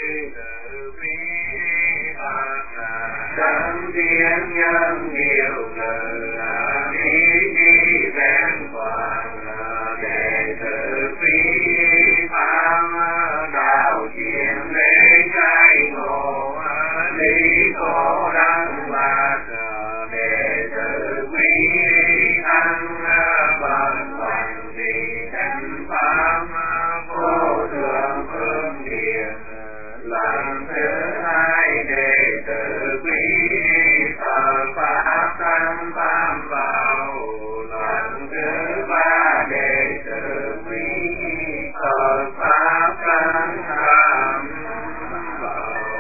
Đấng thiên nhân nhiều lời ý đi bên quang đệ tử quý tham đạo chiến lễ trai ngộ lý cố đăng bạc đệ tử quý tăng bằng bằng vì chân pháp vô thượng phương tiện lần thứ hai đệ tử quý phật pháp tăng tam bảo lần thứ ba đệ tử quý phật pháp tăng tam bảo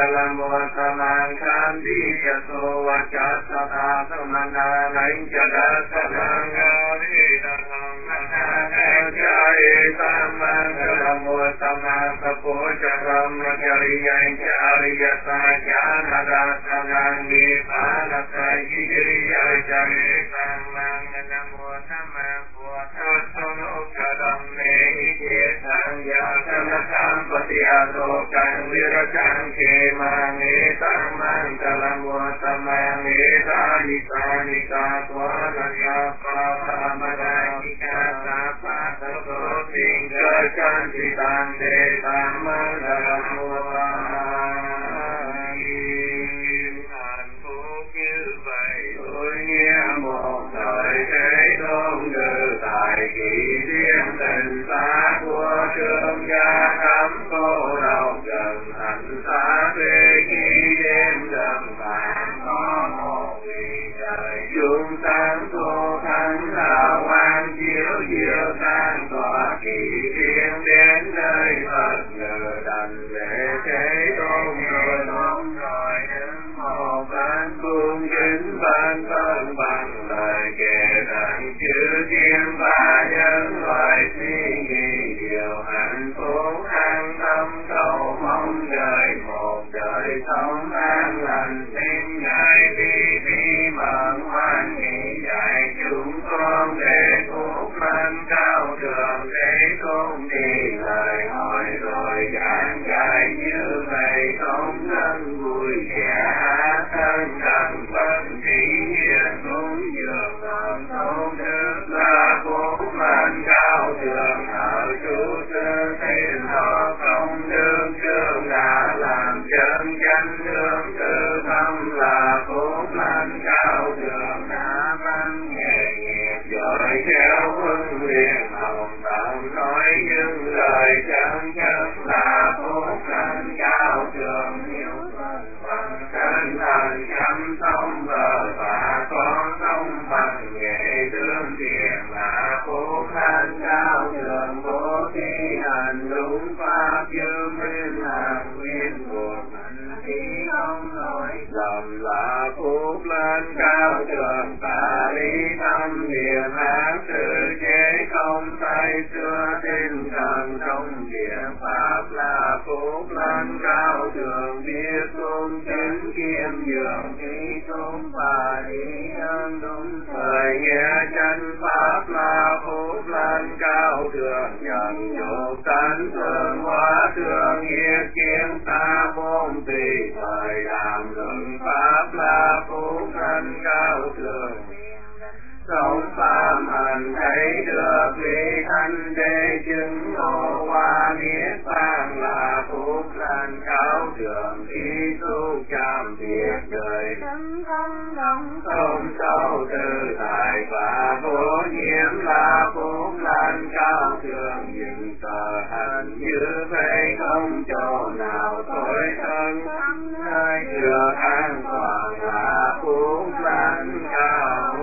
Kalam Vasaman Kanti Yaso Vachasata Samana Nainjada Sanangari Dhamma Jai Samangalam Vasaman Kapocharam Jariya Sanjana Sanangi Panasa Hiriya Jai Samangalam Vasaman Kadam Nehi Sanya Sanakam Patiato Kan Virachan Kemane Saman Kalam Vasaman Sani Sani Katwanaya Pavamadika Sapatato Singha Chantitande Samangalam Vasaman Hàn Phúc như vậy tôi nghe một thời thế tôn ngự tại kỳ thiên tình xa của trương gia cấm cô đầu gần thành xa thuê khi đêm gần vàng có một vị trời chung sáng tô thánh đạo quan chiếu diệu sang tỏa kỳ thiên đến nơi Phật ngự đành lễ thế tôn rồi đứng một bên cung kính bên phân bằng lời kể rằng chữ thiên ba nhân loại suy nghĩ điều hạnh phúc an tâm cầu mong đời một đời sống an lành tin ngài đi mừng hoan hỷ dạy chúng con để phúc lên cao trường để tôn đi lời hỏi rồi giảng dạy như vậy không nên vui vẻ thân cần phân trí hiền cúng dường lòng tôn đức là phúc lên cao trường ở chú sư thiên họ công đương chương đã làm chân chánh đương tư tâm là phúc lên cao trường đã văn nghề nghiệp giỏi khéo huấn luyện hồng tận nói những lời chân chất là phúc lên cao trường hiếu thuận chân thành chăm sống vợ và con sống bằng nghệ tương thiện là phúc lên cao trường bố thí hành đúng pháp chư minh hàng nguyên cuộc hành thi không lỗi lầm là phúc lên cao trường và lý tâm niệm ác sự chế không say xưa tinh thần trong địa pháp là phúc lên cao trường biết tôn chánh kiêm dường khi tôn và lý ơn đúng thời nghe chánh pháp là phúc lên cao trường nhận nhục tánh thường hóa thương nghĩa kiến ta môn tùy thời làm luận pháp là phúc lên cao trường sống phạm hành thấy được lý thanh đế chứng ngộ qua niết bàn là phúc lên cao trường khi tu chạm việc đời không sâu từ tài và vô nhiễm là phúc lên cao trường những cờ hành như vậy không chỗ nào tối thân nơi được an toàn là phúc lên cao.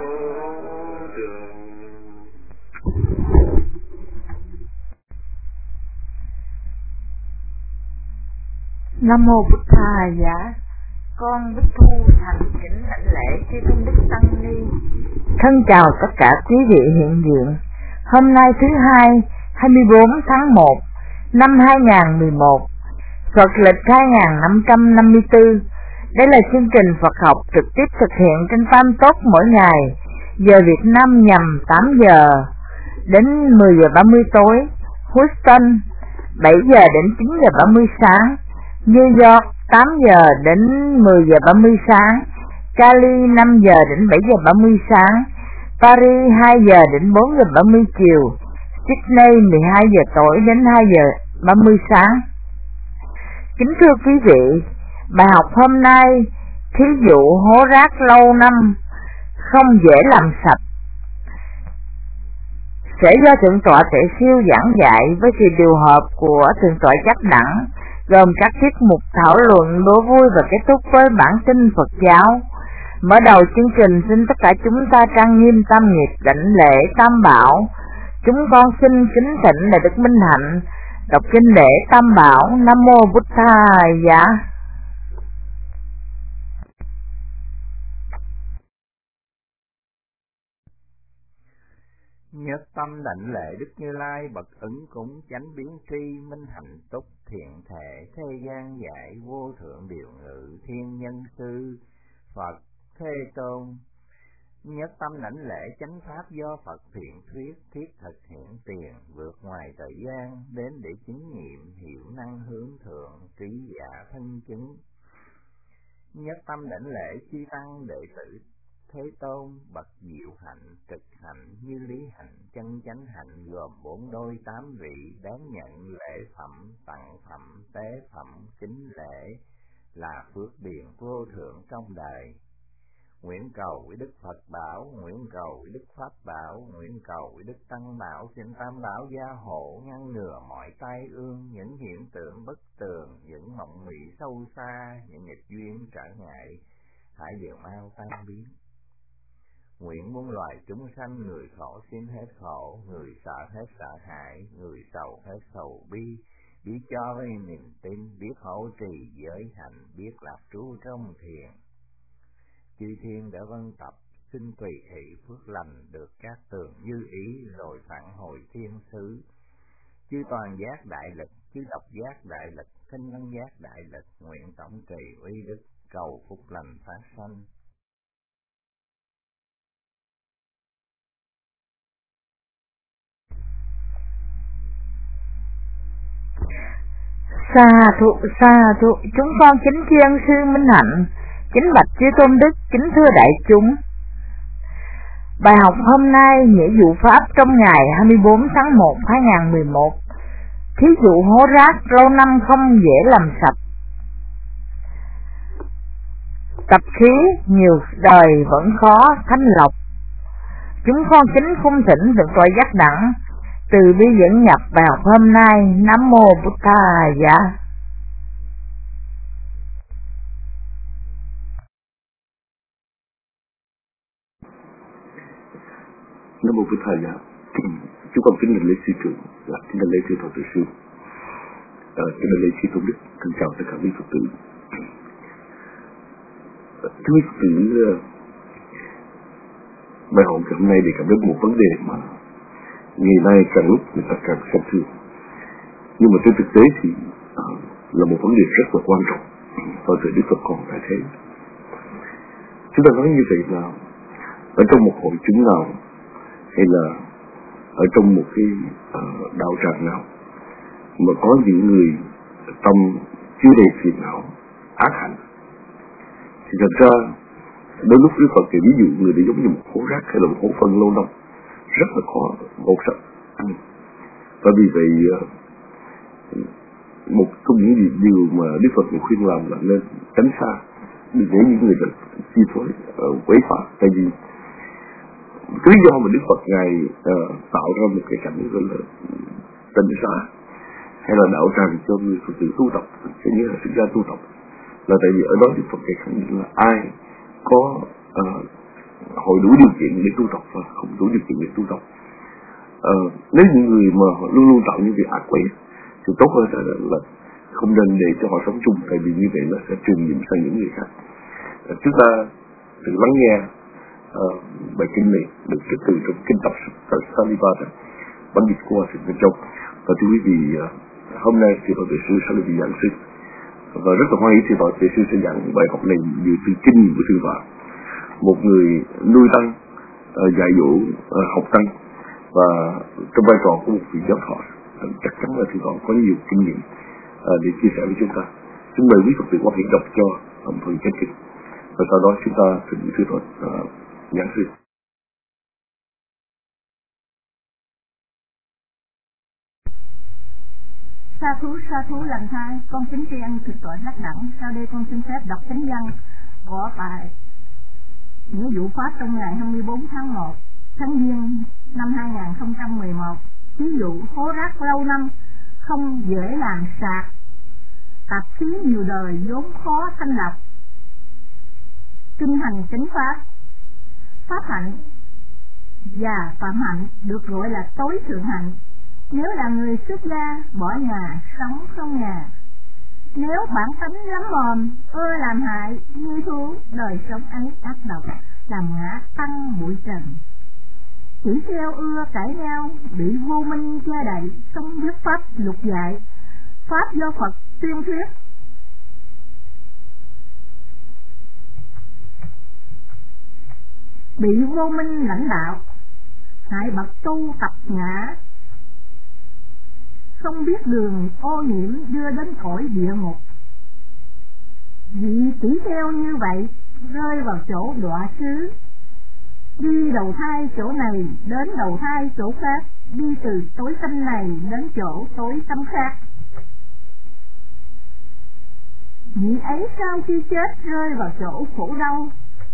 Nam mô Bụt Thà Giá. Con Bích Thu thành kính lãnh lễ chư tôn đức tăng ni. Thân chào tất cả quý vị hiện diện. Hôm nay thứ hai, 24 tháng 1 năm 2011, Phật lịch 2554. Đây là chương trình Phật học trực tiếp thực hiện trên Fanpage mỗi ngày. Giờ Việt Nam nhằm 8 giờ đến 10 giờ 30 tối, Houston 7 giờ đến 9 giờ 30 sáng, New York 8 giờ đến 10 giờ 30 sáng, Cali 5 giờ đến 7 giờ 30 sáng, Paris 2 giờ đến 4 giờ 30 chiều, Sydney 12 giờ tối đến 2 giờ 30 sáng. Kính thưa quý vị, bài học hôm nay thí dụ hố rác lâu năm không dễ làm sạch sẽ do Thượng tọa Tệ Siêu giảng dạy với sự điều hợp của Thượng tọa Giác Đẳng, gồm các tiết mục thảo luận đố vui và kết thúc với bản tin Phật giáo. Mở đầu chương trình, xin tất cả chúng ta trang nghiêm tam nghiệp đảnh lễ Tam Bảo. Chúng con xin kính thỉnh Đại Đức Minh Hạnh đọc kinh lễ Tam Bảo. Nam mô Bụt Thà Giá. Nhất tâm đảnh lễ Đức Như Lai bậc ứng cúng chánh biến tri minh hạnh túc thiện thể thế gian dạy vô thượng điều ngự thiên nhân sư Phật Thế Tôn. Nhất tâm đảnh lễ chánh pháp do Phật thiện thuyết thiết thực hiện tiền vượt ngoài thời gian đến để chứng nghiệm hiểu năng hướng thượng trí giả thân chứng. Nhất tâm đảnh lễ chư tăng đệ tử Thế Tôn bậc diệu hạnh trực hạnh như lý hạnh chân chánh hạnh gồm 4 đôi 8 vị đáng nhận lễ phẩm tặng phẩm tế phẩm kính lễ là phước điền vô thượng trong đời. Nguyện cầu với Đức Phật bảo, nguyện cầu với Đức Pháp bảo, nguyện cầu với Đức Tăng bảo, xin Tam bảo gia hộ ngăn ngừa mọi tai ương, những hiện tượng bất tường, những mộng mị sâu xa, những nghịch duyên trở ngại, hãy đều mau tan biến. Nguyện muôn loài chúng sanh người khổ xin hết khổ, người sợ hết sợ hãi, người sầu hết sầu bi, biết cho với niềm tin, biết hỗ trì giới hạnh, biết lạc trú trong thiền. Chư thiên đã vân tập, xin tùy thị phước lành được các tường như ý rồi phản hồi thiên xứ. Chư toàn giác đại lực, chư độc giác đại lực, thanh văn giác đại lực, nguyện tổng trì uy đức, cầu phúc lành phát sanh. Sa thụ, chúng con kính tri ân sư Minh Hạnh, kính bạch chư tôn đức, kính thưa đại chúng. Bài học hôm nay nghĩa vụ pháp trong ngày 24 tháng 1 2011. Thí dụ hố rác lâu năm không dễ làm sạch, tập khí nhiều đời vẫn khó thanh lọc. Chúng con kính khung thỉnh được gọi giác đẳng từ bi dẫn nhập bài học hôm nay. Nam mô Bụt Thaya. Nam mô Bụt Thaya. Chúng con kính lễ sư trưởng, kính lễ sư thọ tự sư, kính lễ sư tôn đức, thân chào tất cả quý Phật tử. Thưa quý Phật tử, bài học hôm nay đề cập đến một vấn đề mà ngày nay càng lúc người ta càng xem thường, nhưng mà trên thực tế thì là một vấn đề rất là quan trọng vào thời Đức Phật còn tại thế. Chúng ta nói như vậy là ở trong một hội chúng nào, hay là ở trong một cái đạo tràng nào mà có những người tâm chưa đầy phiền não ác hạnh, thì thật ra đôi lúc Đức Phật thì ví dụ người đã giống như một hố rác hay là một hố phân lâu năm, rất là khó một sạch ăn. Và vì vậy một trong những điều mà Đức Phật khuyên làm là nên tránh xa, đừng để những người được chi phối quấy phá. Tại vì cái lý do mà Đức Phật Ngài tạo ra một cái cảnh gọi là tịnh xá hay là đạo tràng cho người Phật tử tu tập, cho như là xuất gia tu tập, là tại vì ở đó Đức Phật Ngài khẳng định là ai có hội đủ điều kiện để tu tập và không đủ điều kiện để tu tập. Nếu những người mà họ luôn luôn tạo những việc ác quỷ thì tốt hơn là không nên để cho họ sống chung, tại vì như vậy nó sẽ truyền nhiễm sang những người khác. Chúng ta tự lắng nghe bài kinh này được trích từ trong kinh tập Saripata, bản dịch của Hòa Thượng Minh Châu. Và thưa quý vị, hôm nay thì Phật Tử Sư sẽ là vị giảng sư, và rất là hoan hỷ thì Phật Tử Sư sẽ giảng bài học này dựa từ kinh nghiệm của Sư Phạm, một người nuôi tăng, dạy dỗ học tăng, và trong vai trò của một vị giáo thọ. Chắc chắn là Sư Phạm có nhiều kinh nghiệm để chia sẻ với chúng ta. Xin mời quý Phật tử quan hệ đọc cho phần chánh kinh, và sau đó chúng ta thỉnh Sư Phạm giảng sư. Sa thú lần hai, con kính tri ân thực tội giác đẳng. Sau đây con xin phép đọc chánh văn của bài nghĩa vụ pháp trong ngày 24 tháng 1 tháng Giêng năm 2011. Ví dụ hố rác lâu năm không dễ làm sạch, tập khí nhiều đời vốn khó thanh lọc. Kinh hành chánh pháp, pháp hạnh và phạm hạnh được gọi là tối thượng hạnh. Nếu là người xuất gia, bỏ nhà, sống không nhà. Nếu bản tánh lắm mồm, ưa làm hại, như thú, đời sống ấy ác độc, làm ngã tăng bụi trần. chỉ theo ưa cãi nhau, bị vô minh che đậy, sống biết pháp luật dạy, pháp do Phật tuyên thuyết. Bị vô minh lãnh đạo, hại bậc tu tập ngã, không biết đường ô nhiễm đưa đến cõi địa ngục. Vì chỉ theo như vậy, rơi vào chỗ đọa xứ, đi đầu thai chỗ này đến đầu thai chỗ khác, đi từ tối tâm này đến chỗ tối tâm khác. Vị ấy sau khi chết rơi vào chỗ khổ đau,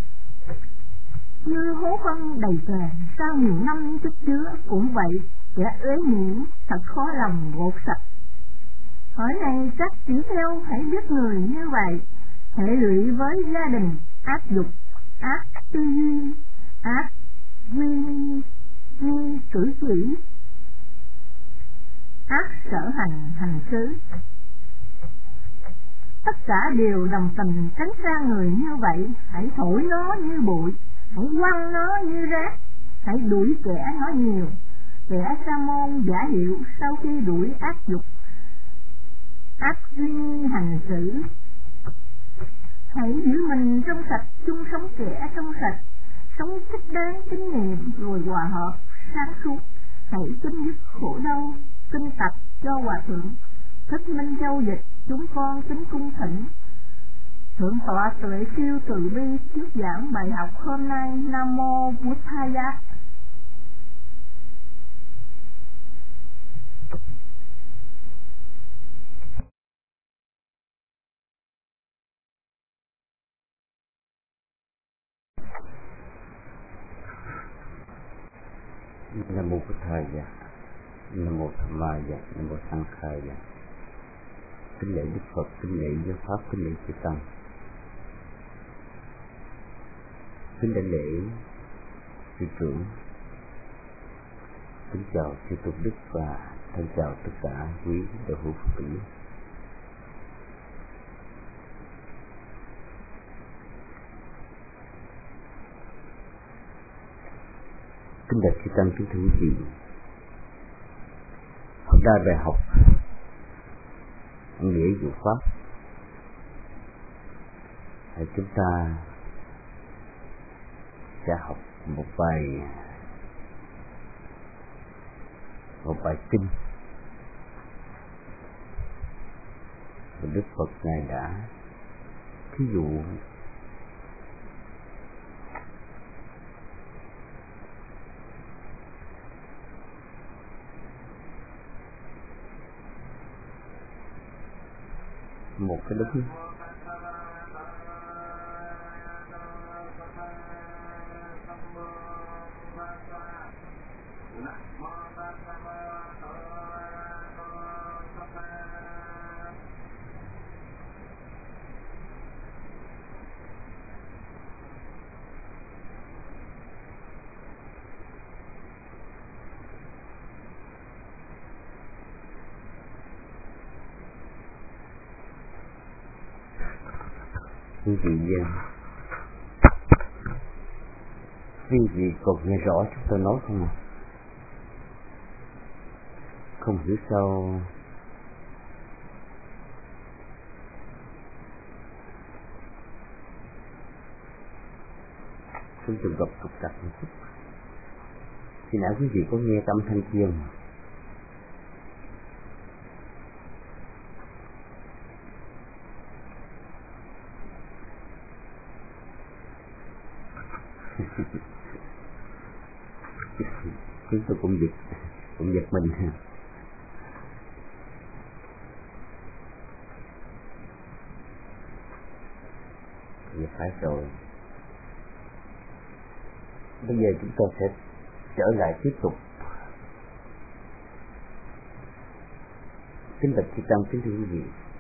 như hố phân đầy tràn, sau nhiều năm chất chứa. Cũng vậy, kẻ uế nhiễm thật khó lòng gột sạch. Hỏi này chắc chỉ theo hãy biết người như vậy, hệ lụy với gia đình, ác dục, ác tư duy, ác duy cử chỉ, ác sở hành xứ. Tất cả đều đồng tình tránh xa người như vậy. Hãy thổi nó như bụi, hãy quăng nó như rác, hãy đuổi kẻ nó nhiều. Kẻ sa môn giả hiệu sau khi đuổi ác dục, ác duy hành xử, hãy giữ mình trong sạch, chung sống kẻ trong sạch, sống thích đáng chánh niệm rồi hòa hợp sáng suốt. Hãy chấm dứt khổ đau, tinh tập cho Hòa Thượng Thích Minh Châu dịch. Chúng con kính cung thỉnh Thượng tọa Tuệ Siêu từ bi thuyết giảng bài học hôm nay. Nam mô Bụt Thaya. Nam mô Bụt Thaya, Nam mô Tham Ma Dạ, Nam mô Sang Khai Dạ. Kính lễ Đức Phật, kính lễ Giáo Pháp, kính lễ Chư Tăng, kính đại lễ sư trưởng, kính chào chư tôn đức và thân chào tất cả quý đạo hữu Phật tử. Kính bạch chư Tăng, kính thưa quý vị, hôm nay bài học nghĩa vụ pháp, chúng ta sẽ học một bài kinh mà Đức Phật ngài đã thí dụ một cái đức quý vị còn nghe rõ chúng tôi nói không ạ? Không hiểu sao chúng tôi gặp trục trặc một chút. Khi nãy quý vị có nghe âm thanh kia mà chúng tôi cũng giật mình ha. Vậy phải rồi. Bây giờ chúng tôi sẽ trở lại tiếp tục. Kính bạch chư Tăng, kính thưa quý vị,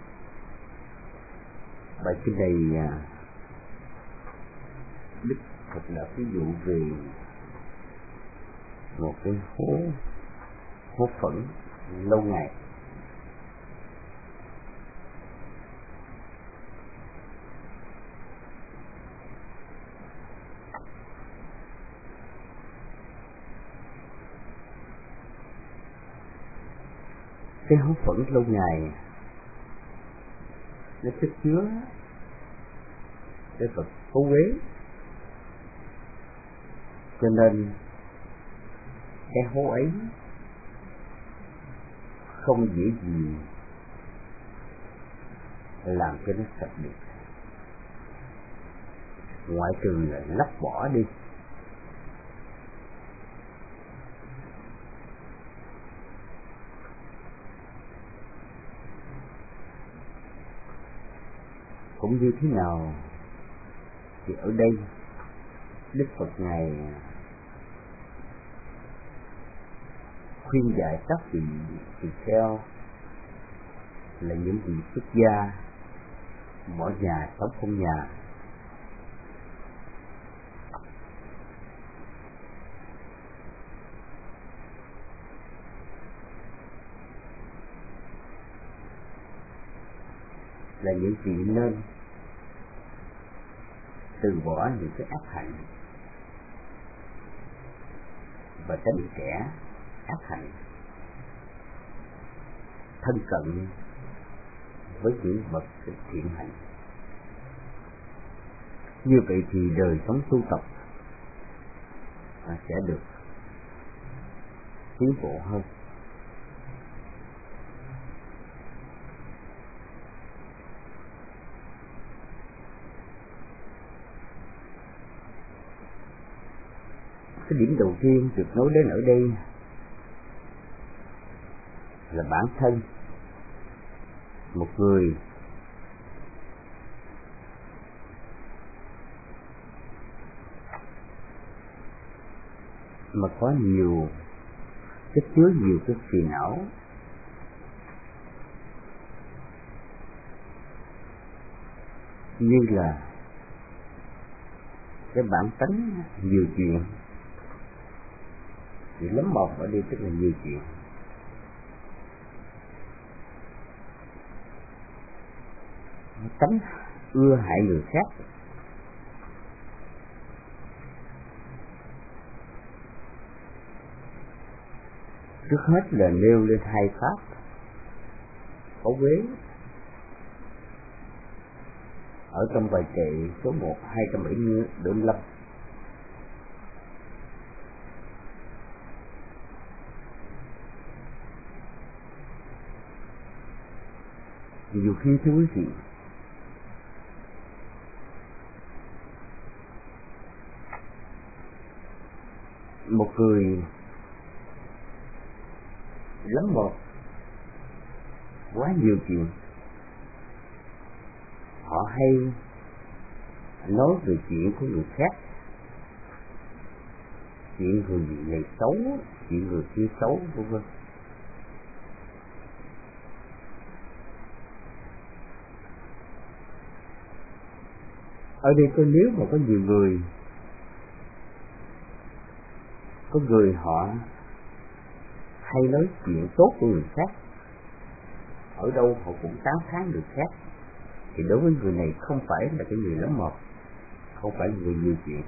bài kinh này Đức Phật đã ví dụ về một cái hố phẫn lâu ngày. cái hối phẫn lâu ngày nó chất chứa cái vật cố uế, cho nên cái hố ấy không dễ gì làm cho nó sạch được, ngoại trừ là lấp bỏ đi. Cũng như thế nào thì ở đây Đức Phật Ngài khuyên dạy các vị tỳ kheo là những vị xuất gia bỏ nhà sống không nhà, là những vị nên từ bỏ những cái ác hạnh và tránh kẻ ác hạnh, thân cận với những bậc thiện hạnh. Như vậy thì đời sống tu tập sẽ được tiến bộ hơn. Cái điểm đầu tiên được nói đến ở đây là bản thân một người mà có nhiều chất chứa nhiều cái phiền não, như là cái bản tánh nhiều chuyện. Thì lắm mồm ở đây tức là nhiều chuyện. Tánh ưa hại người khác, trước hết là nêu lên hai pháp có uế ở trong bài kệ số 1275. Nhiều khi thưa quý vị, một người lắm một quá nhiều chuyện, họ hay nói về chuyện của người khác, chuyện người này xấu, chuyện người kia xấu, vân vân. Ở đây tôi nếu mà có nhiều người, có người họ hay nói chuyện tốt của người khác, ở đâu họ cũng tán thán người khác, thì đối với người này không phải là cái người lắm mồm, không phải là người nhiều chuyện.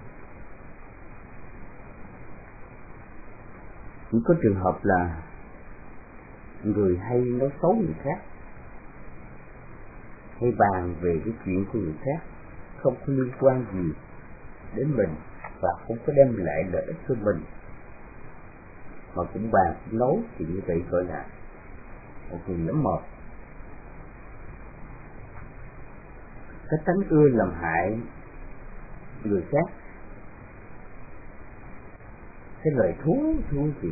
Chỉ có trường hợp là người hay nói xấu người khác, hay bàn về cái chuyện của người khác, không có liên quan gì đến mình và không có đem lại lợi ích cho mình, mà cũng bàn cũng nói, thì như vậy gọi là một người lắm mồm. Cái tánh ưa làm hại người khác, cái lời thú gì,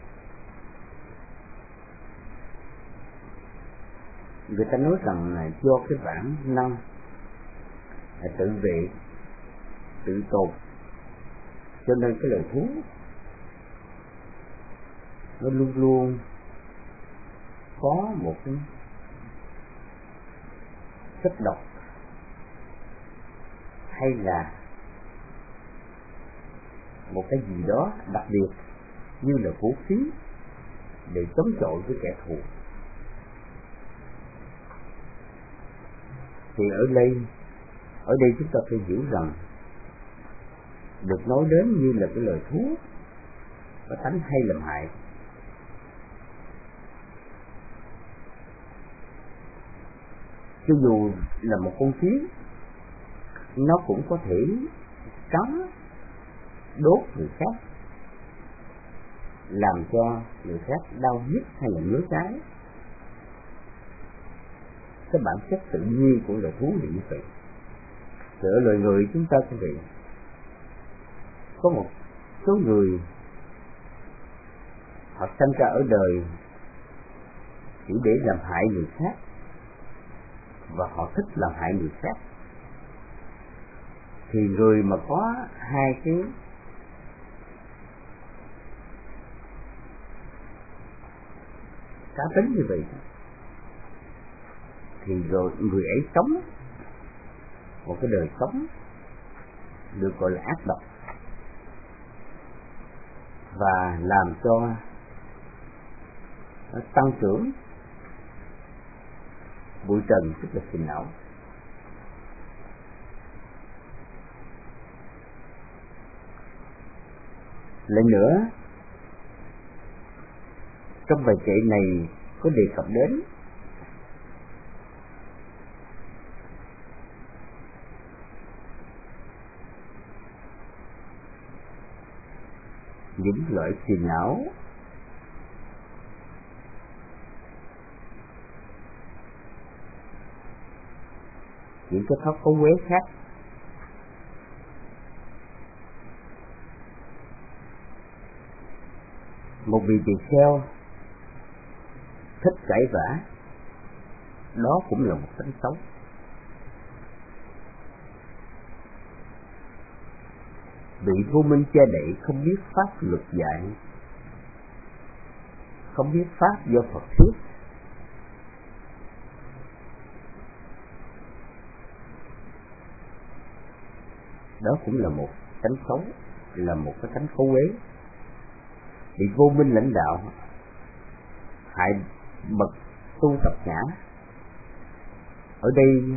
người ta nói rằng là do cái bản năng là tự vệ, tự tồn, cho nên cái lời thú nó luôn luôn có một cái chất độc, hay là một cái gì đó đặc biệt như là vũ khí để chống chọi với kẻ thù. Thì ở đây chúng ta phải hiểu rằng được nói đến như là cái lời thú và tánh hay làm hại, cho dù là một con kiến, nó cũng có thể cắn đốt người khác, làm cho người khác đau nhức hay là ngứa cái. Cái bản chất tự nhiên của loài thú là như vậy. Ở loài người chúng ta cũng vậy. Có một số người họ sinh ra ở đời chỉ để làm hại người khác, và họ thích làm hại người khác. Thì người mà có hai cái cá tính như vậy thì rồi người ấy sống một cái đời sống được gọi là ác độc, và làm cho nó tăng trưởng bụi trần, tức là phiền não. Lại nữa, trong bài kệ này có đề cập đến những loại phiền não những cái thói cấu uế khác. Một vị tỳ kheo thích cãi vã, đó cũng là một tánh xấu. Bị vô minh che đậy, không biết pháp luật dạy, không biết pháp do Phật thuyết, đó cũng là một tánh xấu, là một cái tánh xấu uế. Bị vô minh lãnh đạo, hại bậc tu tập ngã. Ở đây,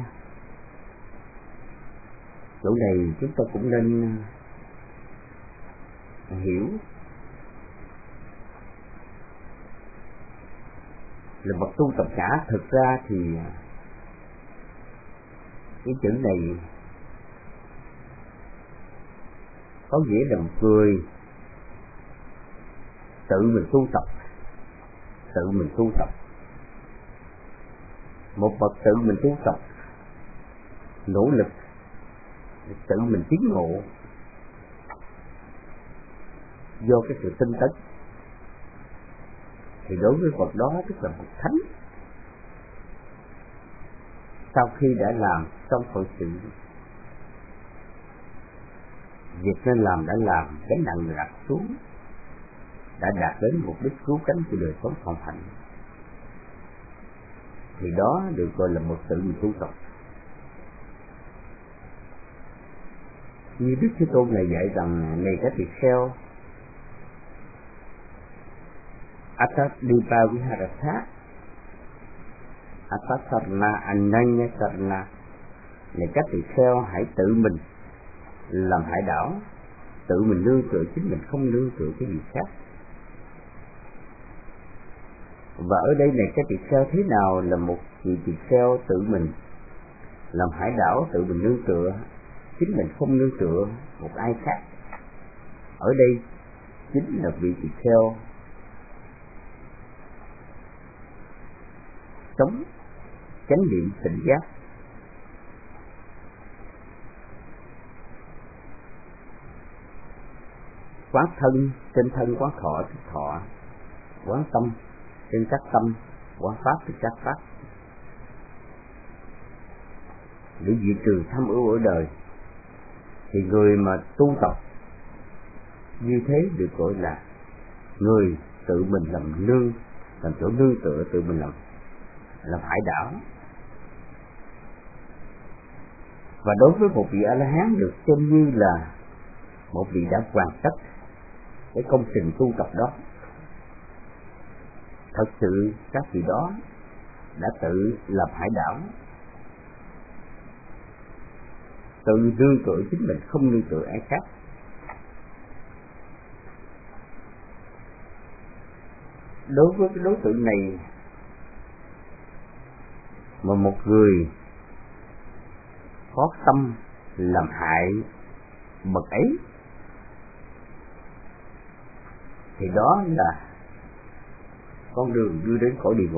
chỗ này chúng ta cũng nên hiểu là bậc tu tập ngã. Thực ra thì cái chữ này có nghĩa là một người tự mình tu tập, tự mình tu tập. Một bậc tự mình tu tập, nỗ lực tự mình tiến ngộ do cái sự tinh tấn, thì đối với bậc đó tức là bậc thánh. Sau khi đã làm xong phận sự việc nên làm đã làm, gánh nặng đặt xuống, đã đạt đến mục đích cứu cánh của đời sống hoàn thành, thì đó được gọi là một tự mình tu tập. Như Đức Thế Tôn này dạy rằng: này các tỳ kheo, Atadipa Viharasa Atasarna Ananya Sarna. Này các tỳ kheo, hãy tự mình làm hải đảo, tự mình nương tựa chính mình, không nương tựa cái gì khác. Và ở đây này các tỳ kheo, thế nào là một vị tỳ kheo tự mình làm hải đảo, tự mình nương tựa chính mình, không nương tựa một ai khác? Ở đây chính là vị tỳ kheo sống chánh niệm tỉnh giác, quán thân trên thân, quán thọ trên thọ, quán tâm trên các tâm, quán pháp trên các pháp, để diệt trừ tham ưu ở đời. Thì người mà tu tập như thế được gọi là người tự mình làm chỗ nương tựa, tự mình làm hải đảo. Và đối với một vị A-la-hán được xem như là một vị đã hoàn tất cái công trình tu tập đó. Thật sự các vị đó đã tự làm hải đảo, tự nương tựa chính mình, không nương tựa ai khác. Đối với cái đối tượng này, mà một người có tâm làm hại bậc ấy thì đó là con đường đưa đến cõi địa ngục.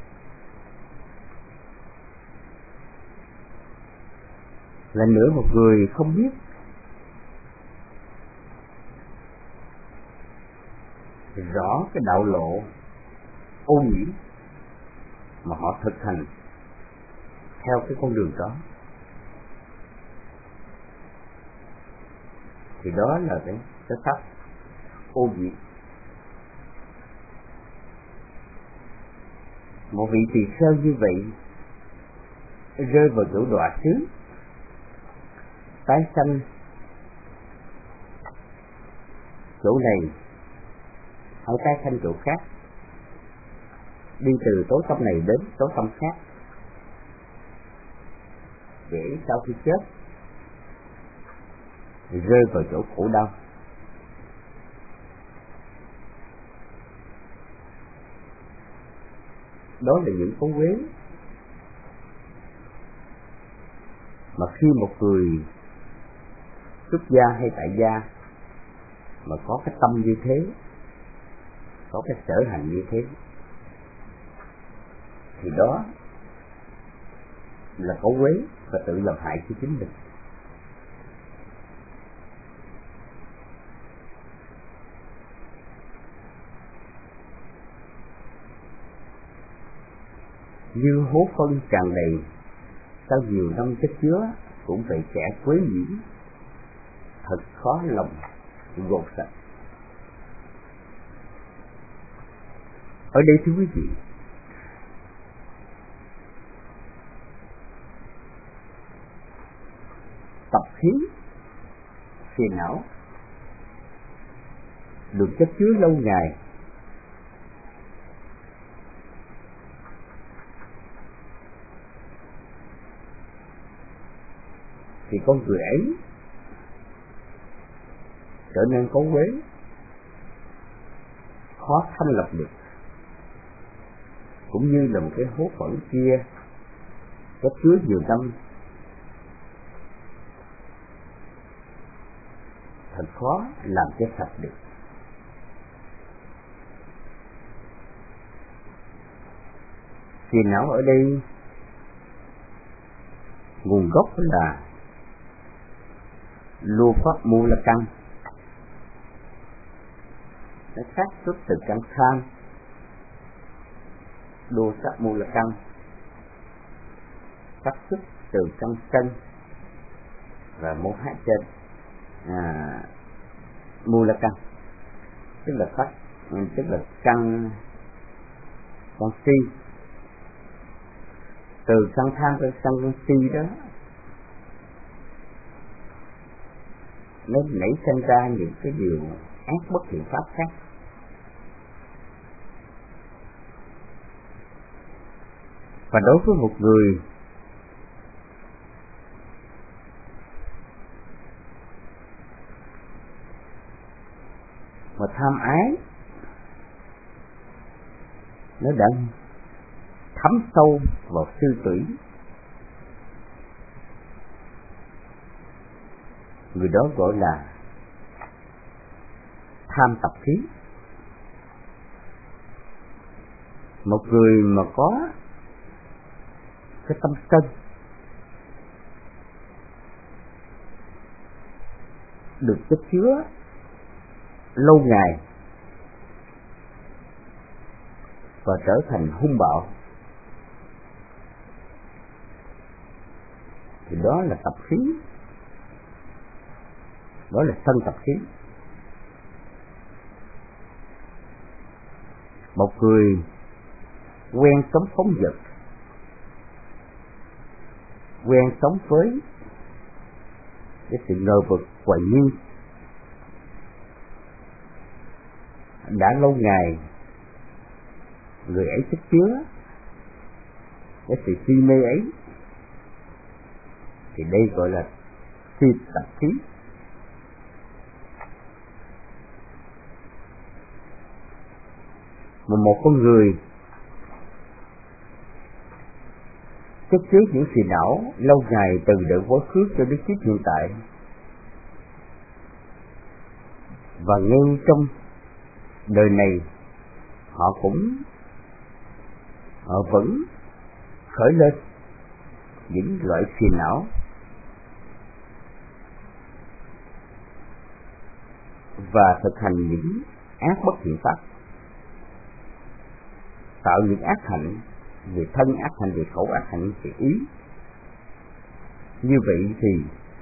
Lần nữa, một người không biết rõ cái đạo lộ ô nhiễm mà họ thực hành theo cái con đường đó thì đó là cái pháp ô nhiễm. Một vị tỳ kheo như vậy rơi vào chỗ đọa xứ tái sanh chỗ này hay tái sanh chỗ khác, đi từ tối tâm này đến tối tâm khác, để sau khi chết rơi vào chỗ khổ đau. Đó là những cấu uế mà khi một người xuất gia hay tại gia mà có cái tâm như thế, có cái sở hành như thế, thì đó là cấu uế và tự làm hại cho chính mình. Như hố phân tràn đầy sau nhiều năm chất chứa cũng vậy, kẻ quấy nhiễm thật khó lòng gột sạch. Ở đây thưa quý vị, tập khí phiền não được chất chứa lâu ngày thì con người ấy trở nên cấu uế, khó thanh lập được, cũng như là một cái hố phẫn kia có chứa nhiều năm, thật khó làm cho sạch được. Phiền não ở đây nguồn gốc là lô pháp mô la căn, nó phát xuất từ căn tham, đô sát mô la căn phát xuất từ căn sân và mô hát trên mô la căn, tức là căn si. Từ căn tham tới căn si đó nó nảy sinh ra những cái điều ác bất thiện pháp khác. Và đối với một người mà tham ái nó đã thấm sâu vào sư tủy, người đó gọi là tham tập khí. Một người mà có cái tâm sân được chất chứa lâu ngày và trở thành hung bạo thì đó là tập khí, đó là sân tập khí. Một người quen sống phóng dật, quen sống với cái sự ngờ vực hoài nghi, đã lâu ngày người ấy chất chứa cái sự si mê ấy thì đây gọi là si tập khí. Mà một con người chất chứa những phiền não lâu ngày từ đời quá khứ cho đến kiếp hiện tại. Và ngay trong đời này họ vẫn khởi lên những loại phiền não và thực hành những ác bất thiện pháp, tạo những ác hạnh về thân, ác hạnh về khẩu, ác hạnh về ý. Như vậy thì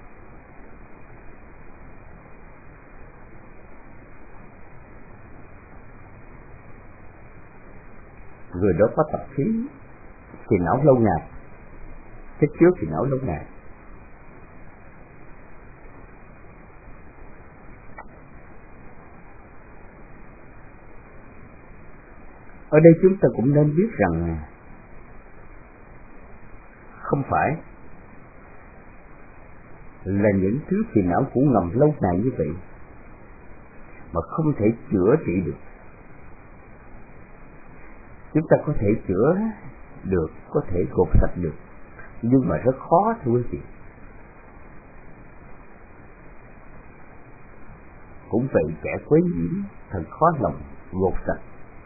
người đó có tập khí phiền não lâu ngày, chất chứa phiền não lâu ngày. Ở đây chúng ta cũng nên biết rằng không phải là những thứ phiền não cũng ngầm lâu ngày như vậy mà không thể chữa trị được. Chúng ta có thể chữa được, có thể gột sạch được, nhưng mà rất khó, thưa quý vị. Cũng vậy, kẻ quấy nhiễm thật khó lòng gột sạch.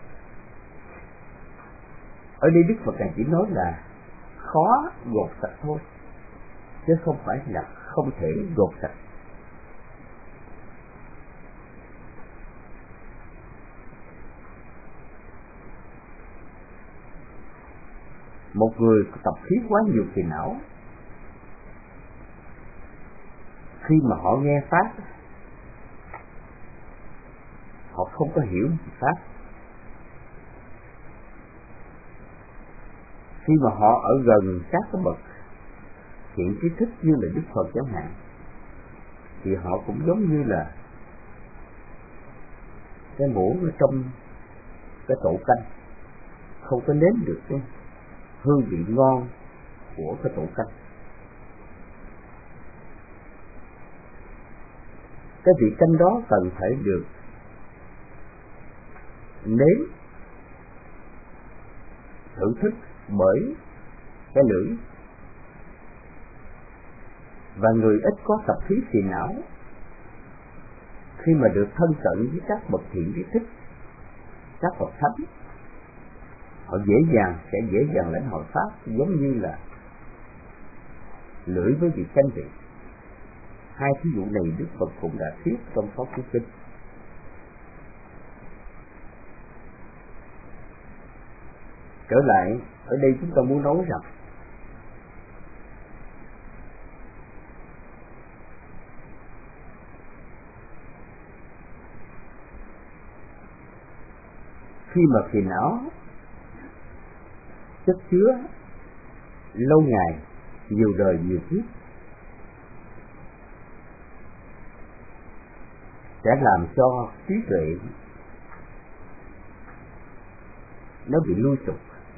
Ở đây Đức Phật Ngài chỉ nói là khó gột sạch thôi, chứ không phải là không thể gột sạch. Một người tập khí quá nhiều phiền não, khi mà họ nghe pháp, họ không có hiểu pháp. Khi mà họ ở gần các cái bậc thiện trí thức như là Đức Phật chẳng hạn, thì họ cũng giống như là cái muỗng ở trong cái tổ canh, không có nếm được cái hương vị ngon của cái tổ canh. Cái vị canh đó cần phải được nếm, thưởng thức bởi cái lưỡi. Và người ít có tập khí phiền não, khi mà được thân cận với các bậc thiện trí thức, các bậc thánh, họ sẽ dễ dàng lãnh hội pháp, giống như là lưỡi với vị canh vị. Hai thí dụ này Đức Phật cũng đã thuyết trong Pháp Cú Kinh. Trở lại, ở đây chúng ta muốn nói rằng khi mà phiền não chất chứa lâu ngày, nhiều đời nhiều kiếp, sẽ làm cho trí tuệ nó bị lui sụp,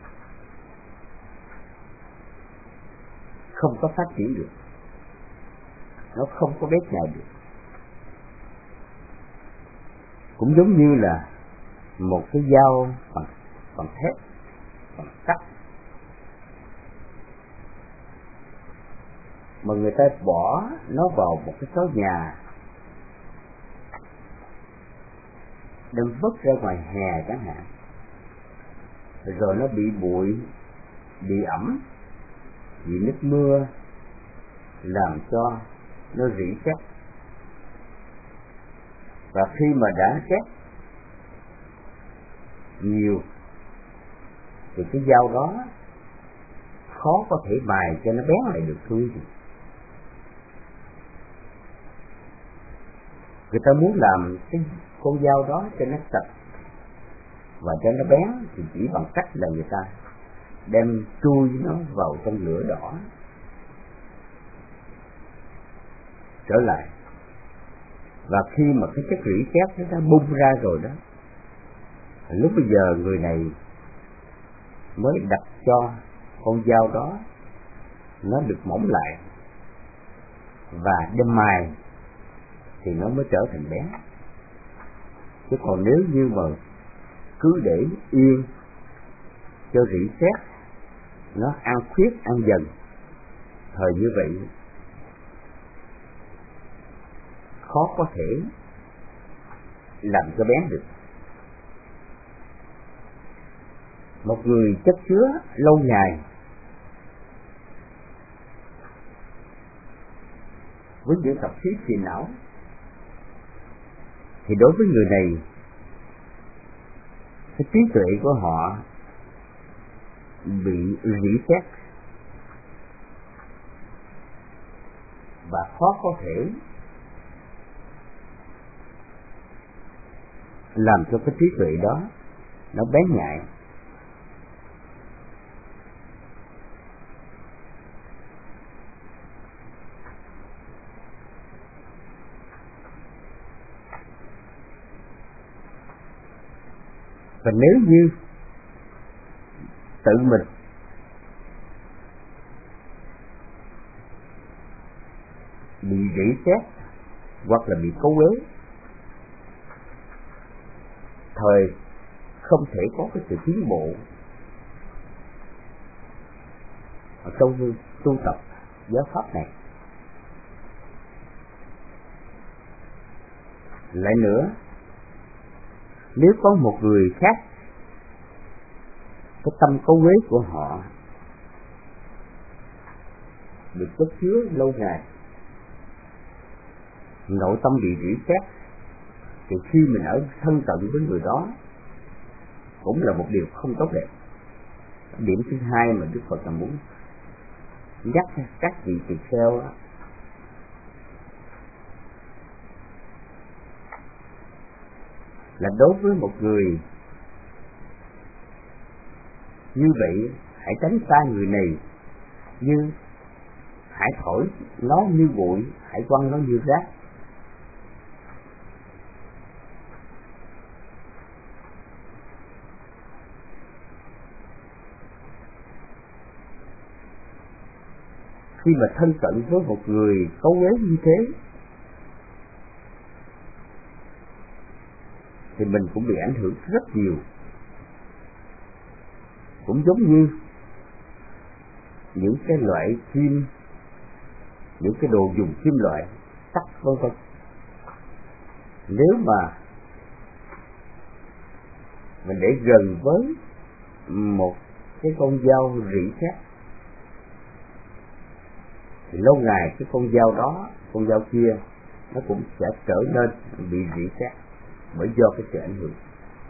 không có phát triển được, nó không có bét nhạy được. Cũng giống như là một cái dao bằng thép, bằng sắt, mà người ta bỏ nó vào một cái số nhà đem vứt ra ngoài hè chẳng hạn, rồi nó bị bụi, bị ẩm, bị nước mưa làm cho nó rỉ sét. Và khi mà đã sét nhiều thì cái dao đó khó có thể mài cho nó bén lại được thôi. Người ta muốn làm cái con dao đó cho nó sạch và cho nó bén thì chỉ bằng cách là người ta đem chui nó vào trong lửa đỏ. Trở lại, và khi mà cái chất rỉ sét nó bung ra rồi đó, lúc bây giờ người này mới đặt cho con dao đó nó được mỏng lại và đem mài thì nó mới trở thành bén. Chứ còn nếu như mà cứ để yên cho rỉ sét nó ăn khuyết ăn dần. Thời như vậy khó có thể làm cho bén được. Một người chất chứa lâu ngày với những tập khí phiền não thì đối với người này, cái trí tuệ của họ bị rỉ sét và khó có thể làm cho cái trí tuệ đó nó bén nhạy. Và nếu như tự mình bị rỉ sét hoặc là bị cấu uế, thời không thể có cái sự tiến bộ ở trong tu tập giáo pháp này. Lại nữa, nếu có một người khác cái tâm cấu uế của họ được chất chứa lâu ngày, nội tâm bị rỉ sét, thì khi mình ở thân cận với người đó cũng là một điều không tốt đẹp. Điểm thứ hai mà Đức Phật là muốn nhắc các vị tỳ kheo là đối với một người như vậy, hãy tránh xa người này như hãy thổi nó như bụi, hãy quăng nó như rác. Khi mà thân cận với một người cấu uế như thế thì mình cũng bị ảnh hưởng rất nhiều. Cũng giống như những cái loại kim, những cái đồ dùng kim loại, sắt vân vân. Nếu mà mình để gần với một cái con dao rỉ sét thì lâu ngày cái con dao đó, con dao kia nó cũng sẽ trở nên bị rỉ sét bởi do cái sự ảnh hưởng.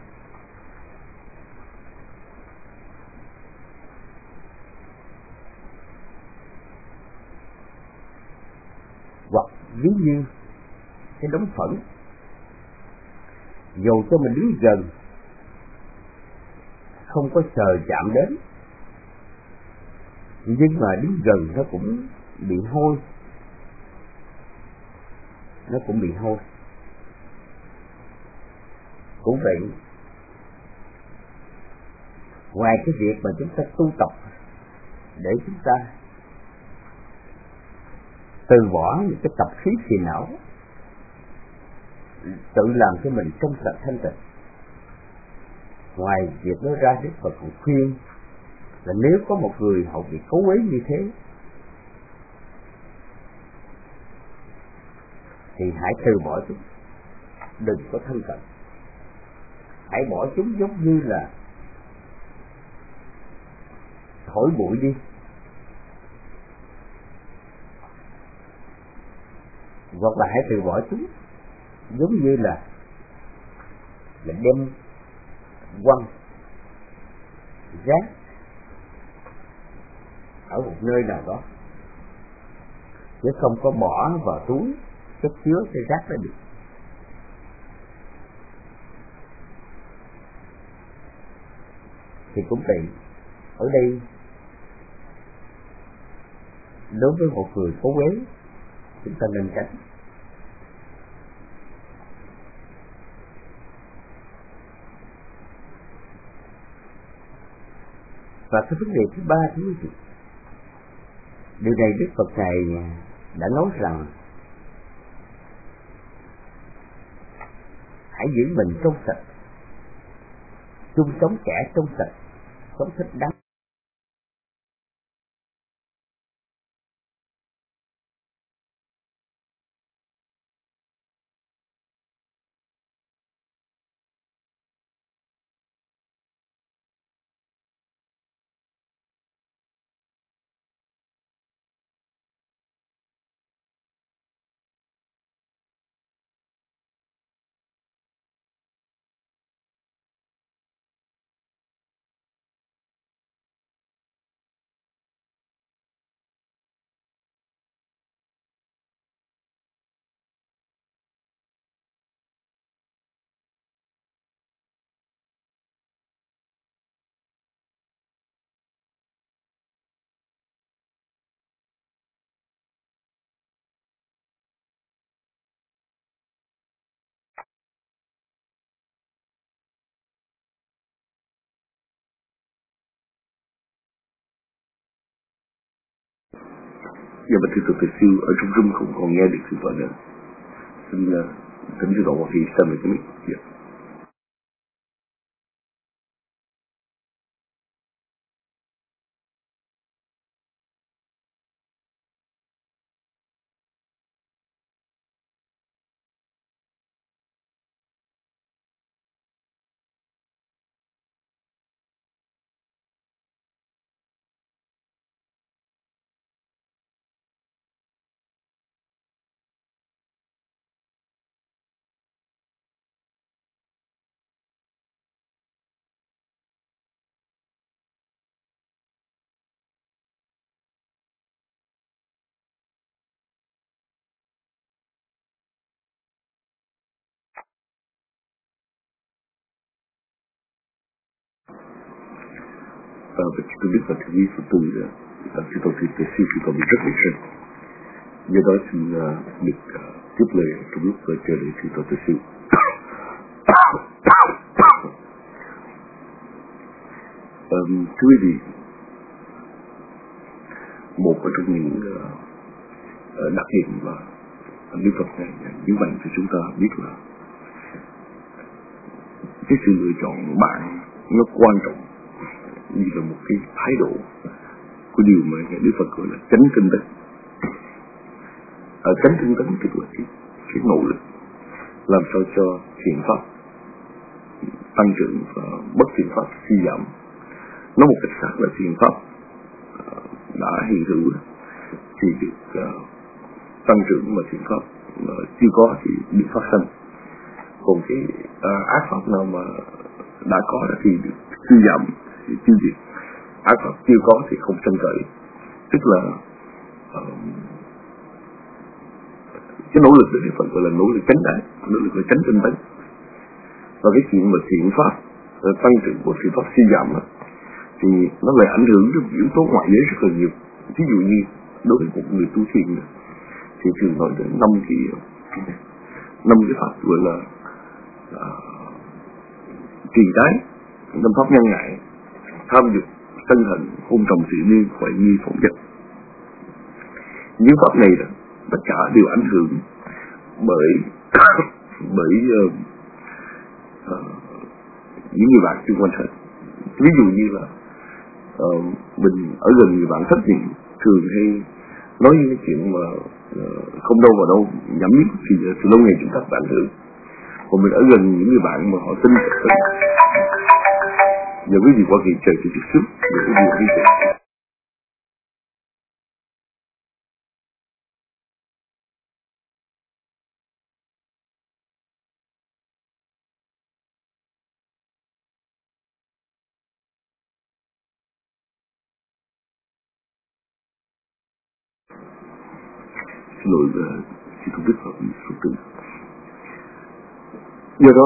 Hoặc ví như cái đống phẫn, dù cho mình đứng gần không có sờ chạm đến, nhưng mà đứng gần nó cũng bị hôi, nó cũng bị hôi. Cũng vậy, ngoài cái việc mà chúng ta tu tập để chúng ta từ bỏ những cái tập khí phiền não, tự làm cho mình trong sạch thanh tịnh, ngoài việc nói ra, Đức Phật cũng khuyên là nếu có một người họ bị cấu uế như thế thì hãy từ bỏ chúng, đừng có thân cận. Hãy bỏ chúng giống như là thổi bụi đi, hoặc là hãy từ bỏ chúng giống như là đem quăng rác ở một nơi nào đó, chứ không có bỏ vào túi chất chứa cái rác đó được. Thì cũng vậy, ở đây đối với một người cố uế chúng ta nên tránh. Và cái vấn đề thứ ba, thứ gì? Điều này Đức Phật Ngài đã nói rằng hãy giữ mình trong sạch, chung sống kẻ trong sạch, sống thích đáng. Và bạch thưa Thầy Siêu ở trong room không còn nghe được sự tọa nữa. Xin thỉnh sư Độ khi xem được cái mic. Và chúng tôi biết là thầy của tôi là sư Tổ Thầy Siêu thì còn bị rất là sân. Do đó xin được tiếp lời trong lúc chờ đợi sư Tổ Thầy Siêu. Thưa quý vị, một trong những đặc điểm mà Đức Phật này nhấn mạnh cho chúng ta biết là cái sự lựa chọn bạn nó quan trọng như là một cái thái độ của điều mà Đức Phật gọi là chánh tinh tấn. Chánh tinh tấn tức là cái nỗ lực làm sao cho thiện pháp tăng trưởng và bất thiện pháp suy giảm. Nói một cách khác là thiện pháp đã hiện hữu thì được tăng trưởng, mà thiện pháp chưa có thì bị phát sinh. Còn cái ác pháp nào mà đã có thì được suy giảm, thì tiêu diệt. Ác pháp chưa có thì không tranh cãi. Tức là cái nỗ lực để Phật gọi là nỗ lực chánh đại, nỗ lực là chánh tinh tấn. Và cái chuyện mà thiện pháp tăng trưởng của thiện pháp suy giảm thì nó lại ảnh hưởng đến yếu tố ngoại giới rất là nhiều. Ví dụ như đối với một người tu thiền thì thường nói đến năm cái pháp gọi là trì tái, năm pháp nhân ngại, tham dục, sân hận, hôn trầm sự niên, hoại nghi, phóng dật. Những pháp này tất cả đều ảnh hưởng bởi những người bạn xung quanh hết. Ví dụ như là mình ở gần người bạn thích thì thường hay nói những cái chuyện mà không đâu vào đâu, nhảm nhí thì từ lâu ngày chúng ta bị ảnh hưởng. Còn mình ở gần những người bạn mà họ tin giờ quý vị qua kỳ trời thì chút xíu để cái điều đi tới. Xin lỗi chị không biết hợp số tự. Do đó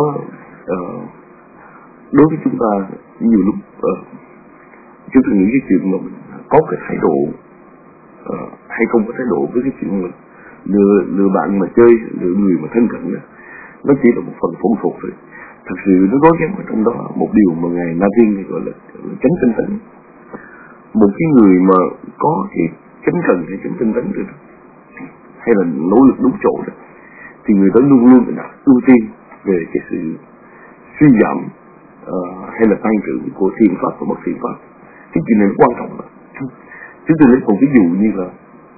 đối với chúng ta nhiều lúc chúng ta nghĩ cái chuyện mà mình có cái thái độ hay không có thái độ với cái chuyện mà lừa bạn mà chơi, lừa người mà thân cận đó, nó chỉ là một phần phong tục thôi. Thật sự nó có ghép ở trong đó một điều mà ngài Na Tiên gọi là chánh tinh tấn. Một cái người mà có cái chánh cần hay chánh tinh tấn rồi đó, hay là nỗ lực đúng chỗ đó, thì người đó luôn luôn là ưu tiên về cái sự suy giảm hay là tăng trưởng của thiện pháp và bất thiện pháp. Cái chuyện này quan trọng lắm. Chúng tôi lấy một ví dụ như là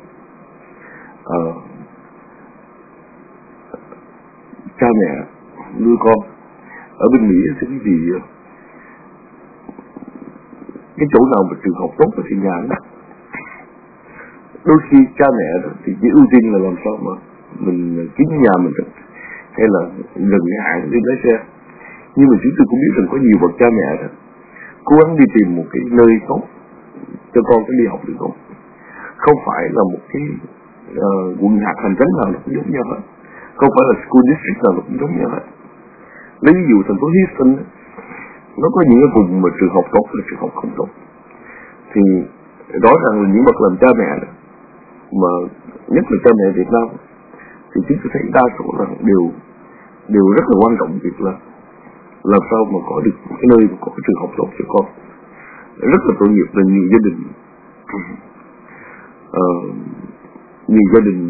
cha mẹ nuôi con ở bên Mỹ thì quý vị cái chỗ nào mà trường học tốt thì nhà đó. Đôi khi cha mẹ đó thì chỉ ưu tiên là làm sao mà mình kiếm nhà mình được, hay là gần cái hãng đi lái xe. Nhưng mà chúng tôi cũng biết rằng có nhiều bậc cha mẹ đó cố gắng đi tìm một cái nơi tốt cho con cái đi học được tốt. Không phải là một cái quận hạt hành tránh nào nó cũng giống nhau hết, không phải là school district nào nó cũng giống nhau hết. Lấy ví dụ thành phố Houston, nó có những cái vùng mà trường học tốt và trường học không tốt. Thì rõ ràng là những bậc làm cha mẹ đó, mà nhất là cha mẹ Việt Nam, thì chúng tôi thấy đa số là đều rất là quan trọng việc là làm sao mà có được một cái nơi mà có cái trường học tốt cho con. Rất là tội nghiệp là nhiều gia đình Nhiều gia đình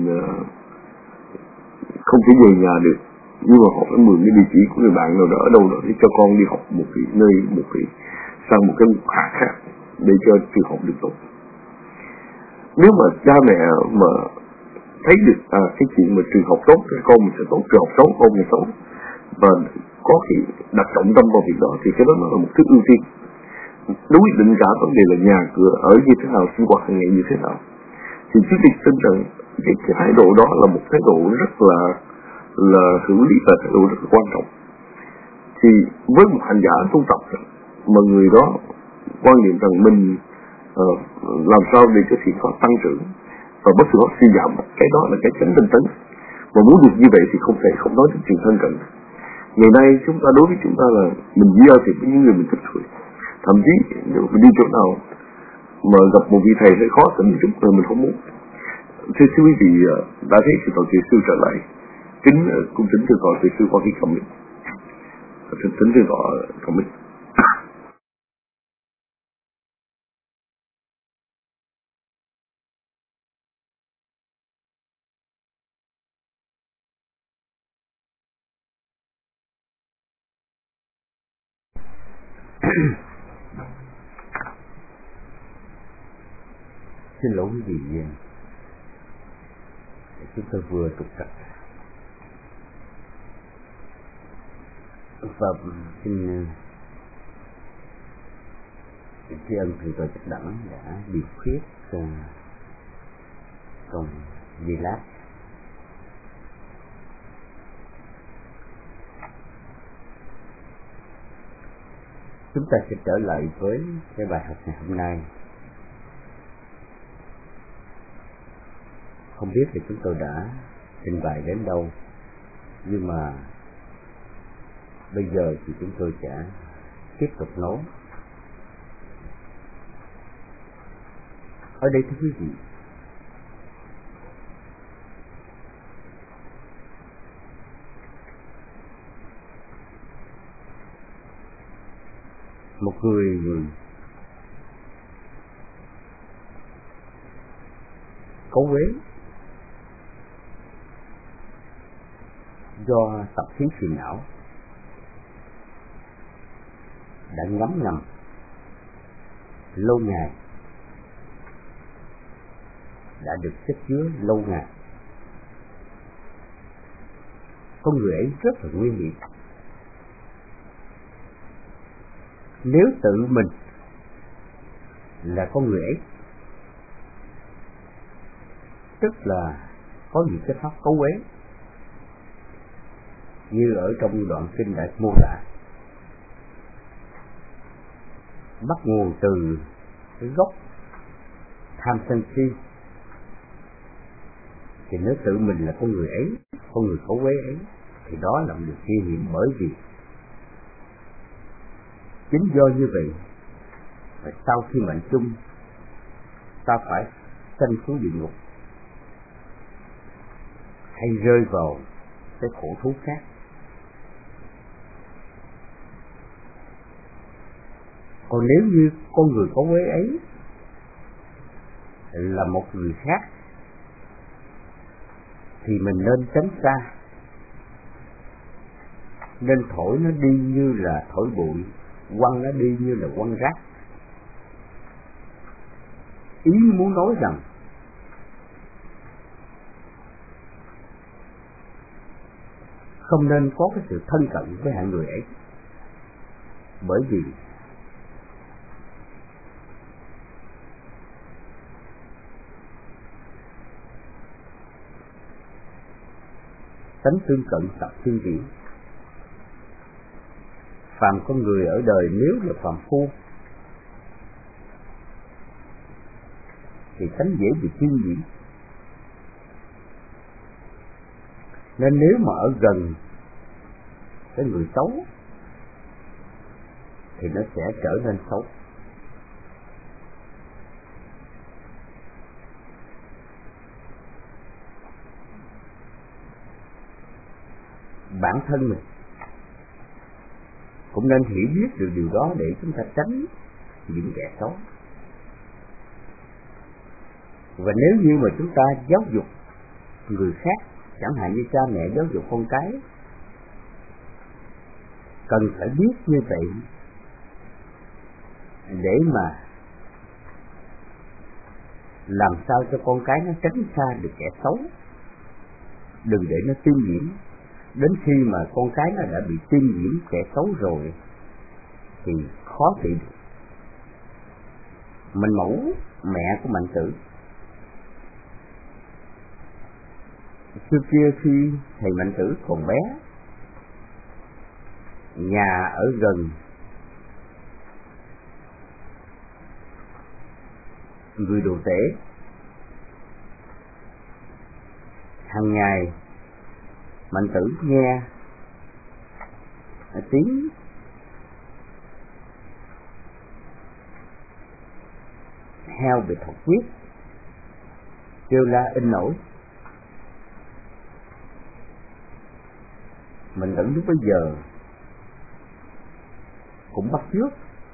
không thể về nhà được, nhưng mà họ phải mượn cái địa chỉ của người bạn nào đó ở đâu đó để cho con đi học một cái nơi, sang một cái khá khác để cho trường học được tốt. Nếu mà cha mẹ mà thấy được cái chuyện mà trường học tốt thì con mình sẽ tốt, trường học xấu con mình xấu, và có khi đặt trọng tâm vào việc đó, thì cái đó là một thứ ưu tiên. Nó quyết định cả vấn đề là nhà cửa ở như thế nào, sinh hoạt hàng ngày như thế nào. Thì trước tiên tin rằng cái thái độ đó là một thái độ rất là hữu lý, và thái độ rất là quan trọng. Thì với một hành giả tu tập mà người đó quan niệm rằng mình làm sao để cho thiện pháp tăng trưởng và bất sự suy giảm, cái đó là cái chánh tinh tấn. Mà muốn được như vậy thì không thể không nói đến chuyện thân cận. Ngày nay chúng ta đối với chúng ta là mình giao thiệp với những người mình thích thôi. Thậm chí nếu mình đi chỗ nào mà gặp một vị thầy hơi khó tính một chút rồi mình không muốn. Thưa quý vị, đã thấy sự tọa thiền sư trở lại, cũng tính từ tọa thiền sư qua cái comment, tính từ tọa comment. Xin lỗi quý vị, chúng tôi vừa trục trặc và xin tri ân thượng tọa Trạch Đẳng đã điều khuyết còn Di Lát. Chúng ta sẽ trở lại với cái bài học ngày hôm nay. Không biết thì chúng tôi đã trình bày đến đâu, nhưng mà bây giờ thì chúng tôi sẽ tiếp tục nói. Ở đây thưa quý vị, một người có uế do tập khí phiền não đã ngấm ngầm lâu ngày, đã được chất chứa lâu ngày. Con người ấy rất là nguy hiểm. Nếu tự mình là con người ấy, tức là có những cái pháp cấu uế như ở trong đoạn kinh đã mô tả, bắt nguồn từ cái gốc tham sân si, thì nếu tự mình là con người ấy, con người có uế ấy, thì đó là một điều nguy hiểm. Bởi vì chính do như vậy và sau khi mệnh chung ta phải sanh xuống địa ngục hay rơi vào cái khổ thú khác. Còn nếu như con người có uế ấy là một người khác thì mình nên tránh xa, nên thổi nó đi như là thổi bụi, quăng nó đi như là quăng rác. Ý muốn nói rằng không nên có cái sự thân cận với hạng người ấy, bởi vì tánh tương cận tập thiên viễn. Phàm con người ở đời nếu là phàm phu thì tánh dễ bị thiên viễn, nên nếu mà ở gần cái người xấu thì nó sẽ trở nên xấu. Bản thân mình cũng nên hiểu biết được điều đó để chúng ta tránh những kẻ xấu. Và nếu như mà chúng ta giáo dục người khác, chẳng hạn như cha mẹ giáo dục con cái, cần phải biết như vậy để mà làm sao cho con cái nó tránh xa được kẻ xấu, đừng để nó tiêm nhiễm. Đến khi mà con cái nó đã bị tiêm nhiễm kẻ xấu rồi thì khó trị được. Mình mẫu mẹ của Mạnh Tử, trước kia khi thầy Mạnh Tử còn bé, nhà ở gần người đồ tể, hàng ngày Mạnh Tử nghe tiếng heo bị thọc huyết kêu la in nổi. Mình vẫn lúc bây giờ cũng bắt chước,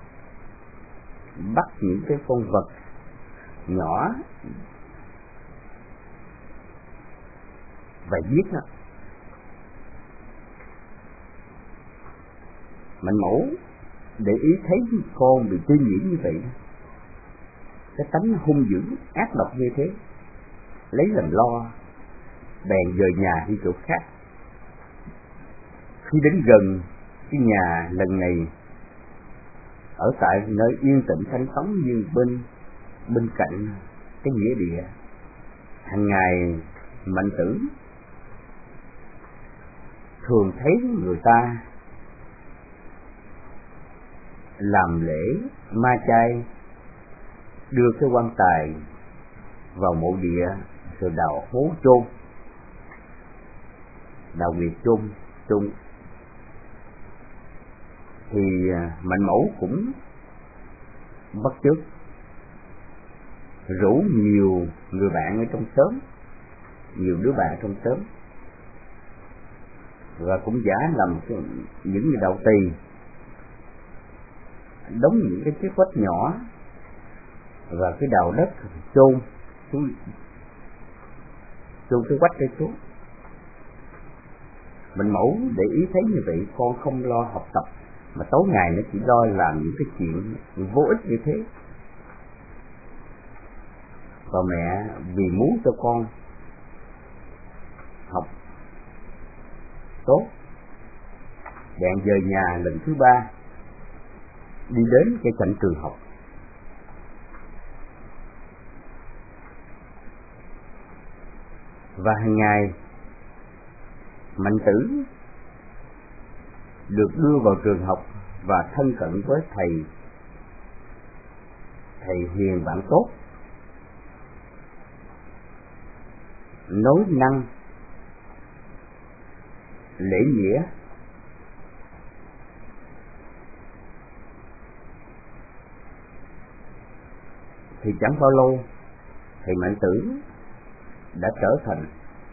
bắt những cái con vật nhỏ và giết nó. Mạnh mẫu để ý thấy con bị tiêm nhiễm như vậy, cái tánh hung dữ ác độc như thế, lấy làm lo, bèn dời nhà đi chỗ khác. Khi đến gần cái nhà lần này ở tại nơi yên tĩnh thanh phóng như bên cạnh cái nghĩa địa, hàng ngày Mạnh Tử thường thấy người ta làm lễ ma chay, đưa cái quan tài vào mộ địa rồi đào hố chôn, đào huyệt chôn. Thì Mạnh Mẫu cũng bắt chước, rủ nhiều người bạn ở trong xóm, nhiều đứa bạn trong xóm, và cũng giả làm những người đầu tỳ, đóng những cái chiếc quách nhỏ và cái đào đất chôn cái quách đây xuống. Mạnh Mẫu để ý thấy như vậy, con không lo học tập mà tối ngày nó chỉ lo làm những cái chuyện vô ích như thế. Và mẹ vì muốn cho con học tốt, bèn dời nhà lần thứ 3 đi đến cái cạnh trường học. Và hàng ngày Mạnh Tử được đưa vào trường học và thân cận với thầy hiền bạn tốt, nói năng lễ nghĩa, thì chẳng bao lâu thầy Mạnh Tử đã trở thành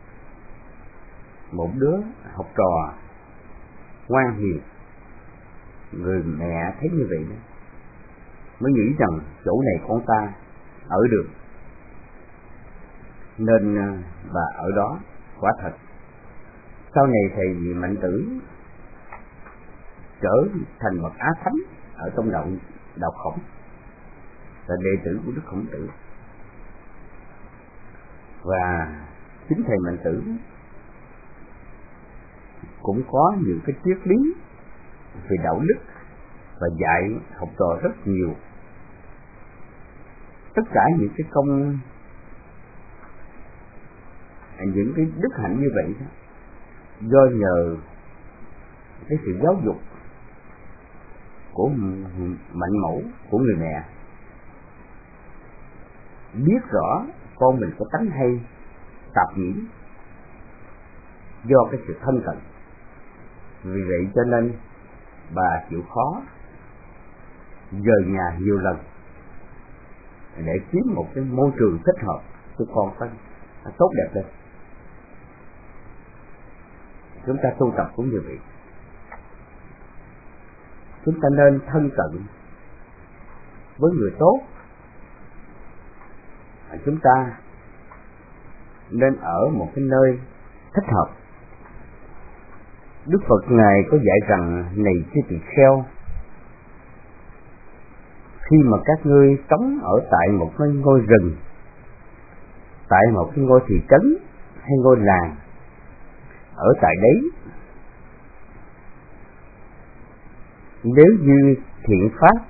một đứa học trò ngoan hiền. Người mẹ thấy như vậy mới nghĩ rằng chỗ này con ta ở được, nên bà ở đó. Quả thật sau này thầy Mạnh Tử trở thành bậc Á Thánh ở trong đạo Khổng, là đệ tử của Đức Khổng Tử. Và chính thầy Mạnh Tử cũng có những cái triết lý về đạo đức và dạy học trò rất nhiều. Tất cả những cái công, những cái đức hạnh như vậy đó, do nhờ cái sự giáo dục của Mạnh Mẫu, của người mẹ, biết rõ con mình có tánh hay tạp nhĩ do cái sự thân cận. Vì vậy cho nên bà chịu khó rời nhà nhiều lần để kiếm một cái môi trường thích hợp cho con nó tốt đẹp lên. Chúng ta tu tập cũng như vậy, chúng ta nên thân cận với người tốt chúng ta nên ở một cái nơi thích hợp. Đức Phật Ngài có dạy rằng: này chư tỳ kheo, khi mà các ngươi sống ở tại một cái ngôi rừng, tại một cái ngôi thị trấn hay ngôi làng, ở tại đấy, nếu như thiện pháp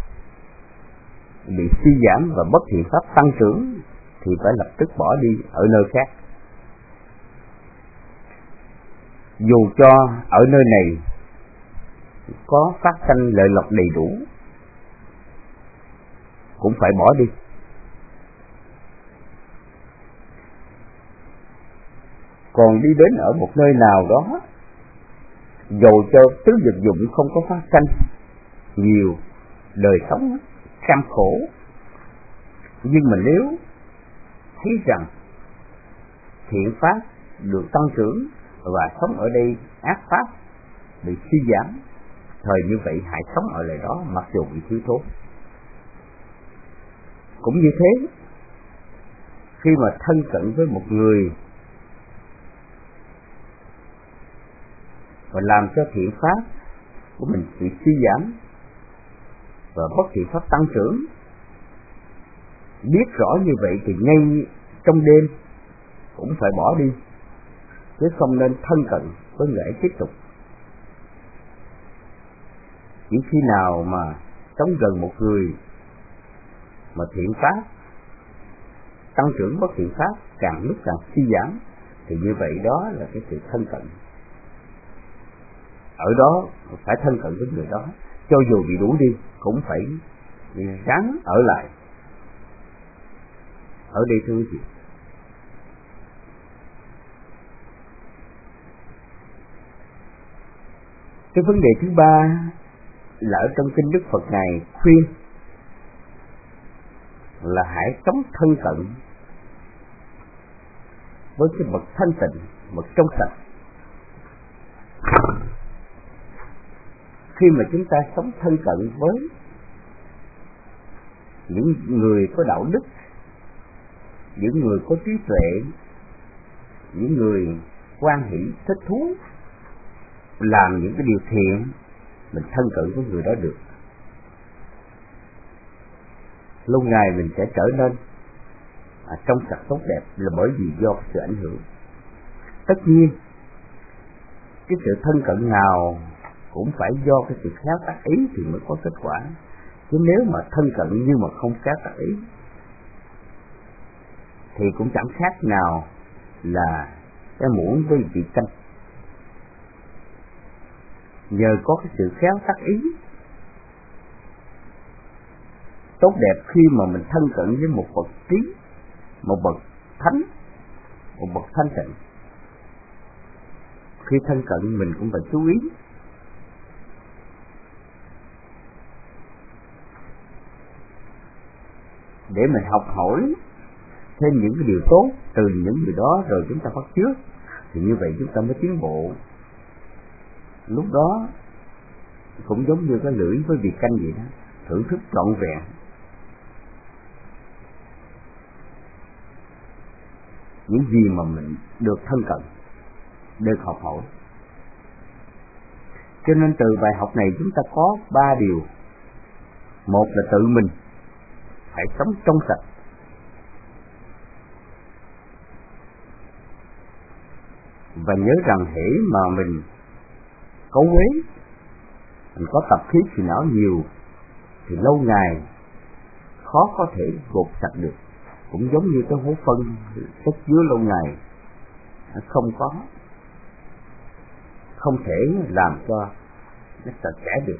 bị suy giảm và bất thiện pháp tăng trưởng thì phải lập tức bỏ đi ở nơi khác. Dù cho ở nơi này có phát sanh lợi lộc đầy đủ cũng phải bỏ đi. Còn đi đến ở một nơi nào đó, dầu cho tứ vật dụng không có phát sanh nhiều, đời sống cam khổ, nhưng mà nếu thấy rằng thiện pháp được tăng trưởng và sống ở đây ác pháp bị suy giảm, thời như vậy hãy sống ở lại đó mặc dù bị thiếu thốn. Cũng như thế, khi mà thân cận với một người và làm cho thiện pháp của mình bị suy giảm và bất thiện pháp tăng trưởng, biết rõ như vậy thì ngay trong đêm cũng phải bỏ đi, chứ không nên thân cận với người ấy tiếp tục. Chỉ khi nào mà sống gần một người mà thiện pháp tăng trưởng, bất thiện pháp càng lúc càng suy giảm, thì như vậy đó là cái sự thân cận. Ở đó phải thân cận với người đó, cho dù bị đuổi đi cũng phải ráng ở lại. Ở đây thưa quý vị, cái vấn đề thứ ba là ở trong kinh Đức Phật Ngài khuyên là hãy sống thân cận với cái bậc thanh tịnh, bậc trong sạch. Khi mà chúng ta sống thân cận với những người có đạo đức, những người có trí tuệ, những người hoan hỷ thích thú, làm những cái điều thiện, mình thân cận với người đó được, lâu ngày mình sẽ trở nên trong sạch tốt đẹp, là bởi vì do sự ảnh hưởng. Tất nhiên cái sự thân cận nào cũng phải do cái sự khéo tác ý thì mới có kết quả, chứ nếu mà thân cận nhưng mà không khéo tác ý thì cũng chẳng khác nào là cái muỗng với vị canh. Nhờ có cái sự khéo tác ý tốt đẹp, khi mà mình thân cận với một bậc trí, một bậc thánh, một bậc thanh tịnh, khi thân cận mình cũng phải chú ý để mình học hỏi thêm những cái điều tốt từ những người đó, rồi chúng ta bắt chước, thì như vậy chúng ta mới tiến bộ. Lúc đó cũng giống như cái lưỡi với vị canh vậy đó, thưởng thức trọn vẹn. Những gì mà mình được thân cận, được học hỏi. Cho nên từ bài học này chúng ta có 3 điều. Một là tự mình phải sống trong sạch, và nhớ rằng hễ mà mình có quế, mình có tập khí phiền não nhiều thì lâu ngày khó có thể gột sạch được. Cũng giống như cái hố phân chất chứa lâu ngày không thể làm cho nó sạch sẽ được.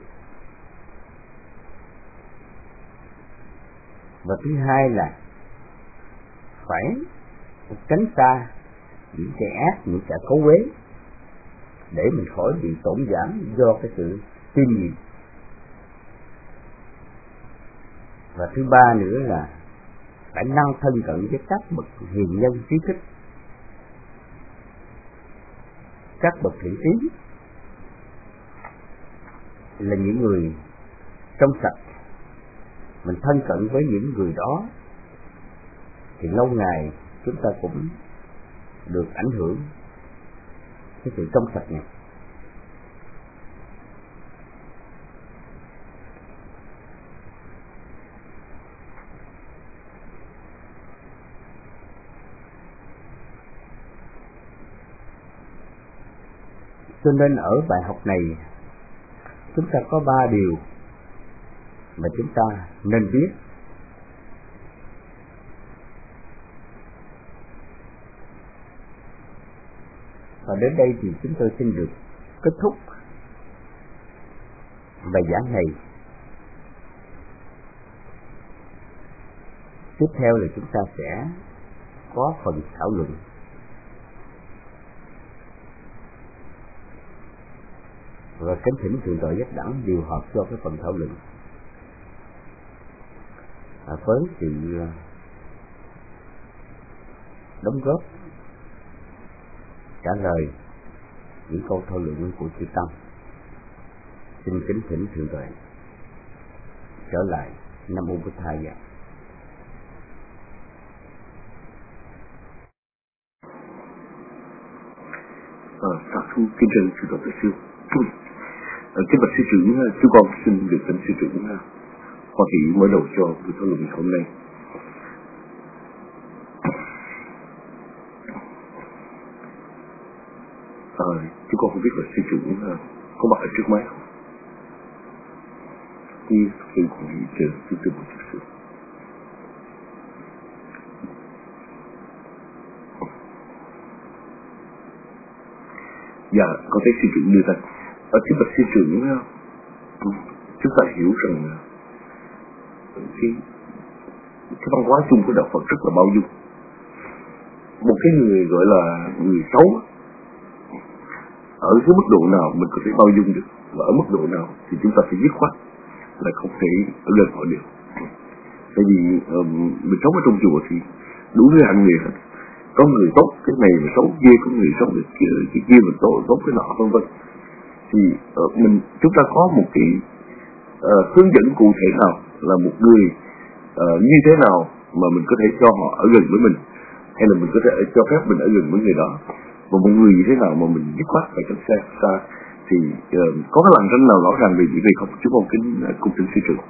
Và thứ hai là phải tránh xa những kẻ ác, những kẻ có quế, để mình khỏi bị tổn giảm do cái sự tin nhiệm. Và thứ ba nữa là phải năng thân cận với các bậc hiền nhân trí thức, các bậc thiện trí, là những người trong sạch. Mình thân cận với những người đó thì lâu ngày chúng ta cũng được ảnh hưởng cái sự trong sạch này. Cho nên ở bài học này chúng ta có 3 điều mà chúng ta nên biết. Và đến đây thì chúng tôi xin được kết thúc bài giảng này. Tiếp theo là chúng ta sẽ có phần thảo luận. Và kính thỉnh Thượng tọa Giác Đẳng điều hợp cho cái phần thảo luận với sự đóng góp trả lời những câu thảo luận của chư Tâm. Xin kính thỉnh Thượng tọa trở lại. Nam mô Bụt Thầy. Sa thú kính trân sư tọa sư. Kính bạch sư trưởng, chú con xin được thỉnh sư trưởng Hoa Thị mở đầu cho buổi thảo luận hôm nay. Chú con không biết là sư trưởng có mặt ở trước máy không? Khi sư còn nghĩ chờ sư từ một chút xíu. Dạ, con thấy sư trưởng đưa ra. Kính bạch sư trưởng, chúng ta hiểu rằng cái văn hóa chung của đạo Phật rất là bao dung. Một cái người gọi là người xấu, ở cái mức độ nào mình có thể bao dung được, và ở mức độ nào thì chúng ta phải dứt khoát là không thể rời khỏi được. Tại vì mình sống ở trong chùa thì đủ cái hạng người hết. Có người tốt cái này mà xấu kia, có người xấu được cái kia mà tốt cái nọ vân vân. Thì chúng ta có một cái hướng dẫn cụ thể nào là một người như thế nào mà mình có thể cho họ ở gần với mình, hay là mình có thể cho phép mình ở gần với người đó, và một người như thế nào mà mình dứt khoát phải tránh xa. Thì có cái làn ranh nào rõ ràng về chuyện này không? Chúng con kính cung kính sư trưởng.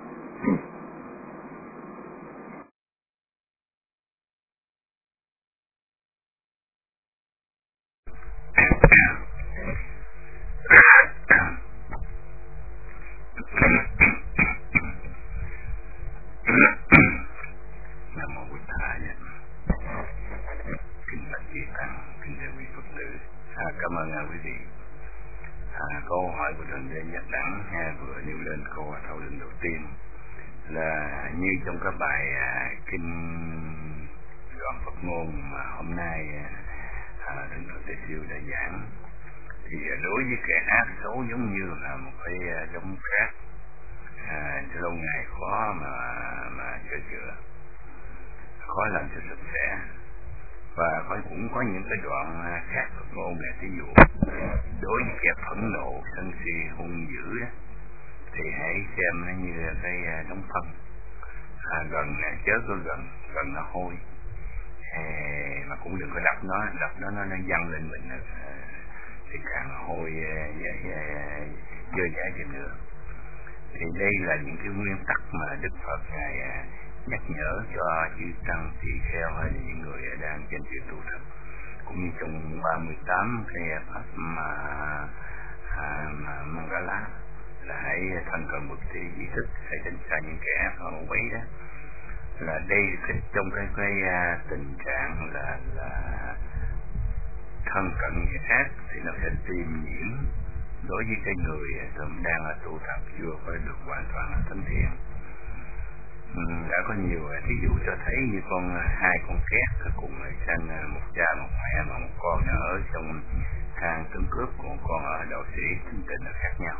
Cảm ơn quý vị. Câu hỏi của Thượng tọa Giác Đẳng vừa nêu lên câu thảo luận đầu tiên là như trong các bài kinh đoạn Phật ngôn mà hôm nay Thượng tọa Tề Siêu đã giảng, thì đối với kẻ ác xấu giống như là một cái giống khác, lâu ngày khó mà chữa, khó làm cho sạch sẽ. Và cũng có những cái đoạn khác Phật ngôn là ví dụ đối với kẻ phẫn nộ, sân si, hung dữ đó, thì hãy xem nó như là cái đống phân, gần chớ có gần nó hôi, mà cũng đừng có đập nó văng lên mình thì càng hôi dơ dãi thêm nữa. Thì đây là những cái nguyên tắc mà Đức Phật ngài nhắc nhở cho chư tăng tỳ kheo hay là những người đang trên chuyện tu tập, cũng như trong 38 cái pháp mà Mangala là hãy thành cần bậc trí ý thức, hãy tránh xa những kẻ họ quấy đó. Là đây trong cái tình trạng là thân cận cái ác thì nó sẽ tiêm nhiễm đối với cái người đang tu tập chưa phải được hoàn toàn là thánh thiện. Đã có nhiều thí dụ cho thấy như hai con két cùng sanh một cha một mẹ mà một con ở trong thang tướng cướp, của một con ở đạo sĩ, tính tình là khác nhau.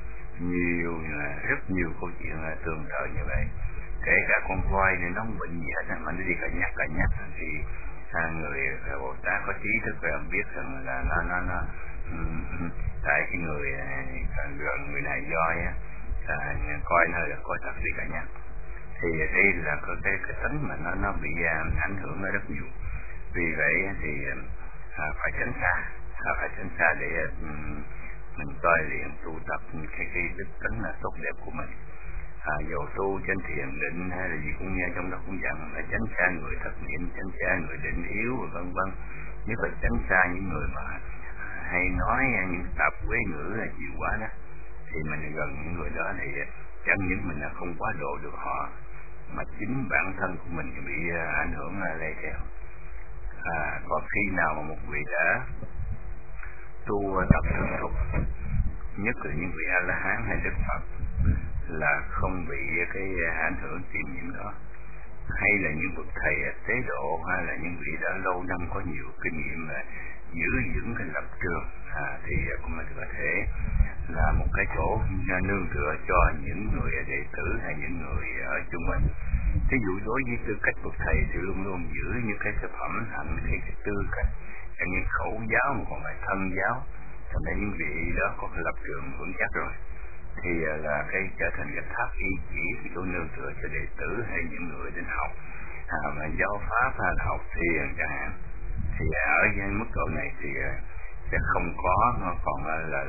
Rất nhiều câu chuyện tương tự như vậy. Kể cả con voi này nó không bệnh gì hết mà nó đi cà nhắc thì người Bồ Tát có trí thức về biết rằng là nó tại cái người gần người này voi coi nơi là coi thật đi cà nhắc. thì đây là cái tính mà nó bị ảnh hưởng rất nhiều. Vì vậy thì phải tránh xa để mình tôi luyện tu tập cái đức tính là tốt đẹp của mình. Dầu tu trên thiền định hay là gì cũng nghe trong đó cũng dặn là tránh xa người thất niệm, tránh xa người định yếu vân vân. Nhất là tránh xa những người mà hay nói những tạp quế ngữ là nhiều quá đó, thì mình gần những người đó thì chẳng những mình là không quá độ được họ, mà chính bản thân của mình bị ảnh hưởng lây theo. Còn khi nào mà một vị đã tu tập thuần thục, nhất là những vị A-la-hán hay Đức Phật, là không bị cái ảnh hưởng truyền nhiễm đó, hay là những bậc thầy tế độ, hay là những vị đã lâu năm có nhiều kinh nghiệm là giữ vững cái lập trường, thì cũng có thể là một cái chỗ nương tựa cho những người đệ tử hay những người ở chung quanh. Ví dụ đối với tư cách bậc thầy thì luôn luôn giữ những cái phẩm hạnh, cái tư cách, những khẩu giáo mà còn phải thân giáo, thành ra những vị đó có cái lập trường vững chắc rồi, thì là cái trở thành cái tháp ý chỉ, cái chỗ nương tựa cho đệ tử hay những người đến học mà giáo pháp hay là học thiền chẳng hạn. Thì ở cái mức độ này thì sẽ không có còn là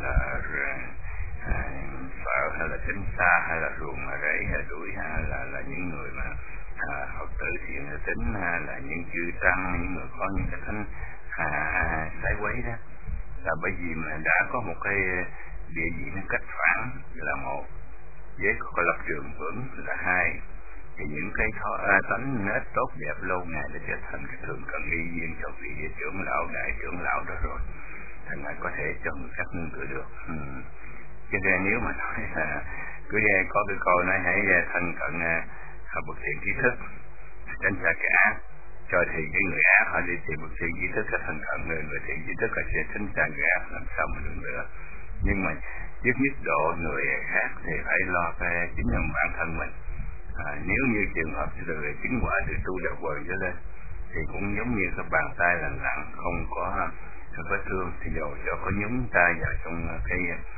sợ hay là tránh xa hay là ruồng mà rẫy hay đuổi hay là những người mà Phật tử thiện tính hay là những chư tăng, những người có những cái thánh sái quấy đó, là bởi vì mà đã có một cái địa vị nó cách phản là một, với có cái lập trường vững là hai, thì những cái tánh nết tốt đẹp lâu ngày đã trở thành cái thường cần y viên cho vị trưởng lão, đại trưởng lão đó rồi, thành ra có thể cho người khác nương tựa được. Cho nên nếu mà nói là cứ có cái câu nói hãy thân cận bậc thiện trí thức, tránh xa cái ác, cho thì cái người ác họ đi tìm bậc thiện trí thức là thân cận người thiện trí thức là sẽ tránh xa người ác, làm sao mà được nữa. Nhưng mà trước nhất độ người khác thì phải lo cái chính nhân bản thân mình. Nếu như trường hợp từ chứng quả từ tu đạo quần trở lên thì cũng giống như cái bàn tay lành lặn, không có vết thương, thì dầu cho có nhúng tay vào trong cái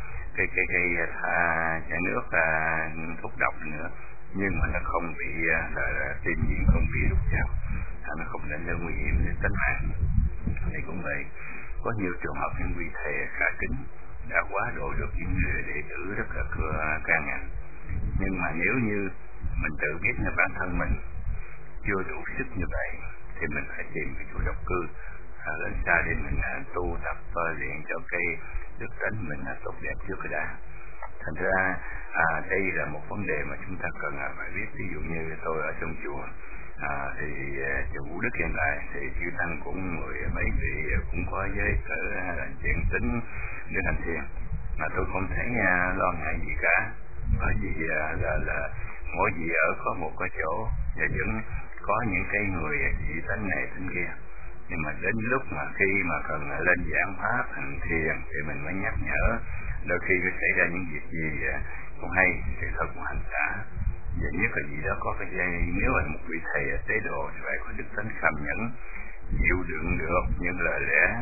chai nước thuốc độc nữa, nhưng mà nó không bị là tìm nhiễm, không bị đục vào, nó không nên nguy hiểm đến tính mạng. Thì cũng vậy, có nhiều trường hợp những vị thầy khả kính đã quá độ được những người đệ tử rất là can ngăn, nhưng mà nếu như mình tự biết là bản thân mình chưa đủ sức như vậy thì mình phải tìm cái chỗ độc cư lên xa để mình tu tập luyện cho cái đức tính mình tốt đẹp trước cái đã. Thành ra đây là một vấn đề mà chúng ta cần phải biết. Ví dụ như tôi ở trong chùa thì chùa Vũ Đức hiện tại thì chư tăng cũng mười mấy vị cũng có giới cỡ là thiện tính để hành thiền, mà tôi không thấy lo ngại gì cả, bởi vì là mỗi vị ở có một cái chỗ và vẫn có những cái người chỉ tính này tính kia. Nhưng mà đến lúc mà khi mà cần lên giảng pháp hành thiền thì mình mới nhắc nhở, đôi khi có xảy ra những việc gì không hay thì thôi cũng hành xả. Và nhất là gì đó có cái dây, nếu là một vị thầy tế độ thì phải có đức tính kham nhẫn, chịu đựng được những lời lẽ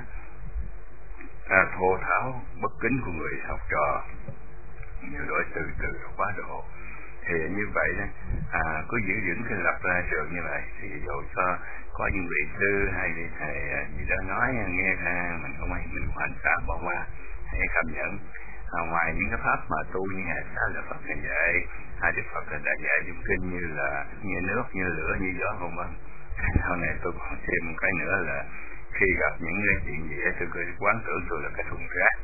thô tháo bất kính của người học trò, nhiều đổi từ quá độ. Thì như vậy đó, cứ giữ vững cái lập trường như vậy thì dầu cho có những vị sư hay vị thầy gì đó nói nghe mình không hay, mình hoàn xả bỏ qua, hãy kham nhẫn. Ngoài những cái pháp mà tu như Ngài Xá Lợi Phật ngày dạy, hai Đức Phật đã dạy trong kinh như là như nước, như lửa, như gió vân vân. Sau này tôi còn thêm một cái nữa là khi gặp những cái chuyện gì tôi cứ quán tưởng tôi là cái thùng rác.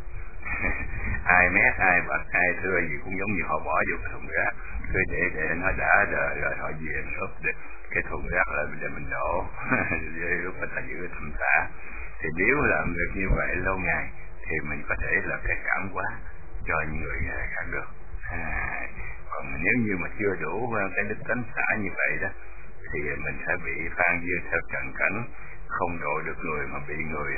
Ai mét, ai bật, ai thưa gì cũng giống như họ bỏ vô cái thùng rác, cứ để nó đã rồi họ về úp cái thùng rác lại để mình đổ. Lúc mà ta giữ thầm tạ. Thì nếu làm được như vậy lâu ngày thì mình có thể là cái cảm hóa cho những người khác được. Còn nếu như mà chưa đủ cái đức tánh xả như vậy đó thì mình sẽ bị phan dư theo trần cảnh, không độ được người mà bị người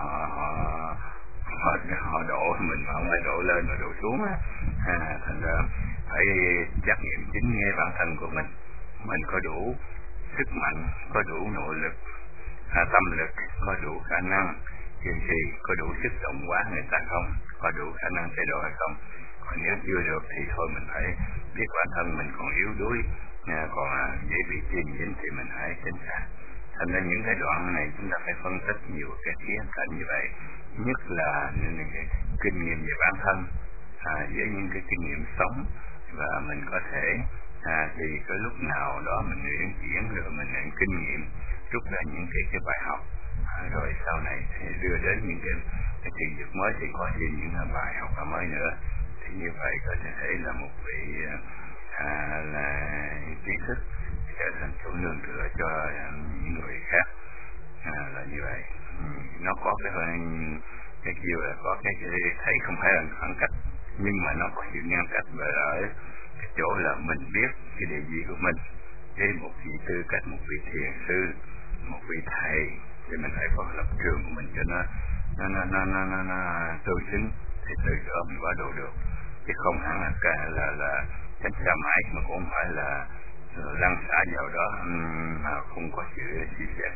họ độ mình mà không phải độ lên mà độ xuống á. Thành ra phải trách nhiệm chính nghe bản thân của mình có đủ sức mạnh, có đủ nội lực, tâm lực, có đủ khả năng kiên trì, có đủ sức động hóa người ta không, có đủ khả năng thay đổi hay không. Còn nếu chưa được thì thôi mình phải biết bản thân mình còn yếu đuối, còn dễ bị chìm dính thì mình hãy tránh xa. Thành ra những cái đoạn này chúng ta phải phân tích nhiều cái khía cạnh như vậy, nhất là những cái kinh nghiệm về bản thân, với những cái kinh nghiệm sống, và mình có thể thì cái lúc nào đó mình luyện chuyển rồi mình nhận kinh nghiệm, rút ra những cái bài học, rồi sau này thì đưa đến những cái thị dục mới thì có thêm những bài học mới nữa. Thì như vậy có thể là một vị là trí thức trở thành chỗ nương tựa cho những người khác, là như vậy. Nó có cái kêu là có cái thấy không phải là khoảng cách, nhưng mà nó có sự ngăn cách ở cái chỗ là mình biết cái địa vị của mình, với một vị tư cách, một vị thiền sư, một vị thầy, thì mình phải có lập trường của mình cho nó tương xứng, thì từ đó mình qua độ được, chứ không hẳn là tránh xa mãi, mà cũng không phải là lăn xả vào đó mà không có sự suy xét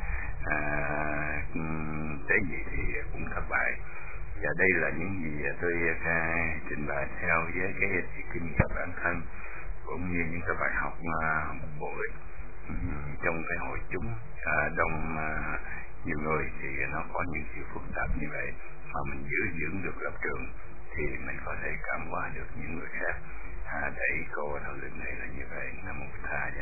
tế gì thì cũng thất bại. Và đây là những gì tôi trình bày theo với cái kinh nghiệm bản thân, cũng như những cái bài học bổ ích trong cái hội chúng đông nhiều người, thì nó có những sự phức tạp như vậy, mà mình giữ vững được lập trường thì mình có thể cảm hóa được những người khác. Đẩy câu thảo luận này là như vậy. Nam Mô Bụt Thầy.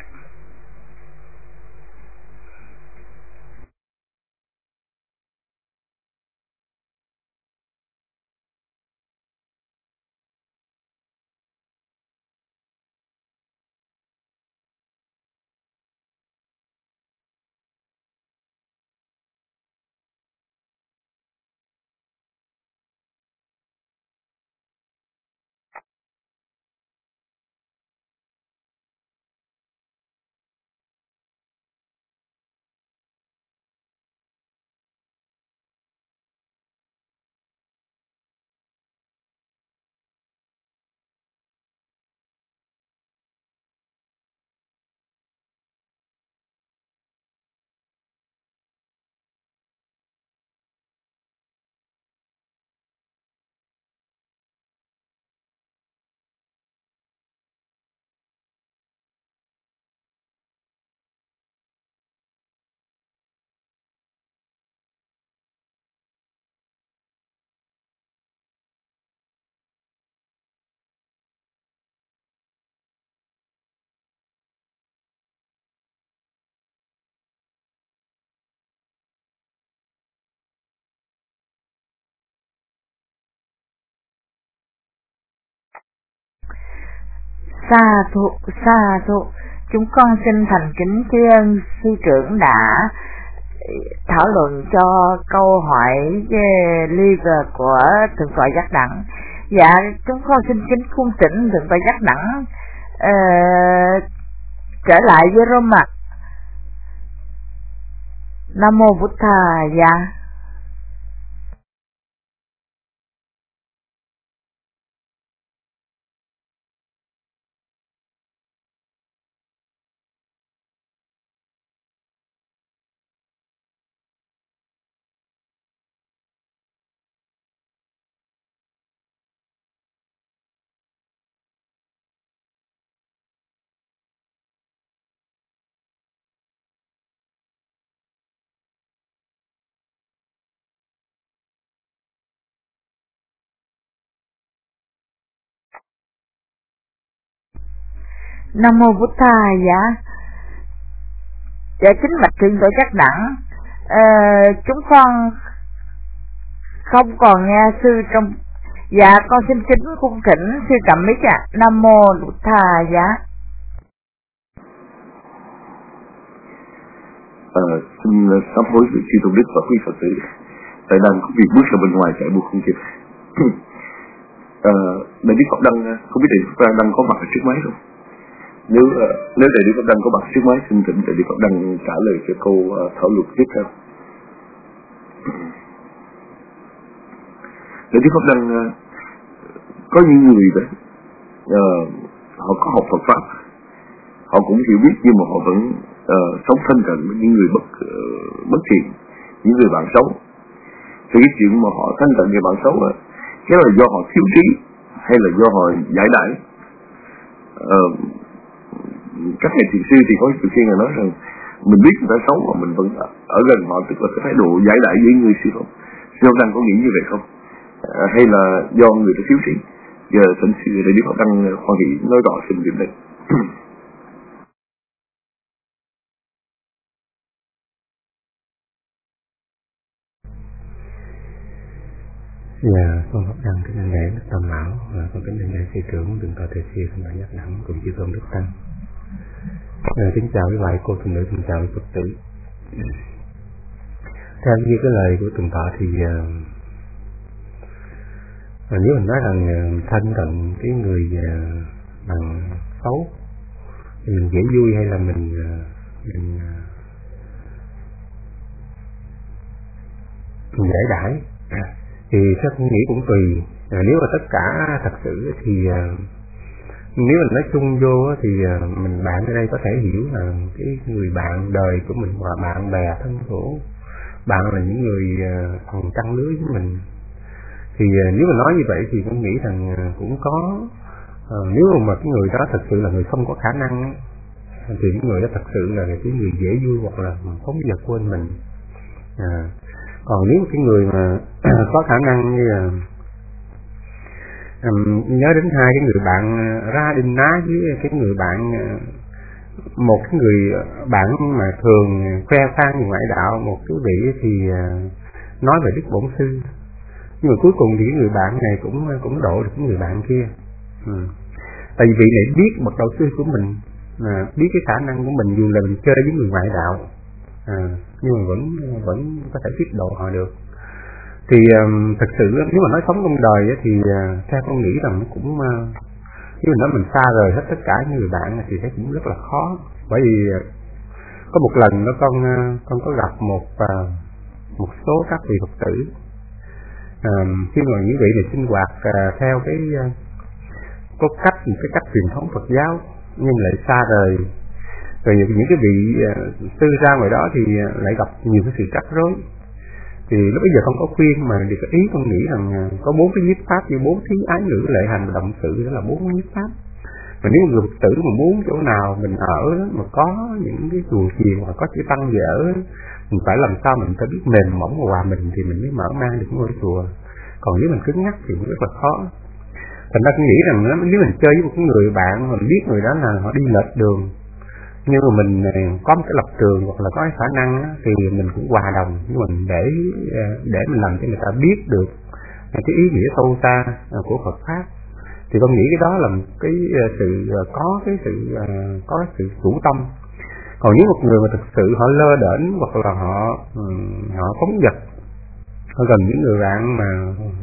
Sa thụ, chúng con xin thành kính tri ân sư trưởng đã thảo luận cho câu hỏi về liver của Thượng tọa Giác Đẳng. Dạ, chúng con xin kính cung thỉnh Thượng tọa Giác Đẳng trở lại với rô mặt. Nam Mô Bụt Thầy. Dạ. Nam Mô Bụt Thầy. Dạ. Dạ, chính bạch Thượng tọa Giác Đẳng, chúng con không còn nghe sư trong. Dạ, con xin kính cung thỉnh sư Trầm Mít ạ. Nam Mô Bụt Thầy. Dạ. Xin sám hối sự chư tôn đức và quý Phật tử, tại đang có việc bước ra bên ngoài chạy buộc không kịp. Đại Đức Pháp Đăng, không biết Đại Đức Pháp Đăng có mặt ở trước máy không? Nếu Đại Đức Pháp Đăng có mặt trước máy, xin thỉnh Đại Đức Pháp Đăng trả lời cho câu thảo luận tiếp theo. Đại Đức Pháp Đăng, có những người đấy họ có học Phật pháp, họ cũng hiểu biết, nhưng mà họ vẫn sống thân cận với những người bất thiện, những người bạn xấu. Thì cái chuyện mà họ thân cận với bạn xấu cái là do họ thiếu trí hay là do họ giải đãi, các thầy thiền sư thì có sự khuyên là nói rằng mình biết người ta xấu mà mình vẫn ở gần họ, tức là cái thái độ giải đãi với người sư không? Sư Pháp Đăng có nghĩ như vậy không? Hay là do người ta thiếu trí? Giờ thỉnh sư đại đức Pháp Đăng hoan hỷ nói rõ xin điểm này. Dạ, con Pháp Đăng kính lễ Đức Tam Bảo và con kính lễ sư trưởng Thượng tọa Thầy Si Thượng tọa Giác Đẳng cùng chư tôn Đức Tăng. Kính chào quý vị cô phụ nữ, kính chào quý Phật tử. Theo như cái lời của Thượng tọa thì nếu mình nói rằng thân cận cái người bằng xấu thì mình dễ vui hay là mình giải đãi, thì theo con nghĩ cũng tùy. Nếu mà tất cả thật sự thì nếu mình nói chung vô thì mình bạn ở đây có thể hiểu là cái người bạn đời của mình và bạn bè thân hữu, bạn là những người同trang lứa với mình. Thì nếu mà nói như vậy thì con nghĩ rằng cũng có, nếu mà cái người đó thật sự là người không có khả năng thì những người đó thật sự là cái người dễ vui hoặc là phóng dật quên mình. Còn nếu cái người mà có khả năng như là nhớ đến hai cái người bạn Ra Đinh Ná với cái người bạn, một cái người bạn mà thường khoe khoang về ngoại đạo, một cái vị thì nói về Đức Bổn Sư, nhưng mà cuối cùng thì cái người bạn này cũng độ được cái người bạn kia. Tại vì vị này biết bậc đạo sư của mình, biết cái khả năng của mình dù là mình chơi với người ngoại đạo, nhưng mà vẫn có thể tiếp độ họ được. Thì thật sự nếu mà nói sống trong đời thì theo con nghĩ rằng nó cũng, nếu mình nói mình xa rời hết tất cả những người bạn thì thấy cũng rất là khó. Bởi vì có một lần đó con có gặp một số các vị Phật tử, khi mà những vị này sinh hoạt theo cái có cái cách truyền thống Phật giáo nhưng lại xa rời, rồi những cái vị sư ra ngoài đó thì lại gặp nhiều cái sự rắc rối. Thì lúc bây giờ không có khuyên mà thì cái ý con nghĩ rằng có 4 cái nhiếp pháp như 4 thí ái ngữ lệ hành và động sự, đó là 4 nhiếp pháp. Và nếu người Phật tử mà muốn chỗ nào mình ở mà có những cái chùa chiền hoặc có chữ tăng về ở, mình phải làm sao mình phải biết mềm mỏng và hòa mình thì mình mới mở mang được ngôi chùa. Còn nếu mình cứng nhắc thì cũng rất là khó. Thành ra tôi nghĩ rằng nếu mình chơi với một người bạn mà mình biết người đó là họ đi lệch đường, nhưng mà mình có một cái lập trường hoặc là có cái khả năng thì mình cũng hòa đồng, nhưng mình để mình làm cho người ta biết được cái ý nghĩa sâu xa của Phật pháp. Thì tôi nghĩ cái đó là cái sự có sự chủ tâm. Còn nếu một người mà thực sự họ lơ đễnh hoặc là họ phóng dật, họ gần những người bạn mà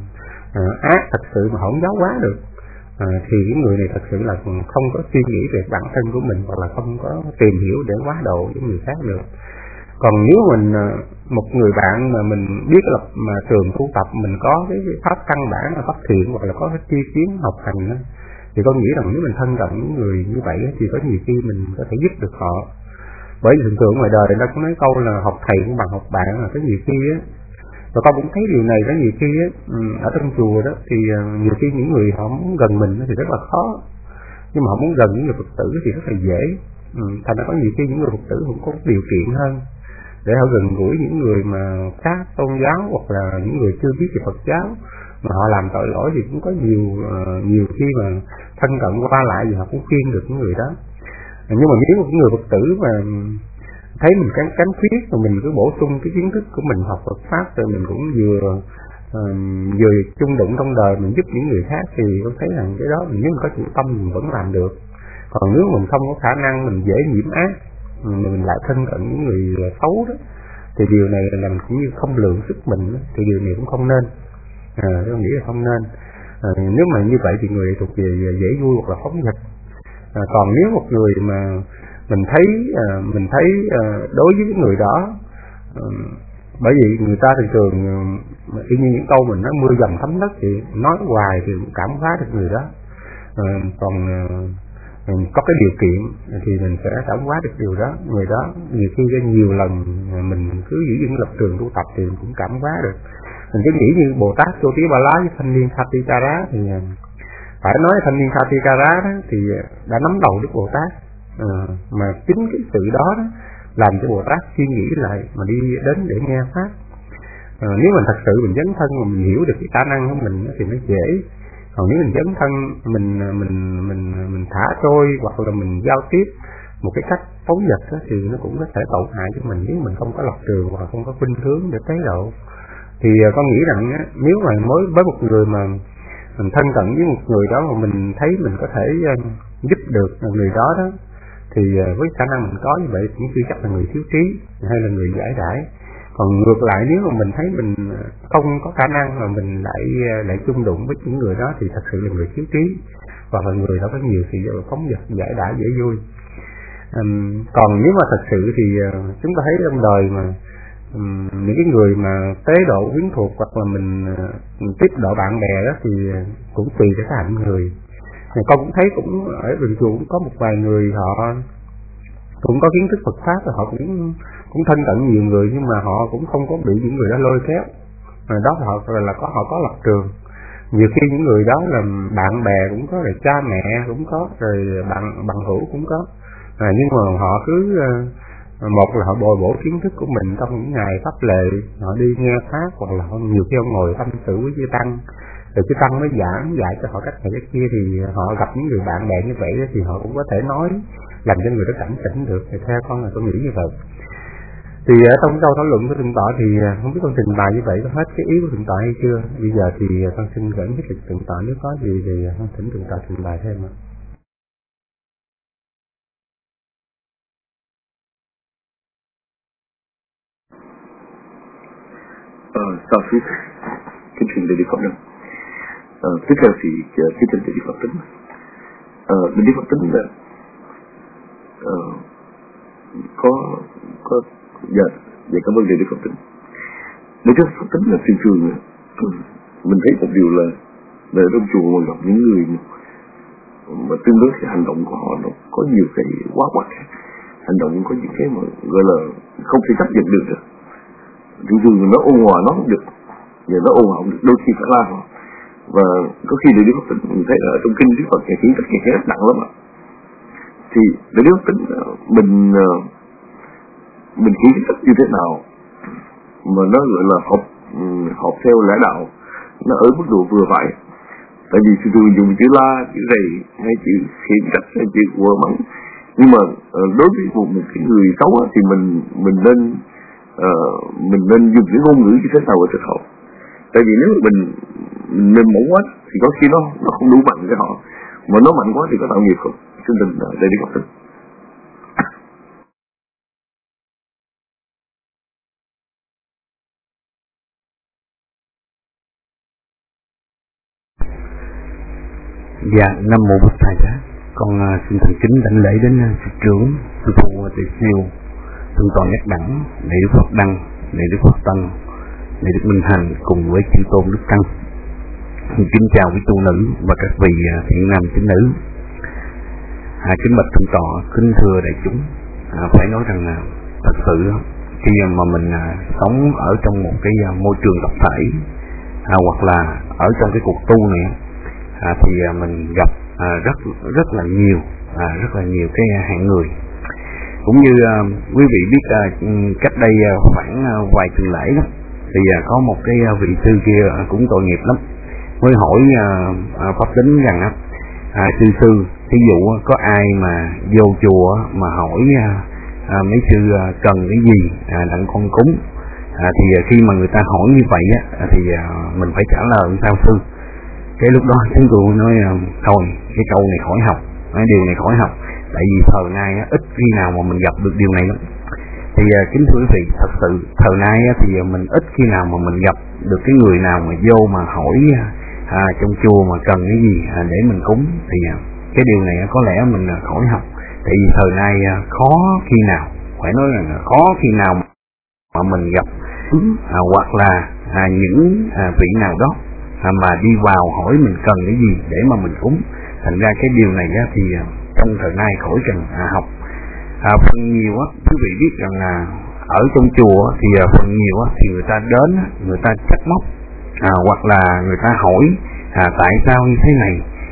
ác thật sự mà không giáo hóa được, thì những người này thật sự là không có suy nghĩ về bản thân của mình hoặc là không có tìm hiểu để hóa độ với người khác được. Còn nếu mình một người bạn mà mình biết là mà trường tu tập mình có cái pháp căn bản là pháp thiện hoặc là có cái chi kiến học hành, thì con nghĩ rằng nếu mình thân cận những người như vậy thì có nhiều khi mình có thể giúp được họ. Bởi vì thường thường ngoài đời người ta cũng nói câu là học thầy cũng bằng học bạn, là có nhiều khi á, và con cũng thấy điều này đó, nhiều khi á, ở trong chùa đó thì nhiều khi những người họ muốn gần mình thì rất là khó, nhưng mà họ muốn gần những người Phật tử thì rất là dễ. Thành ra có nhiều khi những người Phật tử cũng có điều kiện hơn để họ gần gũi những người mà khác tôn giáo hoặc là những người chưa biết về Phật giáo mà họ làm tội lỗi, thì cũng có nhiều khi mà thân cận qua lại thì họ cũng khuyên được những người đó. Nhưng mà nếu một người Phật tử mà thấy mình kém khuyết rồi mình cứ bổ sung cái kiến thức của mình học Phật pháp, rồi mình cũng vừa chung đụng trong đời mình giúp những người khác, thì tôi thấy rằng cái đó nếu mình có chủ tâm mình vẫn làm được. Còn nếu mình không có khả năng, mình dễ nhiễm ác, mình lại thân cận những người xấu đó, thì điều này là mình cũng như không lượng sức mình, thì điều này cũng không nên. Tôi nghĩ là không nên. Nếu mà như vậy thì người thuộc về dễ vui hoặc là phóng dật. Còn nếu một người mà mình thấy đối với cái người đó, bởi vì người ta thường y như những câu mình nói mưa dầm thấm đất, thì nói hoài thì cũng cảm hóa được người đó. Còn có cái điều kiện thì mình sẽ cảm hóa được điều đó. Người đó nhiều khi nhiều lần mình cứ giữ những lập trường tu tập thì mình cũng cảm hóa được. Mình cứ nghĩ như Bồ Tát Chô Tí Ba Lá với thanh niên Satikara, thì phải nói thanh niên Satikara đó thì đã nắm đầu Đức Bồ Tát. mà chính cái sự đó làm cho Bồ Tát suy nghĩ lại mà đi đến để nghe pháp. Nếu mình thật sự mình dấn thân mà mình hiểu được cái khả năng của mình thì nó dễ. Còn nếu mình dấn thân mình thả trôi hoặc là mình giao tiếp một cái cách phóng dật thì nó cũng có thể tổn hại cho mình nếu mình không có lập trường hoặc không có khuynh hướng để tế độ. Thì con nghĩ rằng nếu mà với một người mà mình thân cận với một người đó mà mình thấy mình có thể giúp được người đó thì với khả năng mình có như vậy cũng chưa chắc là người thiếu trí hay là người giải đãi. Còn ngược lại nếu mà mình thấy mình không có khả năng mà mình lại chung đụng với những người đó thì thật sự là người thiếu trí hoặc là người đó có nhiều sự phóng dật giải đãi dễ vui. Còn nếu mà thật sự thì chúng ta thấy trong đời mà những cái người mà tế độ quyến thuộc hoặc là mình tiếp độ bạn bè đó thì cũng tùy cái hạnh người. Con cũng thấy cũng ở bình chùa cũng có một vài người họ cũng có kiến thức Phật pháp và họ cũng thân cận nhiều người nhưng mà họ cũng không có bị những người đó lôi kéo. Đó họ có lập trường. Nhiều khi những người đó là bạn bè cũng có, rồi cha mẹ cũng có, rồi bằng hữu cũng có. Nhưng mà họ cứ một là họ bồi bổ kiến thức của mình trong những ngày pháp lệ, họ đi nghe pháp hoặc là nhiều khi họ ngồi tâm sự với chư tăng, rồi chư tăng mới dạy cho họ cách này cách kia thì họ gặp những người bạn bè như vậy thì họ cũng có thể nói làm cho người đó cảnh tỉnh được. Thì theo con là tôi nghĩ như vậy. Thì ở trong câu thảo luận của thượng tọa thì không biết con trình bày như vậy có hết cái ý của thượng tọa hay chưa. Bây giờ thì con xin dẫn cái lịch thượng tọa, nếu có gì thì con thỉnh thượng tọa trình bày thêm ạ. Sau khi kính trình Đại Đức Pháp Đăng, tiếp theo thì kính trình Đại Đức Pháp Tính. Đại Đức Pháp Tính là có dạ cảm ơn Đại Đức Pháp Tính. Đại Đức Pháp Tính là thường mình thấy một điều là ở trong chùa mà gặp những người mà tương đối cái hành động của họ nó có nhiều cái quá quắt, hành động có những cái mà gọi là không thể chấp nhận được. Thường nó ôn hòa nó không được, và nó ôn hòa không được, đôi khi phải la họ. Và có khi Đại Đức Pháp Tính mình thấy là trong kinh Đức Phật khiến tất cả rất nặng lắm ạ. Thì Đại Đức Pháp Tính mình khiến cách như thế nào mà nó gọi là học theo lẽ đạo, nó ở mức độ vừa phải. Tại vì thường dùng chữ la, chữ rầy hay chữ khiển trách hay chữ quở mắng, nhưng mà đối với một cái người xấu thì mình nên dùng cái ngôn ngữ như thế nào để thích họ. Tại vì nếu mình nên mỏng quá thì có khi nó không đủ mạnh cho họ, mà nó mạnh quá thì có tạo nghiệp không. Xin tình Đại Đức Pháp Tính. Dạ, Nam Mô Bụt Thầy Giá. Con xin thành kính đảnh lễ đến sư trưởng, sư phụ Tỳ Siêu, thượng tọa Nhất Đẳng, Đại Đức Pháp Đăng, Đại Đức Pháp Tân, Đại Đức Minh Hành cùng với chư tôn Đức Tăng. Kính chào quý tu nữ và các vị thiện nam tín nữ. Kính bạch thượng tọa, kính thưa đại chúng. Phải nói rằng thật sự khi mà mình sống ở trong một cái môi trường tập thể hoặc là ở trong cái cuộc tu này thì mình gặp rất là nhiều cái hạng người. Cũng như quý vị biết cách đây khoảng vài tuần lễ đó, thì có một cái vị sư kia cũng tội nghiệp lắm, mới hỏi Pháp Tính rằng sư thí dụ có ai mà vô chùa mà hỏi mấy sư cần cái gì đặng con cúng, thì khi mà người ta hỏi như vậy thì mình phải trả lời sao sư. Cái lúc đó chúng tôi nói thôi cái câu này khỏi học, điều này khỏi học, tại vì thời nay ít khi nào mà mình gặp được điều này lắm. Thì kính thưa quý vị, thật sự thời nay thì mình ít khi nào mà mình gặp được cái người nào mà vô mà hỏi trong chùa mà cần cái gì để mình cúng, thì cái điều này có lẽ mình khỏi học. Tại vì thời nay khó khi nào, phải nói là khó khi nào mà mình gặp hoặc là những vị nào đó mà đi vào hỏi mình cần cái gì để mà mình cúng. Thành ra cái điều này thì trong thời nay khỏi cần học. Phần nhiều quý vị biết rằng là ở trong chùa thì phần nhiều thì người ta đến, người ta trách móc hoặc là người ta hỏi tại sao như thế này,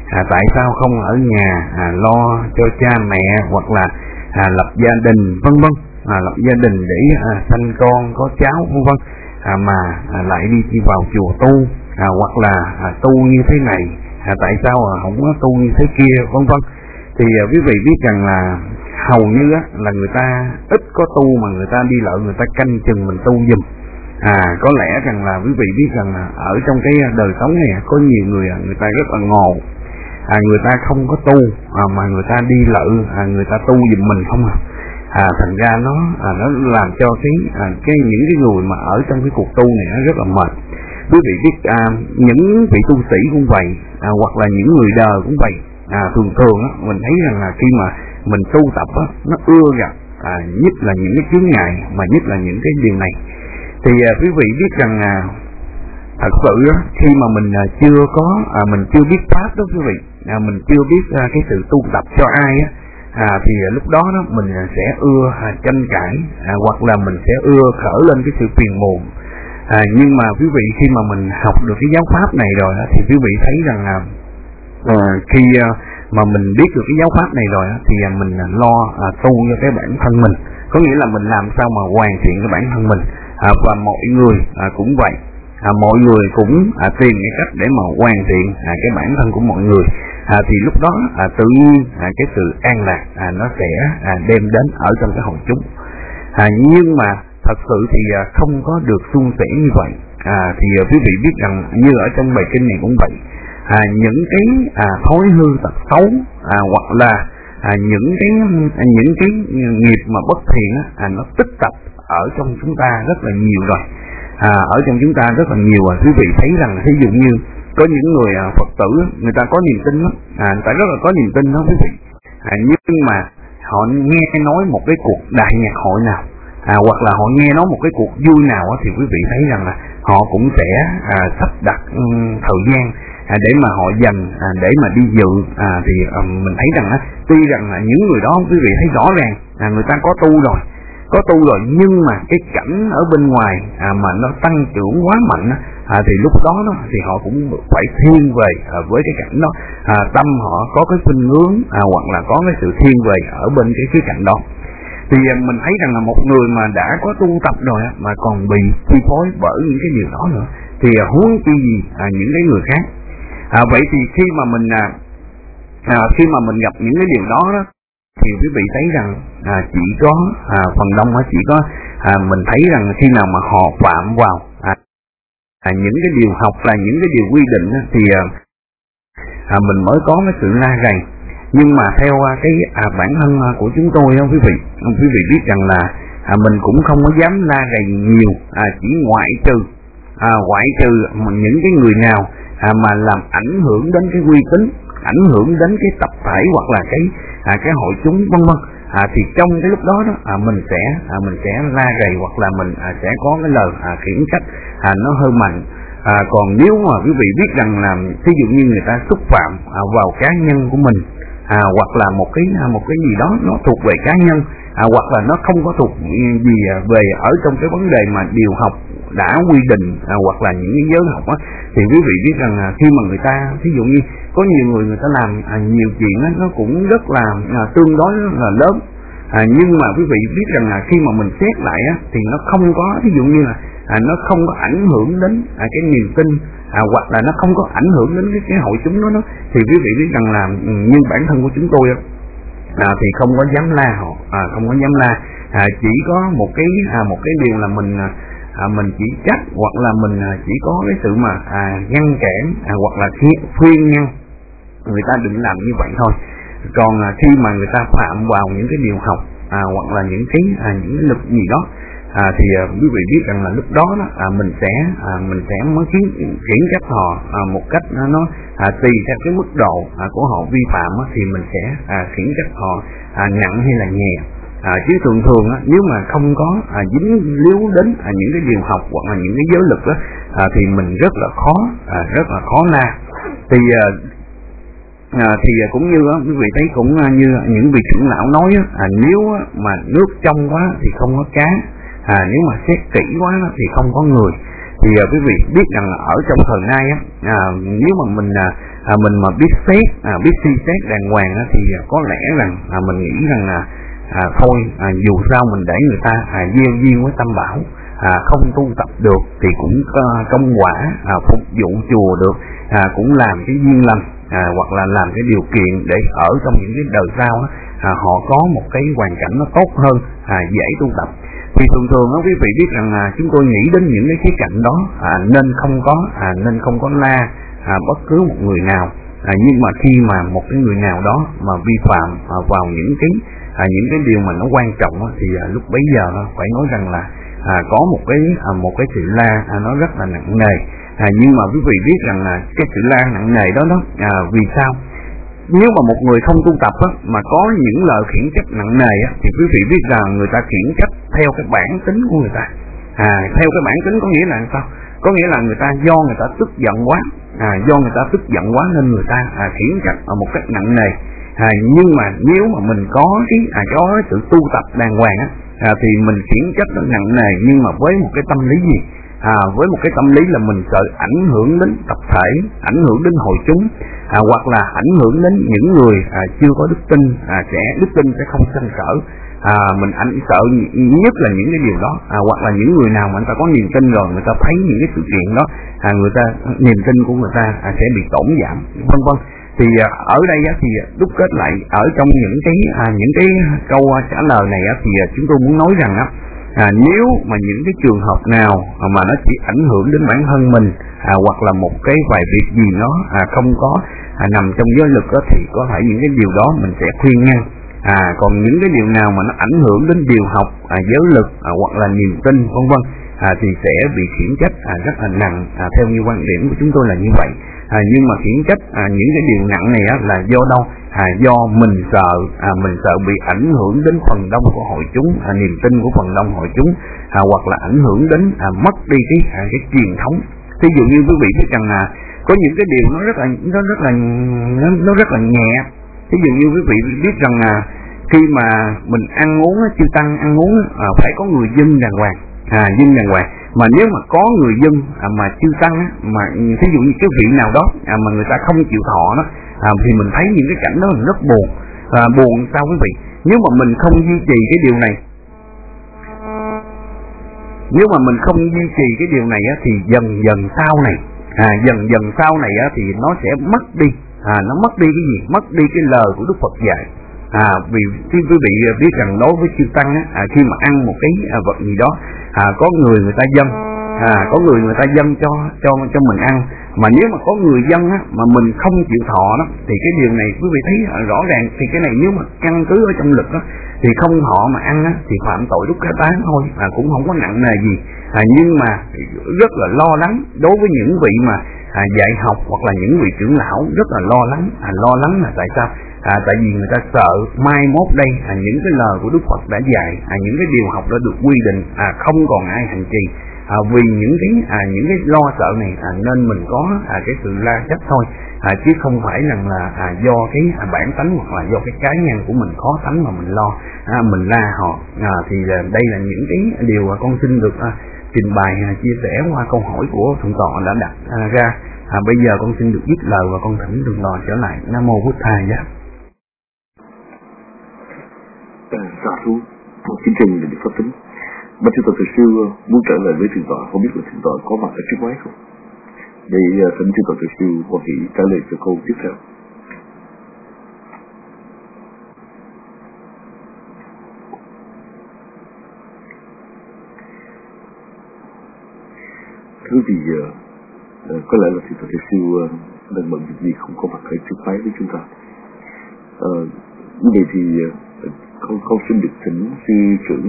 tại sao không ở nhà lo cho cha mẹ hoặc là lập gia đình vân vân, lập gia đình để sanh con có cháu vân vân, mà lại đi vào chùa tu, hoặc là tu như thế này, tại sao không có tu như thế kia vân vân. Thì quý vị biết rằng là hầu như là người ta ít có tu mà người ta đi lợi, người ta canh chừng mình tu giùm. Có lẽ rằng là quý vị biết rằng là ở trong cái đời sống này có nhiều người ta rất là ngộ, người ta không có tu mà người ta đi lợi, người ta tu giùm mình không thành ra nó làm cho cái những cái người mà ở trong cái cuộc tu này nó rất là mệt. Quý vị biết những vị tu sĩ cũng vậy, hoặc là những người đời cũng vậy, thường mình thấy rằng là khi mà mình tu tập nó ưa gặp nhất là những cái chướng ngại, mà nhất là những cái điều này. Thì quý vị biết rằng thật sự khi mà mình mình chưa biết pháp đó quý vị, mình chưa biết cái sự tu tập cho ai thì lúc đó mình sẽ ưa tranh cãi, hoặc là mình sẽ ưa khởi lên cái sự phiền muộn. Nhưng mà quý vị khi mà mình học được cái giáo pháp này rồi thì quý vị thấy rằng khi mà mình biết được cái giáo pháp này rồi thì mình lo tu cho cái bản thân mình, có nghĩa là mình làm sao mà hoàn thiện cái bản thân mình, và mọi người cũng vậy, mọi người cũng tìm cái cách để mà hoàn thiện cái bản thân của mọi người, thì lúc đó tự nhiên cái sự an lạc nó sẽ đem đến ở trong cái hội chúng. Nhưng mà thật sự thì không có được suôn sẻ như vậy. Thì quý vị biết rằng như ở trong bài kinh này cũng vậy, những cái thói hư tật xấu, hoặc là những cái nghiệp mà bất thiện nó tích tập ở trong chúng ta rất là nhiều rồi, ở trong chúng ta rất là nhiều rồi. Quý vị thấy rằng ví dụ như có những người Phật tử, người ta có niềm tin lắm, người ta rất là có niềm tin đó quý vị, nhưng mà họ nghe nói một cái cuộc đại nhạc hội nào, hoặc là họ nghe nói một cái cuộc vui nào thì quý vị thấy rằng là họ cũng sẽ sắp đặt thời gian để mà họ dành để mà đi dự. Thì mình thấy rằng tuy rằng là những người đó quý vị thấy rõ ràng người ta có tu rồi, nhưng mà cái cảnh ở bên ngoài mà nó tăng trưởng quá mạnh thì lúc đó thì họ cũng phải thiên về với cái cảnh đó, tâm họ có cái khuynh hướng hoặc là có cái sự thiên về ở bên cái cảnh đó. Thì mình thấy rằng là một người mà đã có tu tập rồi mà còn bị chi phối bởi những cái điều đó nữa thì huống chi gì những cái người khác. Vậy thì khi mà mình gặp những cái điều đó thì quý vị thấy rằng chỉ có phần đông chỉ có mình thấy rằng khi nào mà họ phạm vào những cái điều học là những cái điều quy định thì mình mới có cái sự la rầy. Nhưng mà theo cái bản thân của chúng tôi quý vị biết rằng là mình cũng không có dám la rầy nhiều, chỉ ngoại trừ những cái người nào mà làm ảnh hưởng đến cái uy tín, ảnh hưởng đến cái tập thể hoặc là cái hội chúng vân vân, thì trong cái lúc đó mình sẽ la rầy hoặc là mình sẽ có cái lời khiển trách nó hơi mạnh. Còn nếu mà quý vị biết rằng là ví dụ như người ta xúc phạm vào cá nhân của mình, hoặc là một cái gì đó nó thuộc về cá nhân, hoặc là nó không có thuộc gì về ở trong cái vấn đề mà điều học đã quy định, hoặc là những cái giới học thì quý vị biết rằng khi mà người ta ví dụ như có nhiều người ta làm nhiều chuyện nó cũng rất là tương đối rất là lớn, nhưng mà quý vị biết rằng là khi mà mình xét lại thì nó không có, ví dụ như là nó không có ảnh hưởng đến cái niềm tin, hoặc là nó không có ảnh hưởng đến cái hội chúng đó, thì quý vị biết rằng là như bản thân của chúng tôi thì không có dám la họ, không có dám la, chỉ có một cái điều là mình chỉ trách hoặc là mình chỉ có cái sự mà ngăn cản hoặc là khuyên ngăn người ta đừng làm như vậy thôi. Còn khi mà người ta phạm vào những cái điều học hoặc là những cái luật gì đó thì quý vị biết rằng là lúc đó mình sẽ mới khiển trách họ một cách nó tùy theo cái mức độ của họ vi phạm thì mình sẽ khiển trách họ nặng hay là nhẹ. Chứ thường nếu mà không có dính líu đến những cái điều học hoặc là những cái giới lực thì mình rất là khó la. Thì cũng như quý vị thấy cũng như những vị trưởng lão nói nếu mà nước trong quá thì không có cá, nếu mà xét kỹ quá thì không có người. Thì quý vị biết rằng là ở trong thời nay nếu mà mình mình mà biết xét, biết suy xét đàng hoàng thì có lẽ rằng mình nghĩ rằng thôi dù sao mình để người ta gieo duyên với Tam Bảo, không tu tập được thì cũng công quả phục vụ chùa được, cũng làm cái duyên lành, hoặc là làm cái điều kiện để ở trong những cái đời sau họ có một cái hoàn cảnh nó tốt hơn, dễ tu tập. Thì thường thường quý vị biết rằng chúng tôi nghĩ đến những cái khía cạnh đó nên không có la bất cứ một người nào, nhưng mà khi mà một cái người nào đó mà vi phạm vào những cái điều mà nó quan trọng thì lúc bấy giờ phải nói rằng là có một cái sự la nó rất là nặng nề. Nhưng mà quý vị biết rằng là cái sự la nặng nề đó vì sao? Nếu mà một người không tu tập mà có những lời khiển trách nặng nề thì quý vị biết rằng người ta khiển trách theo cái bản tính của người ta. Theo cái bản tính có nghĩa là sao? Có nghĩa là người ta do người ta tức giận quá, nên người ta khiển trách ở một cách nặng nề. Nhưng mà nếu mà mình có cái sự tu tập đàng hoàng thì mình khiển trách nó nặng nề, nhưng mà với một cái tâm lý gì? Với một cái tâm lý là mình sợ ảnh hưởng đến tập thể, ảnh hưởng đến hội chúng, hoặc là ảnh hưởng đến những người chưa có đức tin, đức tin sẽ không sanh sở. Mình sợ nhất là những cái điều đó, hoặc là những người nào mà người ta có niềm tin rồi, người ta thấy những cái sự kiện đó, niềm tin của người ta sẽ bị tổn giảm, vân vân. Thì ở đây thì đúc kết lại ở trong những cái câu trả lời này thì chúng tôi muốn nói rằng nếu mà những cái trường hợp nào mà nó chỉ ảnh hưởng đến bản thân mình, hoặc là một cái vài việc gì nó không có nằm trong giới lực thì có thể những cái điều đó mình sẽ khuyên ngăn. Còn những cái điều nào mà nó ảnh hưởng đến điều học, giới lực, hoặc là niềm tin vân vân thì sẽ bị khiển trách rất là nặng, theo như quan điểm của chúng tôi là như vậy. Nhưng mà khiển trách những cái điều nặng này là do đâu? Do mình sợ bị ảnh hưởng đến phần đông của hội chúng, niềm tin của phần đông hội chúng, hoặc là ảnh hưởng đến mất đi cái truyền thống. Ví dụ như quý vị biết rằng có những cái điều nó rất là nhẹ. Ví dụ như quý vị biết rằng khi mà mình ăn uống, chư tăng ăn uống phải có người dân đàng hoàng, mà nếu mà có người dân mà chư tăng mà ví dụ như cái vị nào đó mà người ta không chịu thọ đó, thì mình thấy những cái cảnh đó rất buồn. Buồn sao quý vị? Nếu mà mình không duy trì cái điều này, thì dần dần sau này thì nó sẽ mất đi. Nó mất đi cái gì? Mất đi cái lời của Đức Phật dạy. Vì quý vị biết rằng đối với chư tăng khi mà ăn một cái vật gì đó, có người ta dâng, cho mình ăn, mà nếu mà có người dâng mà mình không chịu thọ đó, thì cái điều này quý vị thấy rõ ràng. Thì cái này nếu mà căn cứ ở trong lực đó, thì không thọ mà ăn thì phạm tội đúc cá tán thôi, cũng không có nặng nề gì. Nhưng mà rất là lo lắng đối với những vị mà dạy học, hoặc là những vị trưởng lão rất là lo lắng là tại sao? Tại vì người ta sợ mai mốt đây những cái lời của Đức Phật đã dạy, những cái điều học đã được quy định, không còn ai hành trì. Vì những cái lo sợ này nên mình có cái sự la trách thôi, chứ không phải rằng là do cái bản tánh hoặc là do cái cá nhân của mình khó tánh mà mình mình la họ. Thì đây là những cái điều con xin được trình bày chia sẻ qua câu hỏi của thượng tọa đã đặt ra. Bây giờ con xin được dứt lời và con thỉnh thượng tọa trở lại. Nam mô Bụt Thầy. Dạ thú, kính trình Đức Pháp Tính. Bạch thượng tọa Từ Sư muốn trở lại với thượng tọa, không biết là thượng tọa có mặt ở trước máy không? Để thỉnh thượng tọa Từ Sư hoan hỷ trả lời cho câu tiếp theo. Thưa quý vị, có lẽ là thượng tọa Từ Sư đang bận việc gì không có mặt ở trước máy với chúng ta. Như vậy thì con xin được thỉnh sư trưởng,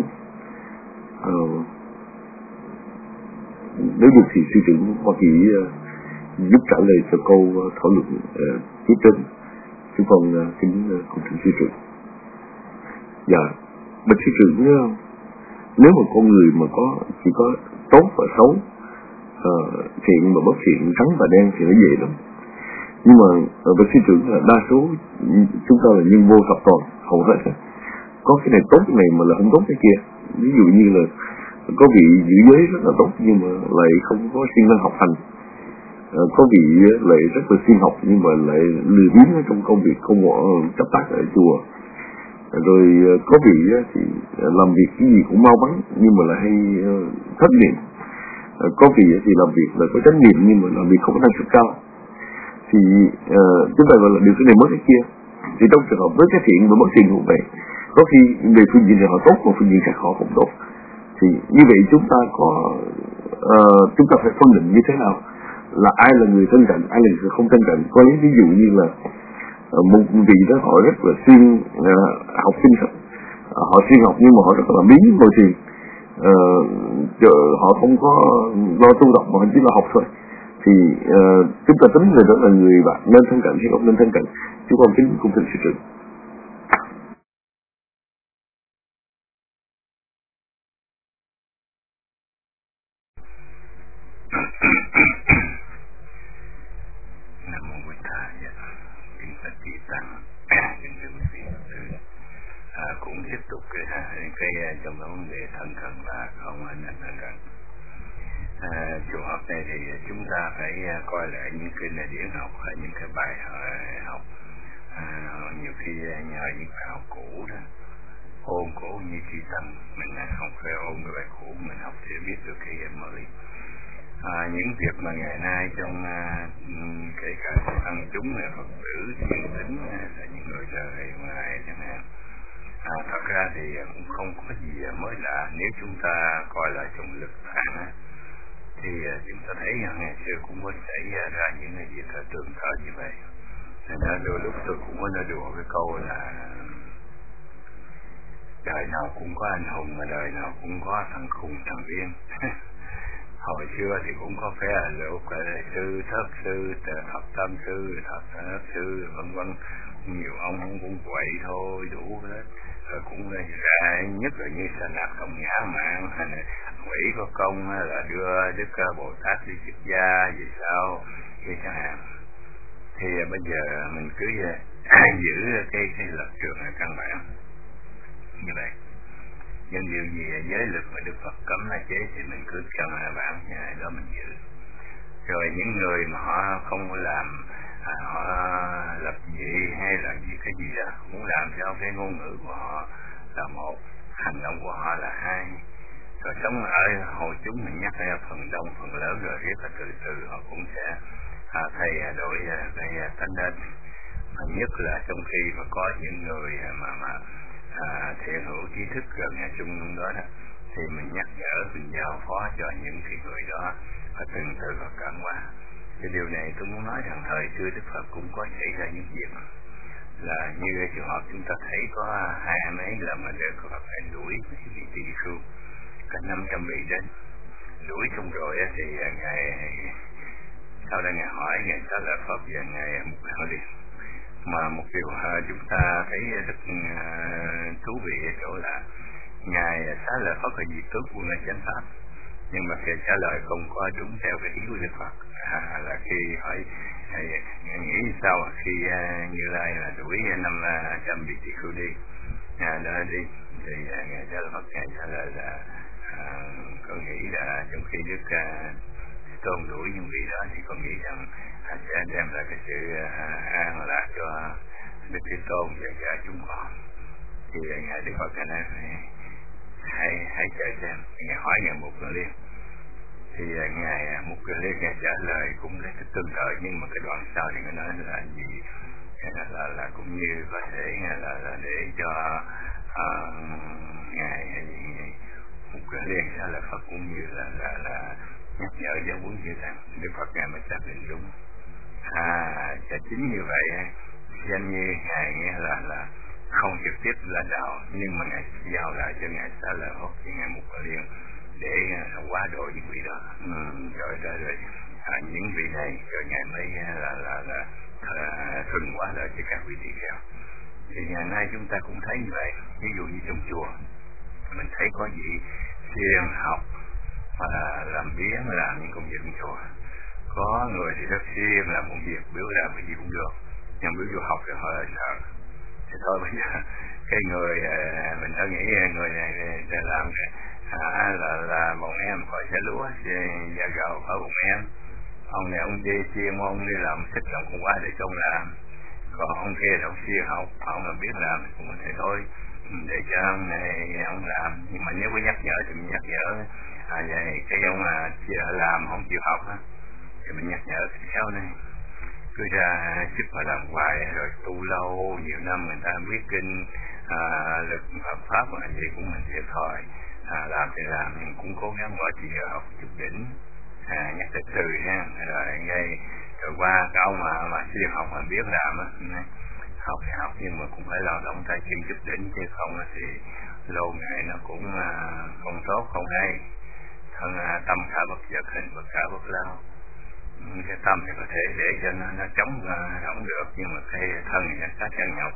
nếu được thì sư trưởng hoa kỳ giúp trả lời cho câu thảo luận tiếp trên. Chúng con kính cùng thỉnh sư trưởng. Dạ, bạch sư trưởng, nếu mà con người mà chỉ có tốt và xấu, thiện và bất thiện, trắng và đen thì nó dễ lắm. Nhưng mà bạch sư trưởng là đa số chúng ta là nhân vô thập toàn, hầu hết có cái này tốt cái này mà là không tốt cái kia. Ví dụ như là có vị giữ giới rất là tốt nhưng mà lại không có siêng năng học hành, có vị lại rất là siêng học nhưng mà lại lười biếng trong công việc không chấp tác ở chùa. Rồi có vị thì làm việc cái gì cũng mau mắn nhưng mà lại hay thất niệm. Có vị thì làm việc là có chánh niệm nhưng mà làm việc không có năng suất cao. Thì chúng ta gọi là điều cái này mất cái kia. Thì trong trường hợp với cái thiện và mất thiện cũng vậy, có khi về phương diện này họ tốt và phương diện khác họ không tốt. Thì như vậy chúng ta phải phân định như thế nào là ai là người thân cận, ai là người không thân cận. Có lấy ví dụ như là một vị đó họ rất là siêng học kinh sách, họ siêng học nhưng mà họ rất là bí ngồi thiền, họ không có lo tu tập mà họ chỉ là học thôi. Thì chúng ta tính về đó là người bạn nên thân cận hay không nên thân cận. Chúng con kính cung thỉnh sư trưởng. Nam mô Bụt Thầy, kính bạch Kỳ Tăng, kính thưa quý vị Phật tử. Cũng tiếp tục cái trong vấn đề thân cận và không nên thân cận. Trường hợp này thì chúng ta phải coi lại những cái điển học hay những cái bài học, nhiều khi nhờ những bài học cũ đó, ôn cổ như Kỳ Tăng, mình không phải ôn cái bài cũ, mình học để biết được cái mới. Những việc mà ngày nay trong kể cả tăng chúng Phật tử thiền tính là những người đời ngoài chẳng hạn, thật ra thì cũng không có gì mới lạ. Nếu chúng ta coi lại trong lực tạng thì chúng ta thấy ngày xưa cũng có xảy ra những cái việc tương tự như vậy. Nên đôi lúc tôi cũng có nói đùa cái câu là đời nào cũng có anh hùng mà đời nào cũng có thằng khùng thằng điên. Hồi xưa thì cũng có phe lục sư, thất sư, thập tam sư, thập thất sư, vân vân, nhiều ông cũng quậy thôi đủ hết. Rồi cũng ra nhất là như Sa Nạp Công Ngã Mạng hay là quỷ có công là đưa Đức Bồ Tát đi xuất gia vì sao vậy chẳng hạn. Thì bây giờ mình cứ giữ cái lập trường căn bản như vậy. Nhưng điều gì giới lực mà Đức Phật cấm là chế thì mình cứ căn bản đó mình giữ. Rồi những người mà họ không có làm, họ lập dị hay là cái gì đó, muốn làm cho cái ngôn ngữ của họ là một, hành động của họ là hai. Rồi sống ở hội chúng mình nhắc ra phần đông phần lớn rồi riết là từ từ họ cũng sẽ thay đổi cái tánh nết. Nhất là trong khi mà có những người mà thiện hữu trí thức gần chung đó đó, thì mình nhắc nhở, mình giao phó cho những cái người đó và từng từ họ cảm hóa. Cái điều này tôi muốn nói rằng thời xưa Đức Phật cũng có xảy ra những việc là như trường hợp chúng ta thấy có hai mấy là mà được Phật phải đuổi vị tỳ khưu cả 500 vị đến đuổi xong rồi thì ngài sau đó ngài hỏi ngài Xá Lợi Phật và ngài Mục Hào đi. Mà một điều chúng ta thấy rất thú vị ở chỗ là ngài Xá Lợi Phật là vị tướng quân ở chánh pháp, nhưng mà khi trả lời không có đúng theo cái ý của Đức Phật, là khi hỏi nghĩ sao khi Như Lai là đuổi 500 vị tỳ khưu đi đó đi, thì ngài Xá Lợi Phật ngài trả lời là con nghĩ là trong khi Đức Tôn đuổi những vị đó thì con nghĩ rằng sẽ đem lại cái sự an lạc cho Đức Thế Tôn và cả chúng con. Thì ngài Đức Phật nói hãy chờ xem. Ngài hỏi ngài Mục Kiền Liên, thì ngài Mục Kiền Liên ngài trả lời cũng rất tương tự, nhưng mà cái đoạn sau thì ngài nói là gì là cũng như có thể là để cho ngài Mục Kiền Liên Xá Lợi Phật cũng như là nhắc nhở giáo huấn như rằng Đức Phật ngài mới xác định đúng. Và chính như vậy xem như ngài nghe là không trực tiếp lãnh đạo, nhưng mà ngài giao lại cho ngài Xá Lợi Phật thì ngài Mục Kiền Liên để quá độ những vị đó. Rồi những vị này rồi ngài mới là thuần quá lợi cho các vị tỳ kheo. Thì ngày nay chúng ta cũng thấy như vậy. Ví dụ như trong chùa mình thấy có vị thiền học và làm biếng làm những công việc trong chùa, có người thì rất siêng làm công việc, biểu làm cái gì cũng được, nhưng biểu vô học thì họ lại sợ. Thì thôi bây giờ cái người mình đã nghĩ người này làm là bồng em khỏi xe lúa, và gạo khỏi bồng em, ông này ông đi chuyên môn đi làm thích làm cũng quá để cho ông làm, còn ông kia là ông siêng học, ông là biết làm cũng có thể thôi để cho ông này ông làm, nhưng mà nếu có nhắc nhở thì mình nhắc nhở. Vậy cái ông mà làm không chịu học á thì mình nhắc nhở sau này cứ ra chức mà làm hoài rồi tu lâu nhiều năm người ta biết kinh lực Phật pháp mà gì cũng mình thiệt thòi, làm thì làm nhưng cũng cố gắng bỏ chỉ học chút đỉnh, nhắc từ từ ha, rồi ngay rồi qua cái ông mà siêng học mà biết làm á, học thì học nhưng mà cũng phải lao động tay chân chút đỉnh, chứ không thì lâu ngày nó cũng không tốt không hay. Thân tâm khả bất giật, hình bất khả bất lao. Cái tâm thì có thể để cho nó chống động được, nhưng mà cái thân thì nó khá chân nhọc,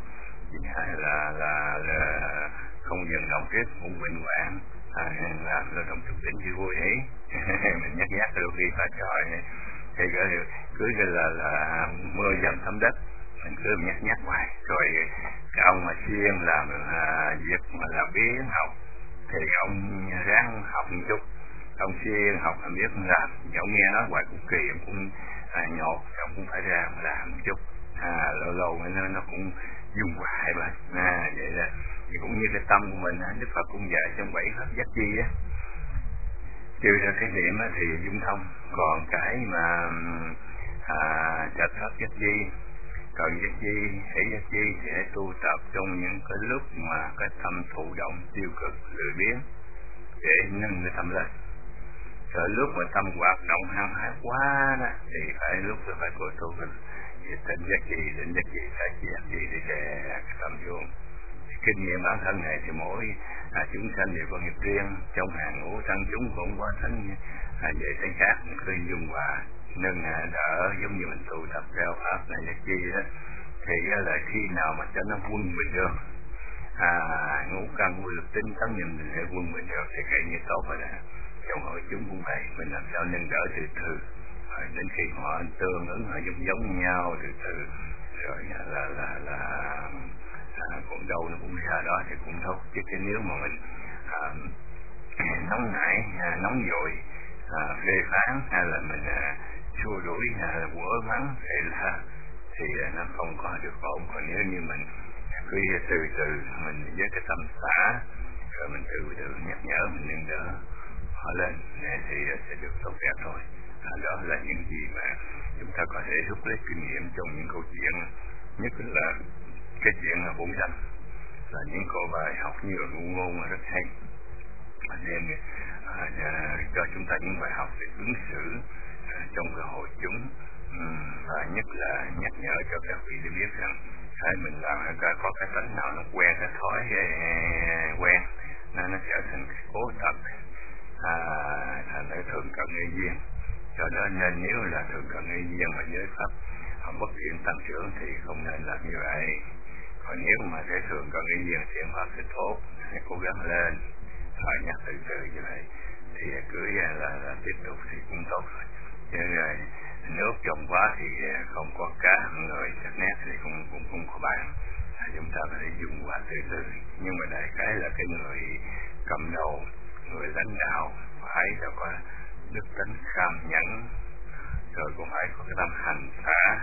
là không dừng động tiếp cũng bệnh hoạn, làm lao động chút đỉnh thì vui ấy. Mình nhắc đôi khi phải trời thì cứ là mưa dầm thấm đất, mình cứ nhắc hoài. Rồi cái ông mà siêng làm việc mà là biến học thì ông ráng học một chút, ông siêng học mà biết làm, ông nghe nói hoài cũng kỳ, ông cũng nhột, ông cũng phải ra làm một chút, lâu lâu nó cũng dung hoài mà, vậy là thì cũng như cái tâm của mình, Đức Phật cũng dạy trong 7 pháp giác chi á, trừ ra cái niệm thì dung thông, còn cái mà trật pháp giác chi, cần giác chi, hỷ giác chi thì hãy tu tập trong những cái lúc mà cái tâm thụ động tiêu cực lười biếng để nâng cái tâm lên. Rồi lúc mà tâm hoạt động hăng hái quá đó thì phải lúc đó phải cô tu mình tỉnh giác chi, định giác chi, sai giác chi để đè cái tâm xuống. Kinh nghiệm bản thân này thì mỗi chúng sanh đều có nghiệp riêng, trong hàng ngũ tăng chúng cũng có thánh về thánh khác, mình cứ dung hòa nâng đỡ giống như mình tu tập theo pháp này giác chi đó, thì là khi nào mà cho nó quân bình được, ngũ căn vô lực tính tấn niệm mình sẽ quân bình được thì cái như tốt rồi đó. Trong hội chúng cũng vậy, mình làm sao nâng đỡ từ từ, rồi đến khi họ tương ứng họ giống nhau từ từ, rồi là cũng đâu nó cũng ra đó thì cũng tốt. Chứ cái nếu mà mình nóng nảy, nóng vội, phê phán hay là mình xua đuổi hay là quở mắng thì nó không có được ổn. Còn nếu như mình cứ từ từ mình với cái tâm xả, rồi mình từ từ nhắc nhở, mình nâng đỡ họ lên thì sẽ được tốt đẹp thôi. Đó là những gì mà chúng ta có thể rút lấy kinh nghiệm trong những câu chuyện, nhất là cái chuyện là bổn tâm, là những câu bài học như là ngụ ngôn rất hay, nên cho chúng ta những bài học về ứng xử trong cái hội chúng, và nhất là nhắc nhở cho các vị để biết rằng phải mình làm có cái tánh nào nó quen, cái thói quen nó trở thành cái cố tập, thành cái thường cận nghi duyên. Cho nên nếu là thường cận nghi duyên mà giới pháp bất thiện tăng trưởng thì không nên làm như vậy. Còn nếu mà cái thường cận nghi duyên thiện pháp thì tốt, hãy cố gắng lên, phải nhắc từ từ như vậy thì cứ là tiếp tục thì cũng tốt rồi. Chứ rồi nước trồng quá thì không có cá, người sắc nét thì cũng không có bạn. Chúng ta phải dùng qua từ từ, nhưng mà đại cái là cái người cầm đầu, người lãnh đạo phải có đức tính kham nhẫn, rồi cũng phải có cái tâm hành xả,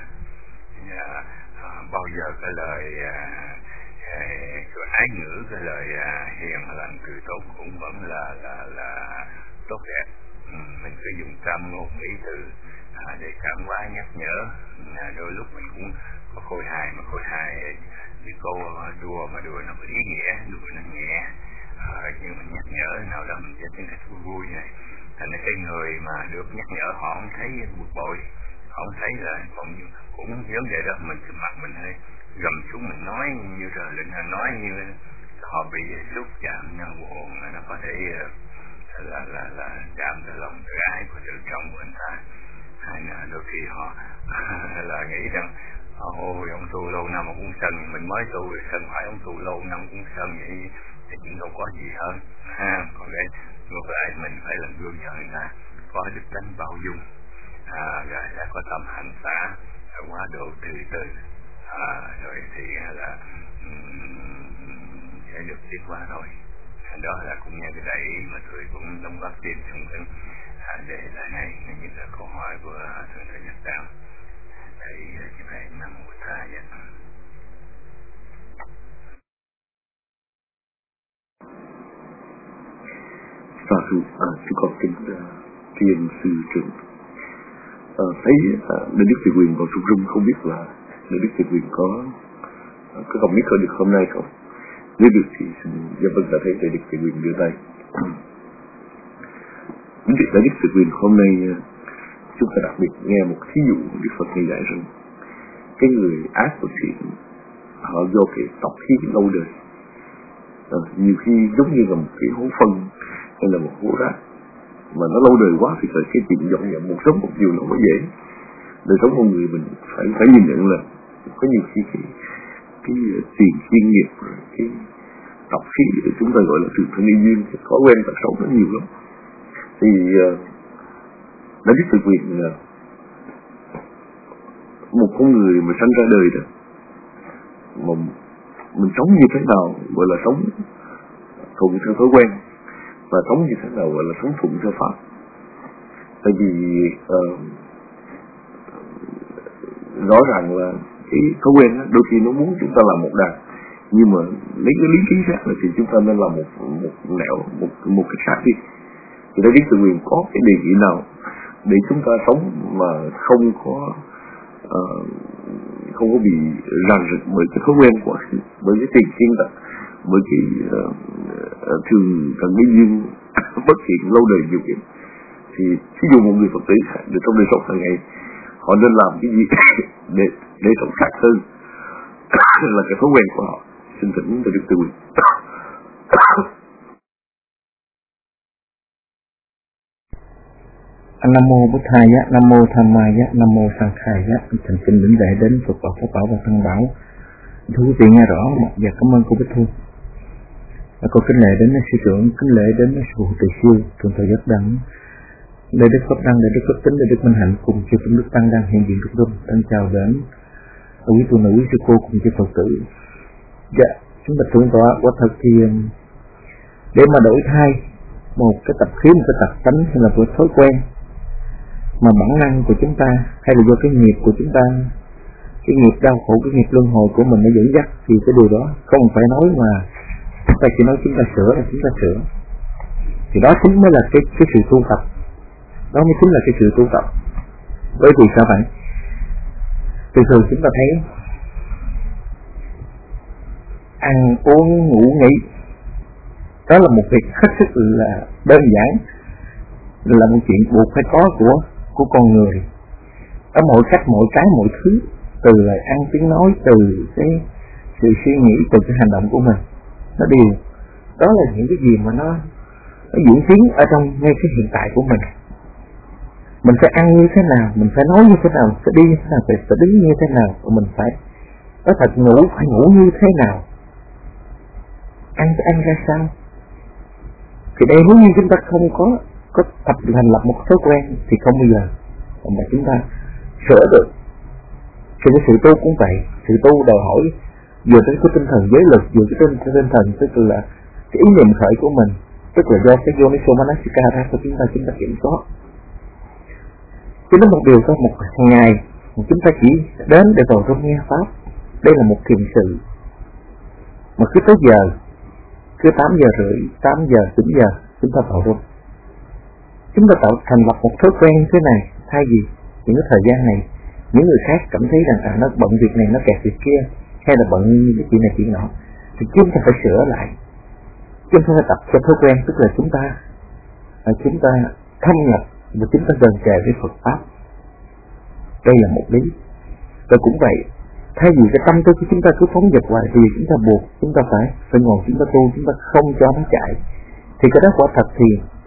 bao giờ cái lời cái ái ngữ, cái lời hiền lành từ tốt cũng vẫn là tốt đẹp. Mình cứ dùng tâm ngôn mỹ từ để cảm hóa nhắc nhở. Đôi lúc mình cũng có khôi hài, mà khôi hài cái câu đùa mà đùa nó có ý nghĩa, đùa nó nhẹ, nhưng mình nhắc nhở nào đó mình sẽ thấy cái vui này. Thành ra cái người mà được nhắc nhở họ không thấy bực bội, họ không thấy là cũng vấn đề đó, mình cái mặt mình hơi gầm xuống, mình nói như là lệnh nói như họ bị xúc chạm nó buồn, nó có thể là chạm tới lòng tự ái của tự trọng của người ta, hay là đôi khi họ là nghĩ rằng ôi ông tu lâu năm mà cũng sân, mình mới tu rồi sân, phải ông tu lâu năm cũng sân vậy thì cũng đâu có gì hơn. Còn cái ngược lại mình phải làm gương cho người ta có đức tánh bao dung, rồi đã có tâm hạnh xả, quá độ từ từ, rồi thì là sẽ được tiến qua thôi. Đó là cũng như cái đại ý mà tôi cũng đóng góp thêm trong cái để lại ngay những câu hỏi của Thượng Thầy Nhật Đạo. Thầy xin thầy Nam Mô Bổn Thầy. Sa thù, chúng con kính tri ân sư trưởng. Thấy Đại Đức Từ Quyền vào trung rung, không biết là Đại Đức Từ Quyền có không biết có được hôm nay không? Nếu được thì xin dạ vâng, đã thấy Đại Đức Từ Quyền đưa tay. Đại Đức Từ Quyền hôm nay chúng ta đặc biệt nghe một thí dụ Đức Phật nghe dạy rằng cái người ác và thiện họ do cái tập khí lâu đời, nhiều khi giống như là một cái hố phân hay là một hố rác mà nó lâu đời quá thì phải cái chuyện dọn dẹp một sớm một chiều nó mới dễ. Đời sống con người mình phải nhìn nhận là có nhiều khi cái tiền chuyên nghiệp, cái tập khí chúng ta gọi là sự thân duyên, cái thói quen tật xấu nó nhiều lắm. Thì Đại Đức Từ Quyền là một con người mà sanh ra đời đó, mà mình sống như thế nào gọi là sống thuận theo thói quen, và sống như thế nào gọi là sống thuận theo pháp. Tại vì rõ ràng là cái thói quen đó, đôi khi nó muốn chúng ta làm một đàn, nhưng mà lấy cái lý trí khác là thì chúng ta nên làm một nẻo, một cái khác đi. Thì Đại Đức Từ Quyền có cái đề nghị nào để chúng ta sống mà không có bị ràng rực bởi cái thói quen của bởi cái tiền thiên tật, bởi cái thường thần cái duyên bất thiện lâu đời nhiều kiện. Thì ví dụ một người Phật tử trong đời sống hàng ngày họ nên làm cái gì để sống khác hơn là cái thói quen của họ. Xin thỉnh Đại Đức Từ Quyền. Nam mô Bổn Thầy, Nam mô Tham Mai, Nam mô Sang Khai, thành kính đảnh lễ đến Phật bảo, Pháp bảo và Tăng bảo. Thưa quý vị nghe rõ và cảm ơn cô Bích Thu. Và con kính lễ đến sư trưởng, kính lễ đến sư phụ Từ Siêu, Thượng Thầy Giác Đẳng, Đại Đức Pháp Đăng, Đại Đức Pháp Tính, Đại Đức Minh Hạnh cùng chư Tôn Đức Tăng đang hiện diện trong rung. Đang chào đến quý tu nữ, quý sư cô cùng chư Phật tử. Dạ, chúng ta thượng tọa quả thật thì để mà đổi thay một cái tập khí, một cái tập tánh hay là một thói quen mà bản năng của chúng ta hay là do cái nghiệp của chúng ta, cái nghiệp đau khổ, cái nghiệp luân hồi của mình nó dẫn dắt, thì cái điều đó không phải nói mà chúng ta chỉ nói chúng ta sửa là chúng ta sửa. Thì đó chính mới là cái sự tu tập, đó mới chính là cái sự tu tập. Bởi vì sao vậy? Thường chúng ta thấy ăn uống ngủ nghỉ đó là một việc hết sức là đơn giản, là một chuyện buộc phải có của con người ở mọi cách, mọi cái, mọi thứ, từ lời ăn tiếng nói, từ cái sự suy nghĩ, từ cái hành động của mình, nó đều đó là những cái gì mà nó diễn tiến ở trong ngay cái hiện tại của mình. Mình phải ăn như thế nào, mình phải nói như thế nào, phải đi như thế nào, phải đứng như thế nào, và mình phải có thật ngủ, phải ngủ như thế nào, ăn phải ăn ra sao. Thì đây nếu như chúng ta không có tập thành lập một thói quen thì không bao giờ mà chúng ta sửa được. Thì cái sự tu cũng vậy, sự tu đòi hỏi vừa tới cái tinh thần giới lực, vừa cái tinh thần tức là cái ý niệm khởi của mình, tức là do cái Yonisho Manasika ra của chúng ta kiểm soát. Chứ nó một điều có một ngày chúng ta chỉ đến để vào trong nghe pháp, đây là một thiền sự mà cứ tới giờ, cứ 8 giờ rưỡi, 8 giờ, 9 giờ chúng ta vào trong. Chúng ta tạo thành lập một thói quen thế này, thay vì những cái thời gian này những người khác cảm thấy rằng nó bận việc này, nó kẹt việc kia, hay là bận cái chuyện này chuyện nọ, thì chúng ta phải sửa lại. Chúng ta phải tập cho thói quen, tức là chúng ta thâm nhập và chúng ta gần kề với Phật pháp. Đây là một lý. Và cũng vậy, thay vì cái tâm tư của chúng ta cứ phóng dật hoài, thì chúng ta buộc chúng ta phải ngồi, chúng ta tu, chúng ta không cho nó chạy, thì cái đó quả thật thì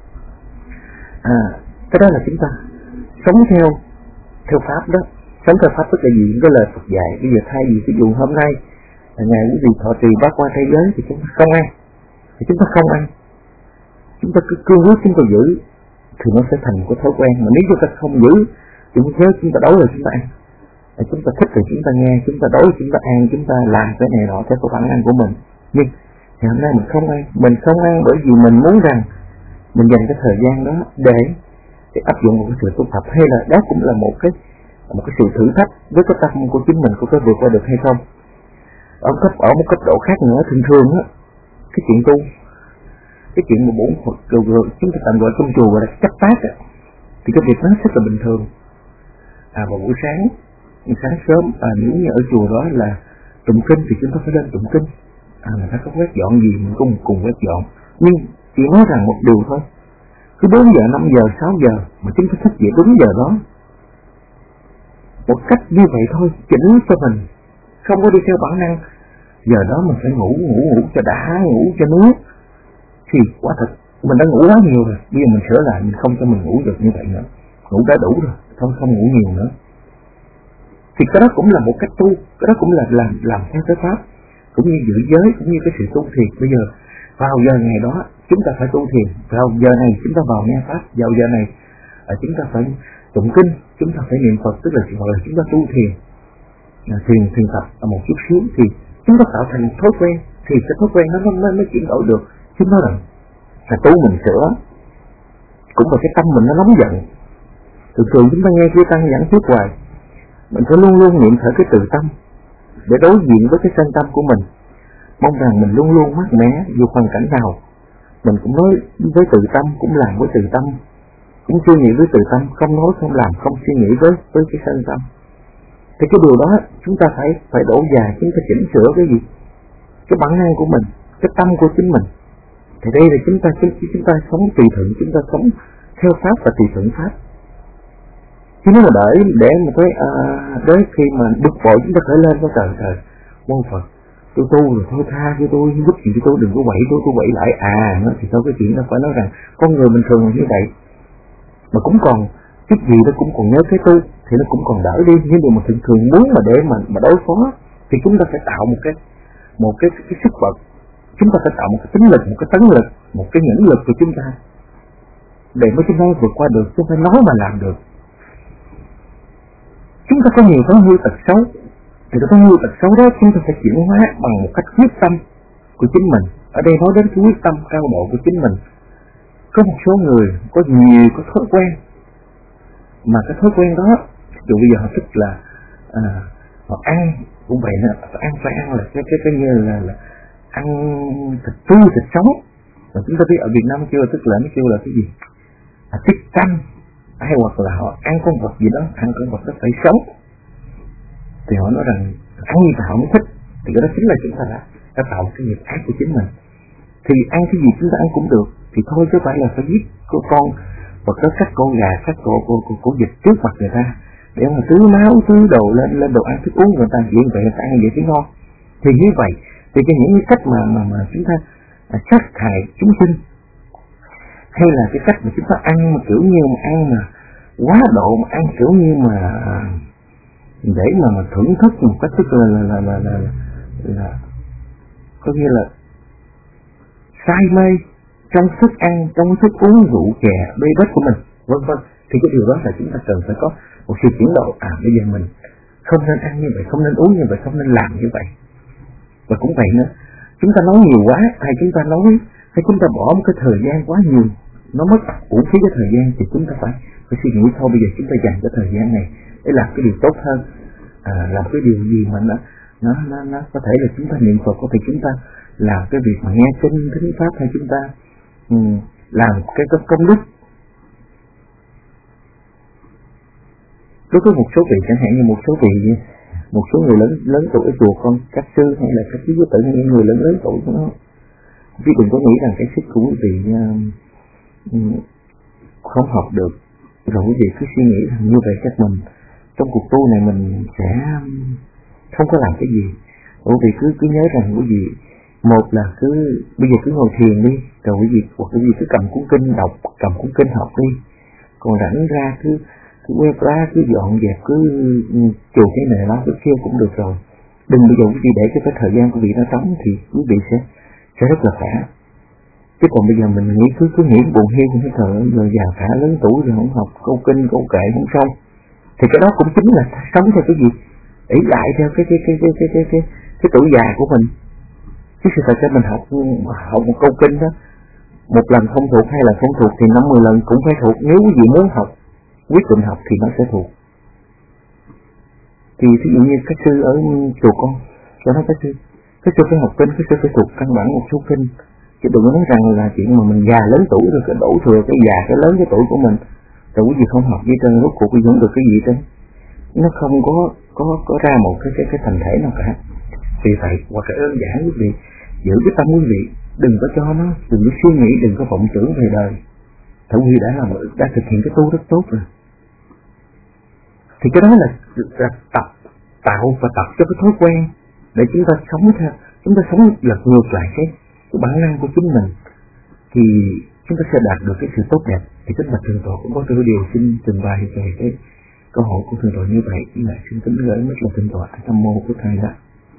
cái đó là chúng ta sống theo pháp đó. Sống theo pháp tức là gì? Đó là Phật dạy. Bây giờ thay vì ví dụ hôm nay là ngày quý vị thọ trì bát quan thế giới thì chúng ta không ăn, thì chúng ta không ăn, chúng ta cứ cương quyết chúng ta giữ, thì nó sẽ thành một cái thói quen. Mà nếu chúng ta không giữ, chúng ta đói rồi chúng ta ăn, chúng ta thích rồi chúng ta nghe, chúng ta đói chúng ta ăn, chúng ta làm cái này nọ theo cái bản năng của mình. Nhưng ngày hôm nay mình không ăn bởi vì mình muốn rằng mình dành cái thời gian đó để để áp dụng một cái sự tu tập, hay là đó cũng là một cái sự thử thách với cái tâm của chính mình có thể vượt qua được hay không. Ở một cấp độ khác nữa, thường á, cái chuyện tu, cái chuyện mà bổn Phật rồi chúng ta tạm gọi trong chùa gọi là chấp tác á, thì cái việc đó rất là bình thường. Vào buổi sáng sớm, nếu như ở chùa đó là tụng kinh thì chúng ta phải lên tụng kinh. Người ta có quét dọn gì mình cũng cùng quét dọn, nhưng chỉ nói rằng một điều thôi, cứ 4 giờ, 5 giờ, 6 giờ mà chúng ta thức dậy đúng giờ đó, một cách như vậy thôi, chỉnh cho mình, không có đi theo bản năng. Giờ đó mình phải ngủ cho đã, ngủ cho nước, thì quả thật mình đã ngủ quá nhiều rồi. Bây giờ mình sửa lại, mình không cho mình ngủ được như vậy nữa, ngủ đã đủ rồi, không ngủ nhiều nữa. Thì cái đó cũng là một cách tu, cái đó cũng là làm theo cái pháp, cũng như giữ giới, cũng như cái sự tu thiền. Bây giờ vào giờ ngày đó chúng ta phải tu thiền, vào giờ này chúng ta vào nghe pháp, vào giờ này chúng ta phải tụng kinh, chúng ta phải niệm Phật, tức là gọi là chúng ta tu thiền, thiền tập một chút xíu, thì chúng ta tạo thành thói quen, thì cái thói quen nó mới chuyển đổi được. Chứ nói rằng là tu mình sửa, cũng là cái tâm mình nó nóng giận. Thường chúng ta nghe chư tăng giảng thuyết hoài, mình phải luôn luôn niệm thở cái từ tâm để đối diện với cái sân tâm của mình. Mong rằng mình luôn luôn mát mẻ dù hoàn cảnh nào, mình cũng nói với từ tâm, cũng làm với từ tâm, cũng suy nghĩ với từ tâm, không nói, không làm, không suy nghĩ với cái sân tâm. Thì cái điều đó chúng ta phải đổ dài, chúng ta chỉnh sửa cái gì? Cái bản năng của mình, cái tâm của chính mình. Thì đây là chúng ta sống tùy thuận, chúng ta sống theo pháp và tùy thuận pháp. Chứ nếu mà đợi để mà tới khi mà bực bội chúng ta khởi lên với trời mô Phật, tôi tu rồi thôi tha cho tôi, giúp gì cho tôi, đừng có quậy tôi quậy lại. Thì sao cái chuyện đó phải nói rằng con người bình thường là như vậy, mà cũng còn cái gì đó cũng còn nhớ cái tu thì nó cũng còn đỡ đi. Nhưng mà thường muốn mà để mà đối phó thì chúng ta phải tạo một cái sức vật, chúng ta phải tạo một cái tính lực, một cái tấn lực, một cái nhẫn lực của chúng ta để mới chúng ta vượt qua được, chứ không phải nói mà làm được. Chúng ta có nhiều thói hư tật xấu, thì cái thói hư tật xấu đó chúng ta phải chuyển hóa bằng một cách quyết tâm của chính mình. Ở đây nói đến cái quyết tâm cao độ của chính mình. Có một số người có nhiều cái thói quen, mà cái thói quen đó, dù bây giờ họ thích là họ ăn cũng vậy nữa, phải ăn là cái như là ăn thịt tươi, thịt sống. Và chúng ta biết ở Việt Nam chưa, tức là nó kêu là cái gì, tiết canh, hay hoặc là họ ăn con vật gì đó, ăn con vật đó phải sống. Thì họ nói rằng ăn như họ mới thích, thì cái đó chính là chúng ta đã tạo cái nghiệp ác của chính mình. Thì ăn cái gì chúng ta ăn cũng được, thì thôi chứ phải là phải giết con hoặc có cắt con gà, cắt cổ vịt trước mặt người ta để mà tưới máu, tưới đồ lên đồ ăn thức uống người ta, chuyện vậy người ta ăn vậy chứ ngon. Thì như vậy thì những cái cách mà chúng ta sát hại chúng sinh, hay là cái cách mà chúng ta ăn mà kiểu như mà ăn mà quá độ, mà ăn kiểu như mà để mà thưởng thức một cách tức là có nghĩa là say mê trong thức ăn, trong thức uống, rượu chè, bê bết của mình, vân vân. Thì cái điều đó là chúng ta cần phải có một sự chuyển đổi. Bây giờ mình không nên ăn như vậy, không nên uống như vậy, không nên làm như vậy. Và cũng vậy nữa, chúng ta nói nhiều quá, hay chúng ta bỏ một cái thời gian quá nhiều, nó mất uổng phí cái thời gian, thì chúng ta phải suy nghĩ thôi, bây giờ chúng ta dành cái thời gian này để làm cái điều tốt hơn, làm cái điều gì mà nó có thể là chúng ta niệm Phật, có thể chúng ta làm cái việc mà nghe kinh thính pháp, hay chúng ta làm cái công đức. Đối với một số vị, chẳng hạn như một số người lớn tuổi ở chùa, con các sư hay là các quý tử, hay những người lớn tuổi của nó, chứ đừng có nghĩ rằng cái sức của quý vị không học được, rồi quý vị cứ suy nghĩ rằng như vậy chắc mình trong cuộc tu này mình sẽ không có làm cái gì. Quý vị cứ nhớ rằng quý vị, một là bây giờ cứ ngồi thiền đi, rồi quý vị cứ cầm cuốn kinh đọc, cầm cuốn kinh học đi, còn rảnh ra cứ quét lá, cứ dọn dẹp, cứ chùi cái này đó, cái kia cũng được rồi. Đừng bây giờ quý vị để cái thời gian của quý vị nó trống thì quý vị sẽ rất là khỏe. Chứ còn bây giờ mình nghĩ cứ nghĩ buồn hiu cái thời rồi già cả lớn tuổi rồi không học câu kinh câu kệ không xong, thì cái đó cũng chính là sống theo cái gì, ỷ lại theo cái tuổi già của mình. Chứ sự thật ra mình học một câu kinh đó, một lần không thuộc, hai lần không thuộc thì 50 lần cũng phải thuộc. Nếu quý vị muốn học, quyết định học thì nó sẽ thuộc. Thì ví dụ như các sư ở chùa con, cho nói các sư phải học kinh, các sư phải thuộc căn bản một số kinh, chứ đừng có nói rằng là chuyện mà mình già lớn tuổi rồi cái đổ thừa cái già cái lớn cái tuổi của mình, rồi quý vị không học với trơn, rốt cuộc quý vị không được cái gì trơn, nó không có ra một cái thành thể nào cả. Vì vậy, hoặc là đơn giản quý vị giữ cái tâm quý vị, đừng có cho nó, đừng có suy nghĩ, đừng có vọng tưởng về đời. Thử Huy đã thực hiện cái tu rất tốt rồi. Thì cái đó là tập, tạo và tập cho cái thói quen để chúng ta sống lật ngược lại cái bản năng của chính mình, thì chúng ta sẽ đạt được cái sự tốt đẹp. Thì kính bạch thượng tọa cũng có cái điều xin trình bày về cái câu hỏi của thượng tọa như vậy. Lại xin kính gửi mấy lời thượng tọa Nam mô của thầy đã.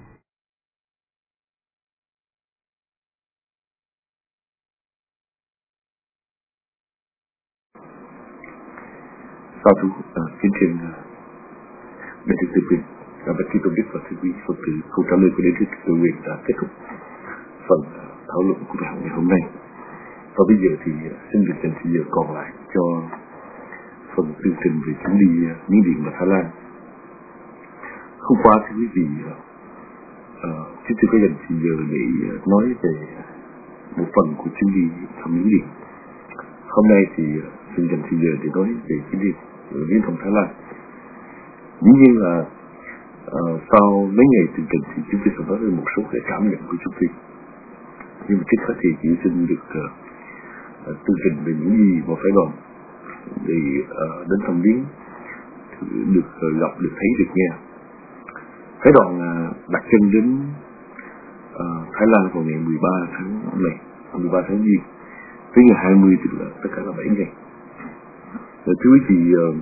Sa thú kính trên đại đức Từ Bình và bạch trí tôn đức và sư quý Phật tử, câu trả lời của đại đức Từ Bình đã kết thúc phần thảo luận của bài học ngày hôm nay. Và bây giờ thì xin được dành thời giờ còn lại cho phần chương trình về chuyến đi Miến Điện và Thái Lan. Hôm qua thì quý vị chúng tôi có dành thời giờ để nói về một phần của chuyến đi thăm Miến Điện. Hôm nay thì xin dành thời giờ để nói về chuyến đi viếng thăm Thái Lan. Dĩ nhiên là sau mấy ngày chương trình thì chúng tôi sẽ nói về một số cái cảm nhận của chúng tôi. Nhưng mà trước hết thì chỉ xin được tương trình về những gì mà phái đoàn để đến thăm viếng được gặp, được thấy, được nghe. Phái đoàn đặt chân đến Thái Lan vào ngày 13 tháng này, 13 tháng Giêng, tới ngày 20 thì là tất cả là 7 ngày. Rồi thưa quý vị,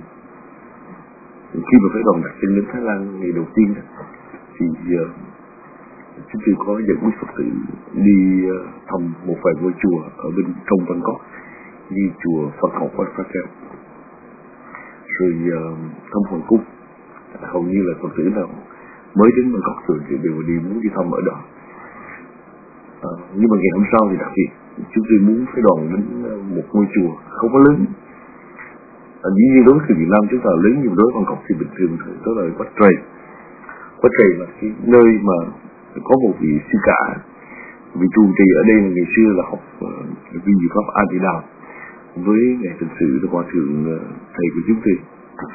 khi mà phái đoàn đặt chân đến Thái Lan ngày đầu tiên thì chúng tôi có dẫn quý Phật tử đi thăm một vài ngôi chùa ở bên trong Bangkok, như chùa Phật học Wat Phra Kaew, rồi thăm Hoàng cung. Hầu như là Phật tử nào mới đến Bangkok rồi thì đều muốn đi thăm ở đó. Nhưng mà ngày hôm sau thì đặc biệt chúng tôi muốn phái đoàn đến một ngôi chùa không có lớn. Dĩ nhiên đối với người Việt Nam chúng ta lớn, nhưng đối với Bangkok thì bình thường thôi, đó là Wat Trae. Wat Trae là cái nơi mà có một vị sư cả, vị trụ trì ở đây ngày xưa là học viên diệu pháp A Di Đà với ngài Tịnh Sự là hòa thượng thầy của chúng tôi.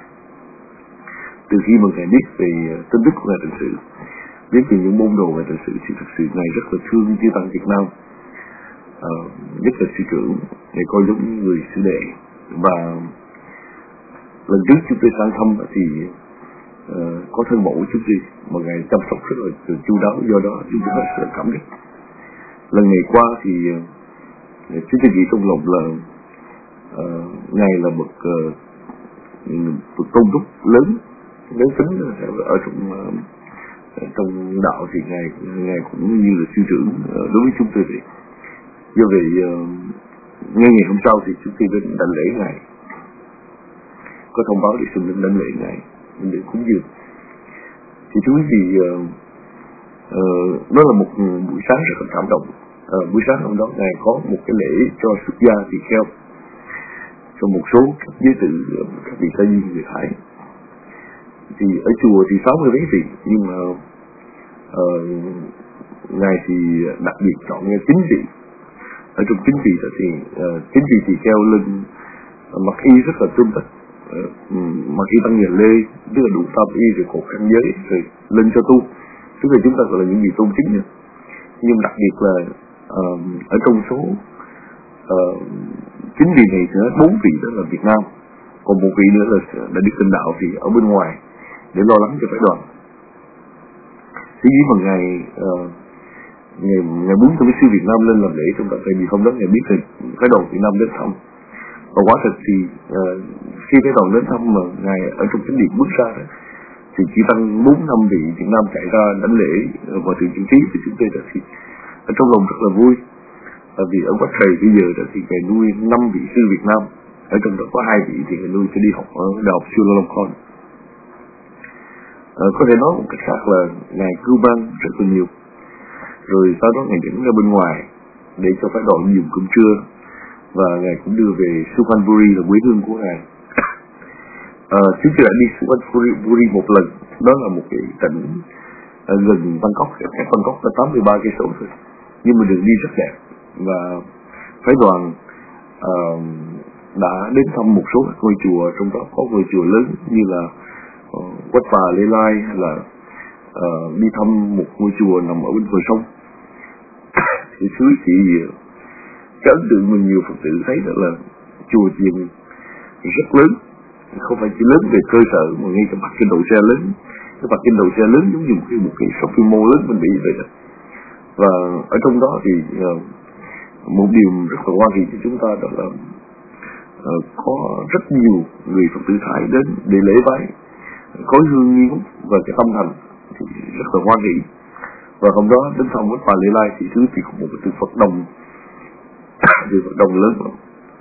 Từ khi mà ngài biết về tin tức của ngài Tịnh Sự, biết về những môn đồ ngài Tịnh Sự, thì thực sự ngài rất là thương chư tăng Việt Nam, nhất là sư trưởng, ngài coi giống như người sư đệ. Và lần trước chúng tôi sang thăm thì có thân mẫu chúng tôi mà ngài chăm sóc rất là chu đáo, do đó chúng tôi rất là cảm kích. Lần này qua thì chúng tôi nghĩ trong lòng là ngài là một tôn túc lớn tính ở trong đạo, thì ngài cũng như là sư trưởng đối với chúng tôi vậy. Do vậy ngay ngày hôm sau thì chúng tôi đến đảnh lễ ngài, có thông báo để xin đến đảnh lễ ngài để cúng dường. Thì thưa quý vị, đó là một buổi sáng rất là cảm động. Buổi sáng hôm đó ngài có một cái lễ cho xuất gia tỳ kheo cho một số các giới tử, các vị sa di người Thái. Thì ở chùa thì 60 mấy vị, nhưng mà ngài thì đặc biệt chọn nghe 9 vị. Ở trong 9 vị đó thì 9 vị tỳ kheo lên mặc y rất là tươm tất, mặc y tăng nhà lê, tức là đủ tam y rồi cột khăn giới rồi lên cho tu, tức là chúng ta gọi là những vị tôn chính nữa. Nhưng đặc biệt là ở trong số 9 vị này thì 4 vị đó là Việt Nam, còn một vị nữa là đi kinh đạo thì ở bên ngoài để lo lắng cho phái đoàn. Thế nhưng mà ngày muốn cho mấy sư Việt Nam lên làm lễ trong tại vì hôm đó ngài biết rồi phái đoàn Việt Nam đến thăm. Và quả thật thì khi phái đoàn đến thăm mà ngài ở trong chính điện bước ra đó, thì chỉ tăng 4-5 vị Việt Nam chạy ra đảnh lễ và thượng chủ trí thì chúng tôi đã thì ở trong lòng rất là vui. Vì ở Wat Trae bây giờ đó thì ngài nuôi 5 vị sư Việt Nam, ở trong đó có 2 vị thì ngài nuôi cho đi học ở Đại học Chulalongkorn. Có thể nói một cách khác là ngài cưu mang rất là nhiều. Rồi sau đó ngài dẫn ra bên ngoài để cho phái đoàn dùng cơm trưa và ngài cũng đưa về Suphanburi là quê hương của ngài. Chúng tôi đã đi Suphanburi một lần, đó là một cái tỉnh gần Bangkok, cách Bangkok là 83 cây số thôi, nhưng mà đường đi rất đẹp. Và phái đoàn đã đến thăm một số ngôi chùa, trong đó có ngôi chùa lớn như là Wat Phà Lê Lai, hay là đi thăm một ngôi chùa nằm ở bên bờ sông. Thì thứ chỉ cái ấn tượng mình nhiều Phật tử thấy đó là chùa chiền rất lớn, không phải chỉ lớn về cơ sở mà ngay cả mặt trên đầu xe lớn, cái mặt trên đầu xe lớn giống như một cái shopping mall lớn mình bị vậy đó. Và ở trong đó thì một điều rất là quan trọng cho chúng ta đó là có rất nhiều người Phật tử Thái đến để lễ bái, khối hương nghi ngút và cái tâm thành thì rất là quan trọng. Và hôm đó đến thăm Wat Phà Lê Lai thì thứ thì một cái tượng Phật đồng Phật đồng lớn lắm.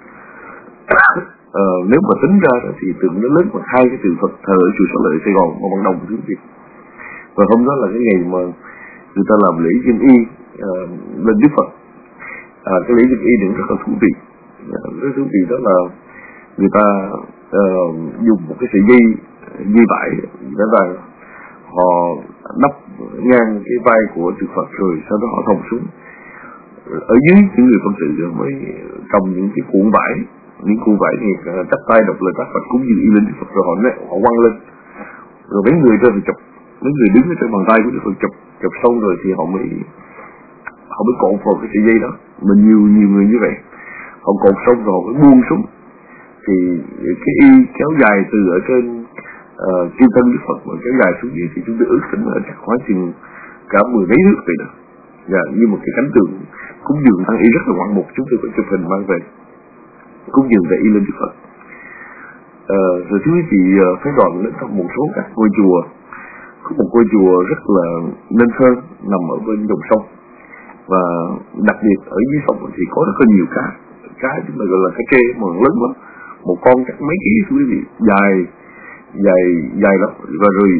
Nếu mà tính ra thì tượng nó lớn bằng 2 cái tượng Phật thờ ở chùa Sở Lợi Sài Gòn mà bằng đồng thứ việc. Và hôm đó là cái ngày mà người ta làm lễ dân y lên Đức Phật. Cái lễ dân y cũng rất là thú vị. Rất thú vị đó là người ta dùng một cái sợi dây vải để là họ đắp ngang cái vai của tượng Phật, rồi sau đó họ thòng xuống. Ở dưới những người Phật tử mới cầm những cái cuộn vải, những cuộn vải này chắp tay đọc lời tác Phật cúng dường y lên Đức Phật, rồi họ quăng lên, rồi mấy người trên thì chụp, mấy người đứng ở trên bàn tay của Đức Phật chụp xong rồi thì họ mới cột vào cái sợi dây đó. Mà nhiều người như vậy, họ cột xong rồi họ mới buông xuống, thì cái y kéo dài từ ở trên kim thân Đức Phật mà kéo dài xuống dưới thì chúng tôi ước tính là chắc khoảng chừng cả 10 mấy thước vậy đó. Như một cái cánh tượng cúng dường tăng y rất là ngoạn mục. Chúng tôi có chụp hình mang về cúng dường về y lên Đức Phật. Rồi thứ thì phái đoàn đến thăm một số các ngôi chùa. Có một ngôi chùa rất là nên thơ nằm ở bên dòng sông, và đặc biệt ở dưới sông thì có rất là nhiều cá chúng ta gọi là cá trê mà lớn lắm, một con chắc mấy ký quý vị, dài lắm. Và rồi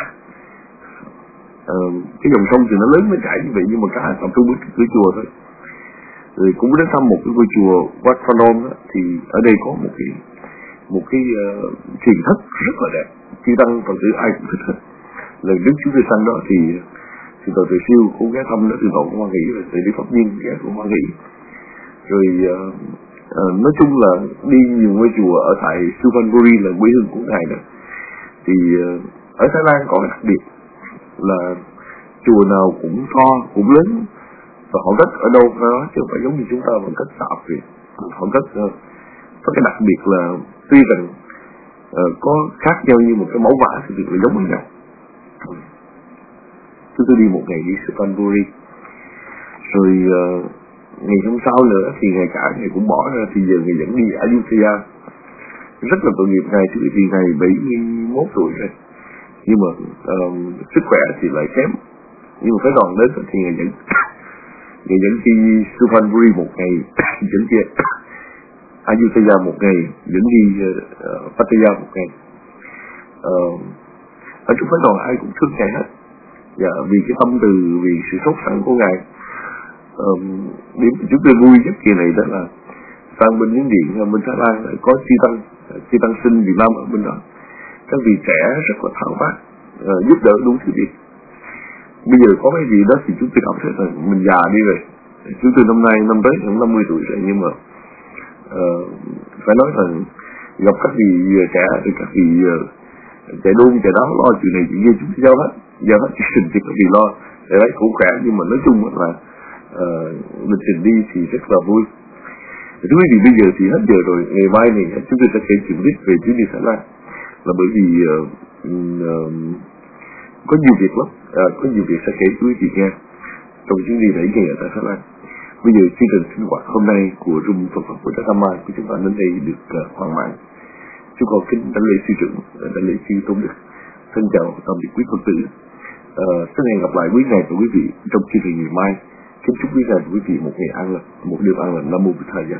cái dòng sông thì nó lớn mới chảy như vậy, nhưng mà cá tập trung với cái chùa thôi. Rồi cũng đến thăm một cái ngôi chùa Wat Phà Nôm đó, thì ở đây có một cái thiền thất rất là đẹp, chư tăng Phật tử ai cũng thích hết. Lần trước chúng tôi sang đó thì Tổ Tuệ Siêu cũng ghé thăm đó, từ Tổ cũng hoan hỷ, rồi từ Đức Pháp Nhiên ghé cũng hoan hỷ. Rồi nói chung là đi nhiều ngôi chùa ở tại Suphanburi là quê hương của ngài đó. Thì ở Thái Lan có đặc biệt là chùa nào cũng to, cũng lớn, và họ cất ở đâu đó chứ không phải giống như chúng ta vẫn cất sạp vậy. Họ cất có cái đặc biệt là tuy rằng có khác nhau như một cái mẫu vẽ thì việc là giống với nhau. Chúng tôi đi một ngày đi Suphanburi, rồi ngày hôm sau nữa thì ngày cả ngày cũng bỏ ra, thì giờ ngày dẫn đi Ayutthaya. Rất là tội nghiệp ngài, thì ngày 71 tuổi rồi, nhưng mà sức khỏe thì lại kém. Nhưng mà phải đoàn đến thì ngày dẫn đi Suphanburi một ngày, dẫn đi Ayutthaya một ngày, dẫn đi Pattaya một ngày. Ở trong phái đoàn ai cũng thương ngài hết, vì cái tâm từ, vì sự sốt sắng của ngài. Điểm chúng tôi vui nhất kỳ này đó là sang bên Miến Điện, bên Thái Lan có chư tăng sinh Việt Nam ở bên đó. Các vị trẻ rất là tháo vát, giúp đỡ đúng thứ việc. Bây giờ có cái gì đó thì chúng tôi cảm thấy là mình già đi rồi. Chúng tôi năm tới cũng 50 tuổi rồi, nhưng mà phải nói là gặp các vị trẻ thì các vị chạy đôn chạy đáo lo chuyện này chuyện kia chúng tôi giao hết chương trình thì các vị lo để đấy cũng khỏe. Nhưng mà nói chung là lịch trình đi thì rất là vui. Thưa quý vị, bây giờ thì hết giờ rồi, ngày mai này chúng tôi sẽ kể chuyện tiếp về chuyến đi Thái Lan, là bởi vì có nhiều việc lắm, có nhiều việc sẽ kể cho quý vị nghe trong chuyến đi 7 ngày ở tại Thái Lan. Bây giờ chương trình sinh hoạt hôm nay của Room Phật Pháp của Takama của chúng ta đến đây được hoàn mãn. Chúng con kính đảnh lễ sư trưởng, đảnh lễ sư Tôn Đức. Xin chào tạm biệt quý Phật tử. Xin hẹn gặp lại quý ngài và quý vị trong chương trình ngày mai. Kính chúc quý ngài và quý vị một ngày an lành, một đêm an lành. Nam mô Bụt Thầy.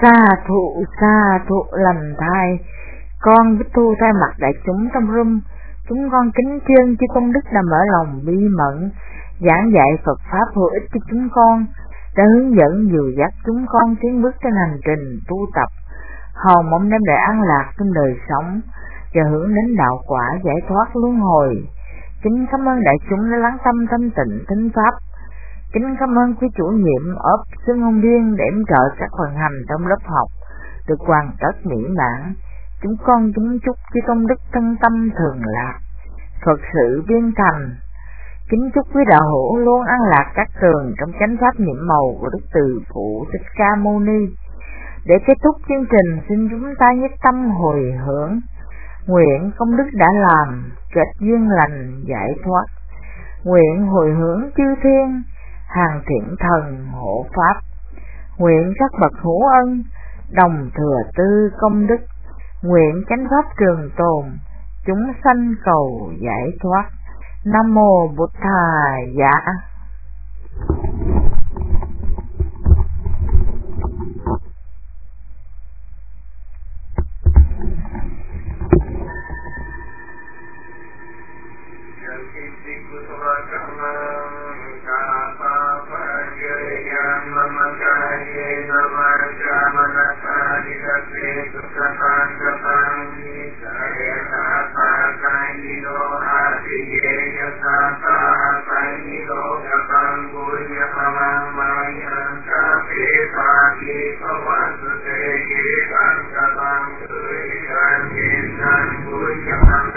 Sa thụ lành thai. Con Bích Thu thay mặt đại chúng trong room, chúng con kính trân chư công đức nằm ở lòng bi mẫn, giảng dạy Phật pháp hữu ích cho chúng con, đã hướng dẫn dìu dắt chúng con tiến bước trên hành trình tu tập, hầu mong đem lại an lạc trong đời sống và hướng đến đạo quả giải thoát luân hồi. Kính cảm ơn đại chúng đã lắng tâm thanh tịnh thính pháp. Kính cảm ơn quý chủ nhiệm ốp Xuân Hồng Điên để hỗ trợ các phần hành trong lớp học được hoàn tất mỹ mãn. Chúng con kính chúc chư công đức thân tâm thường lạc, Phật sự viên thành. Kính chúc quý đạo hữu luôn an lạc các tường trong chánh pháp nhiệm màu của Đức Từ Phụ Thích Ca Mâu Ni. Để kết thúc chương trình, xin chúng ta nhất tâm hồi hướng, nguyện công đức đã làm kết duyên lành giải thoát, nguyện hồi hướng chư thiên hàng thiện thần hộ pháp, nguyện các bậc hữu ân đồng thừa tư công đức, nguyện chánh pháp trường tồn, chúng sanh cầu giải thoát. Nam mô Bụt Thầy. Hãy subscribe cho kênh Ghiền Mì Gõ để không bỏ lỡ những video hấp dẫn.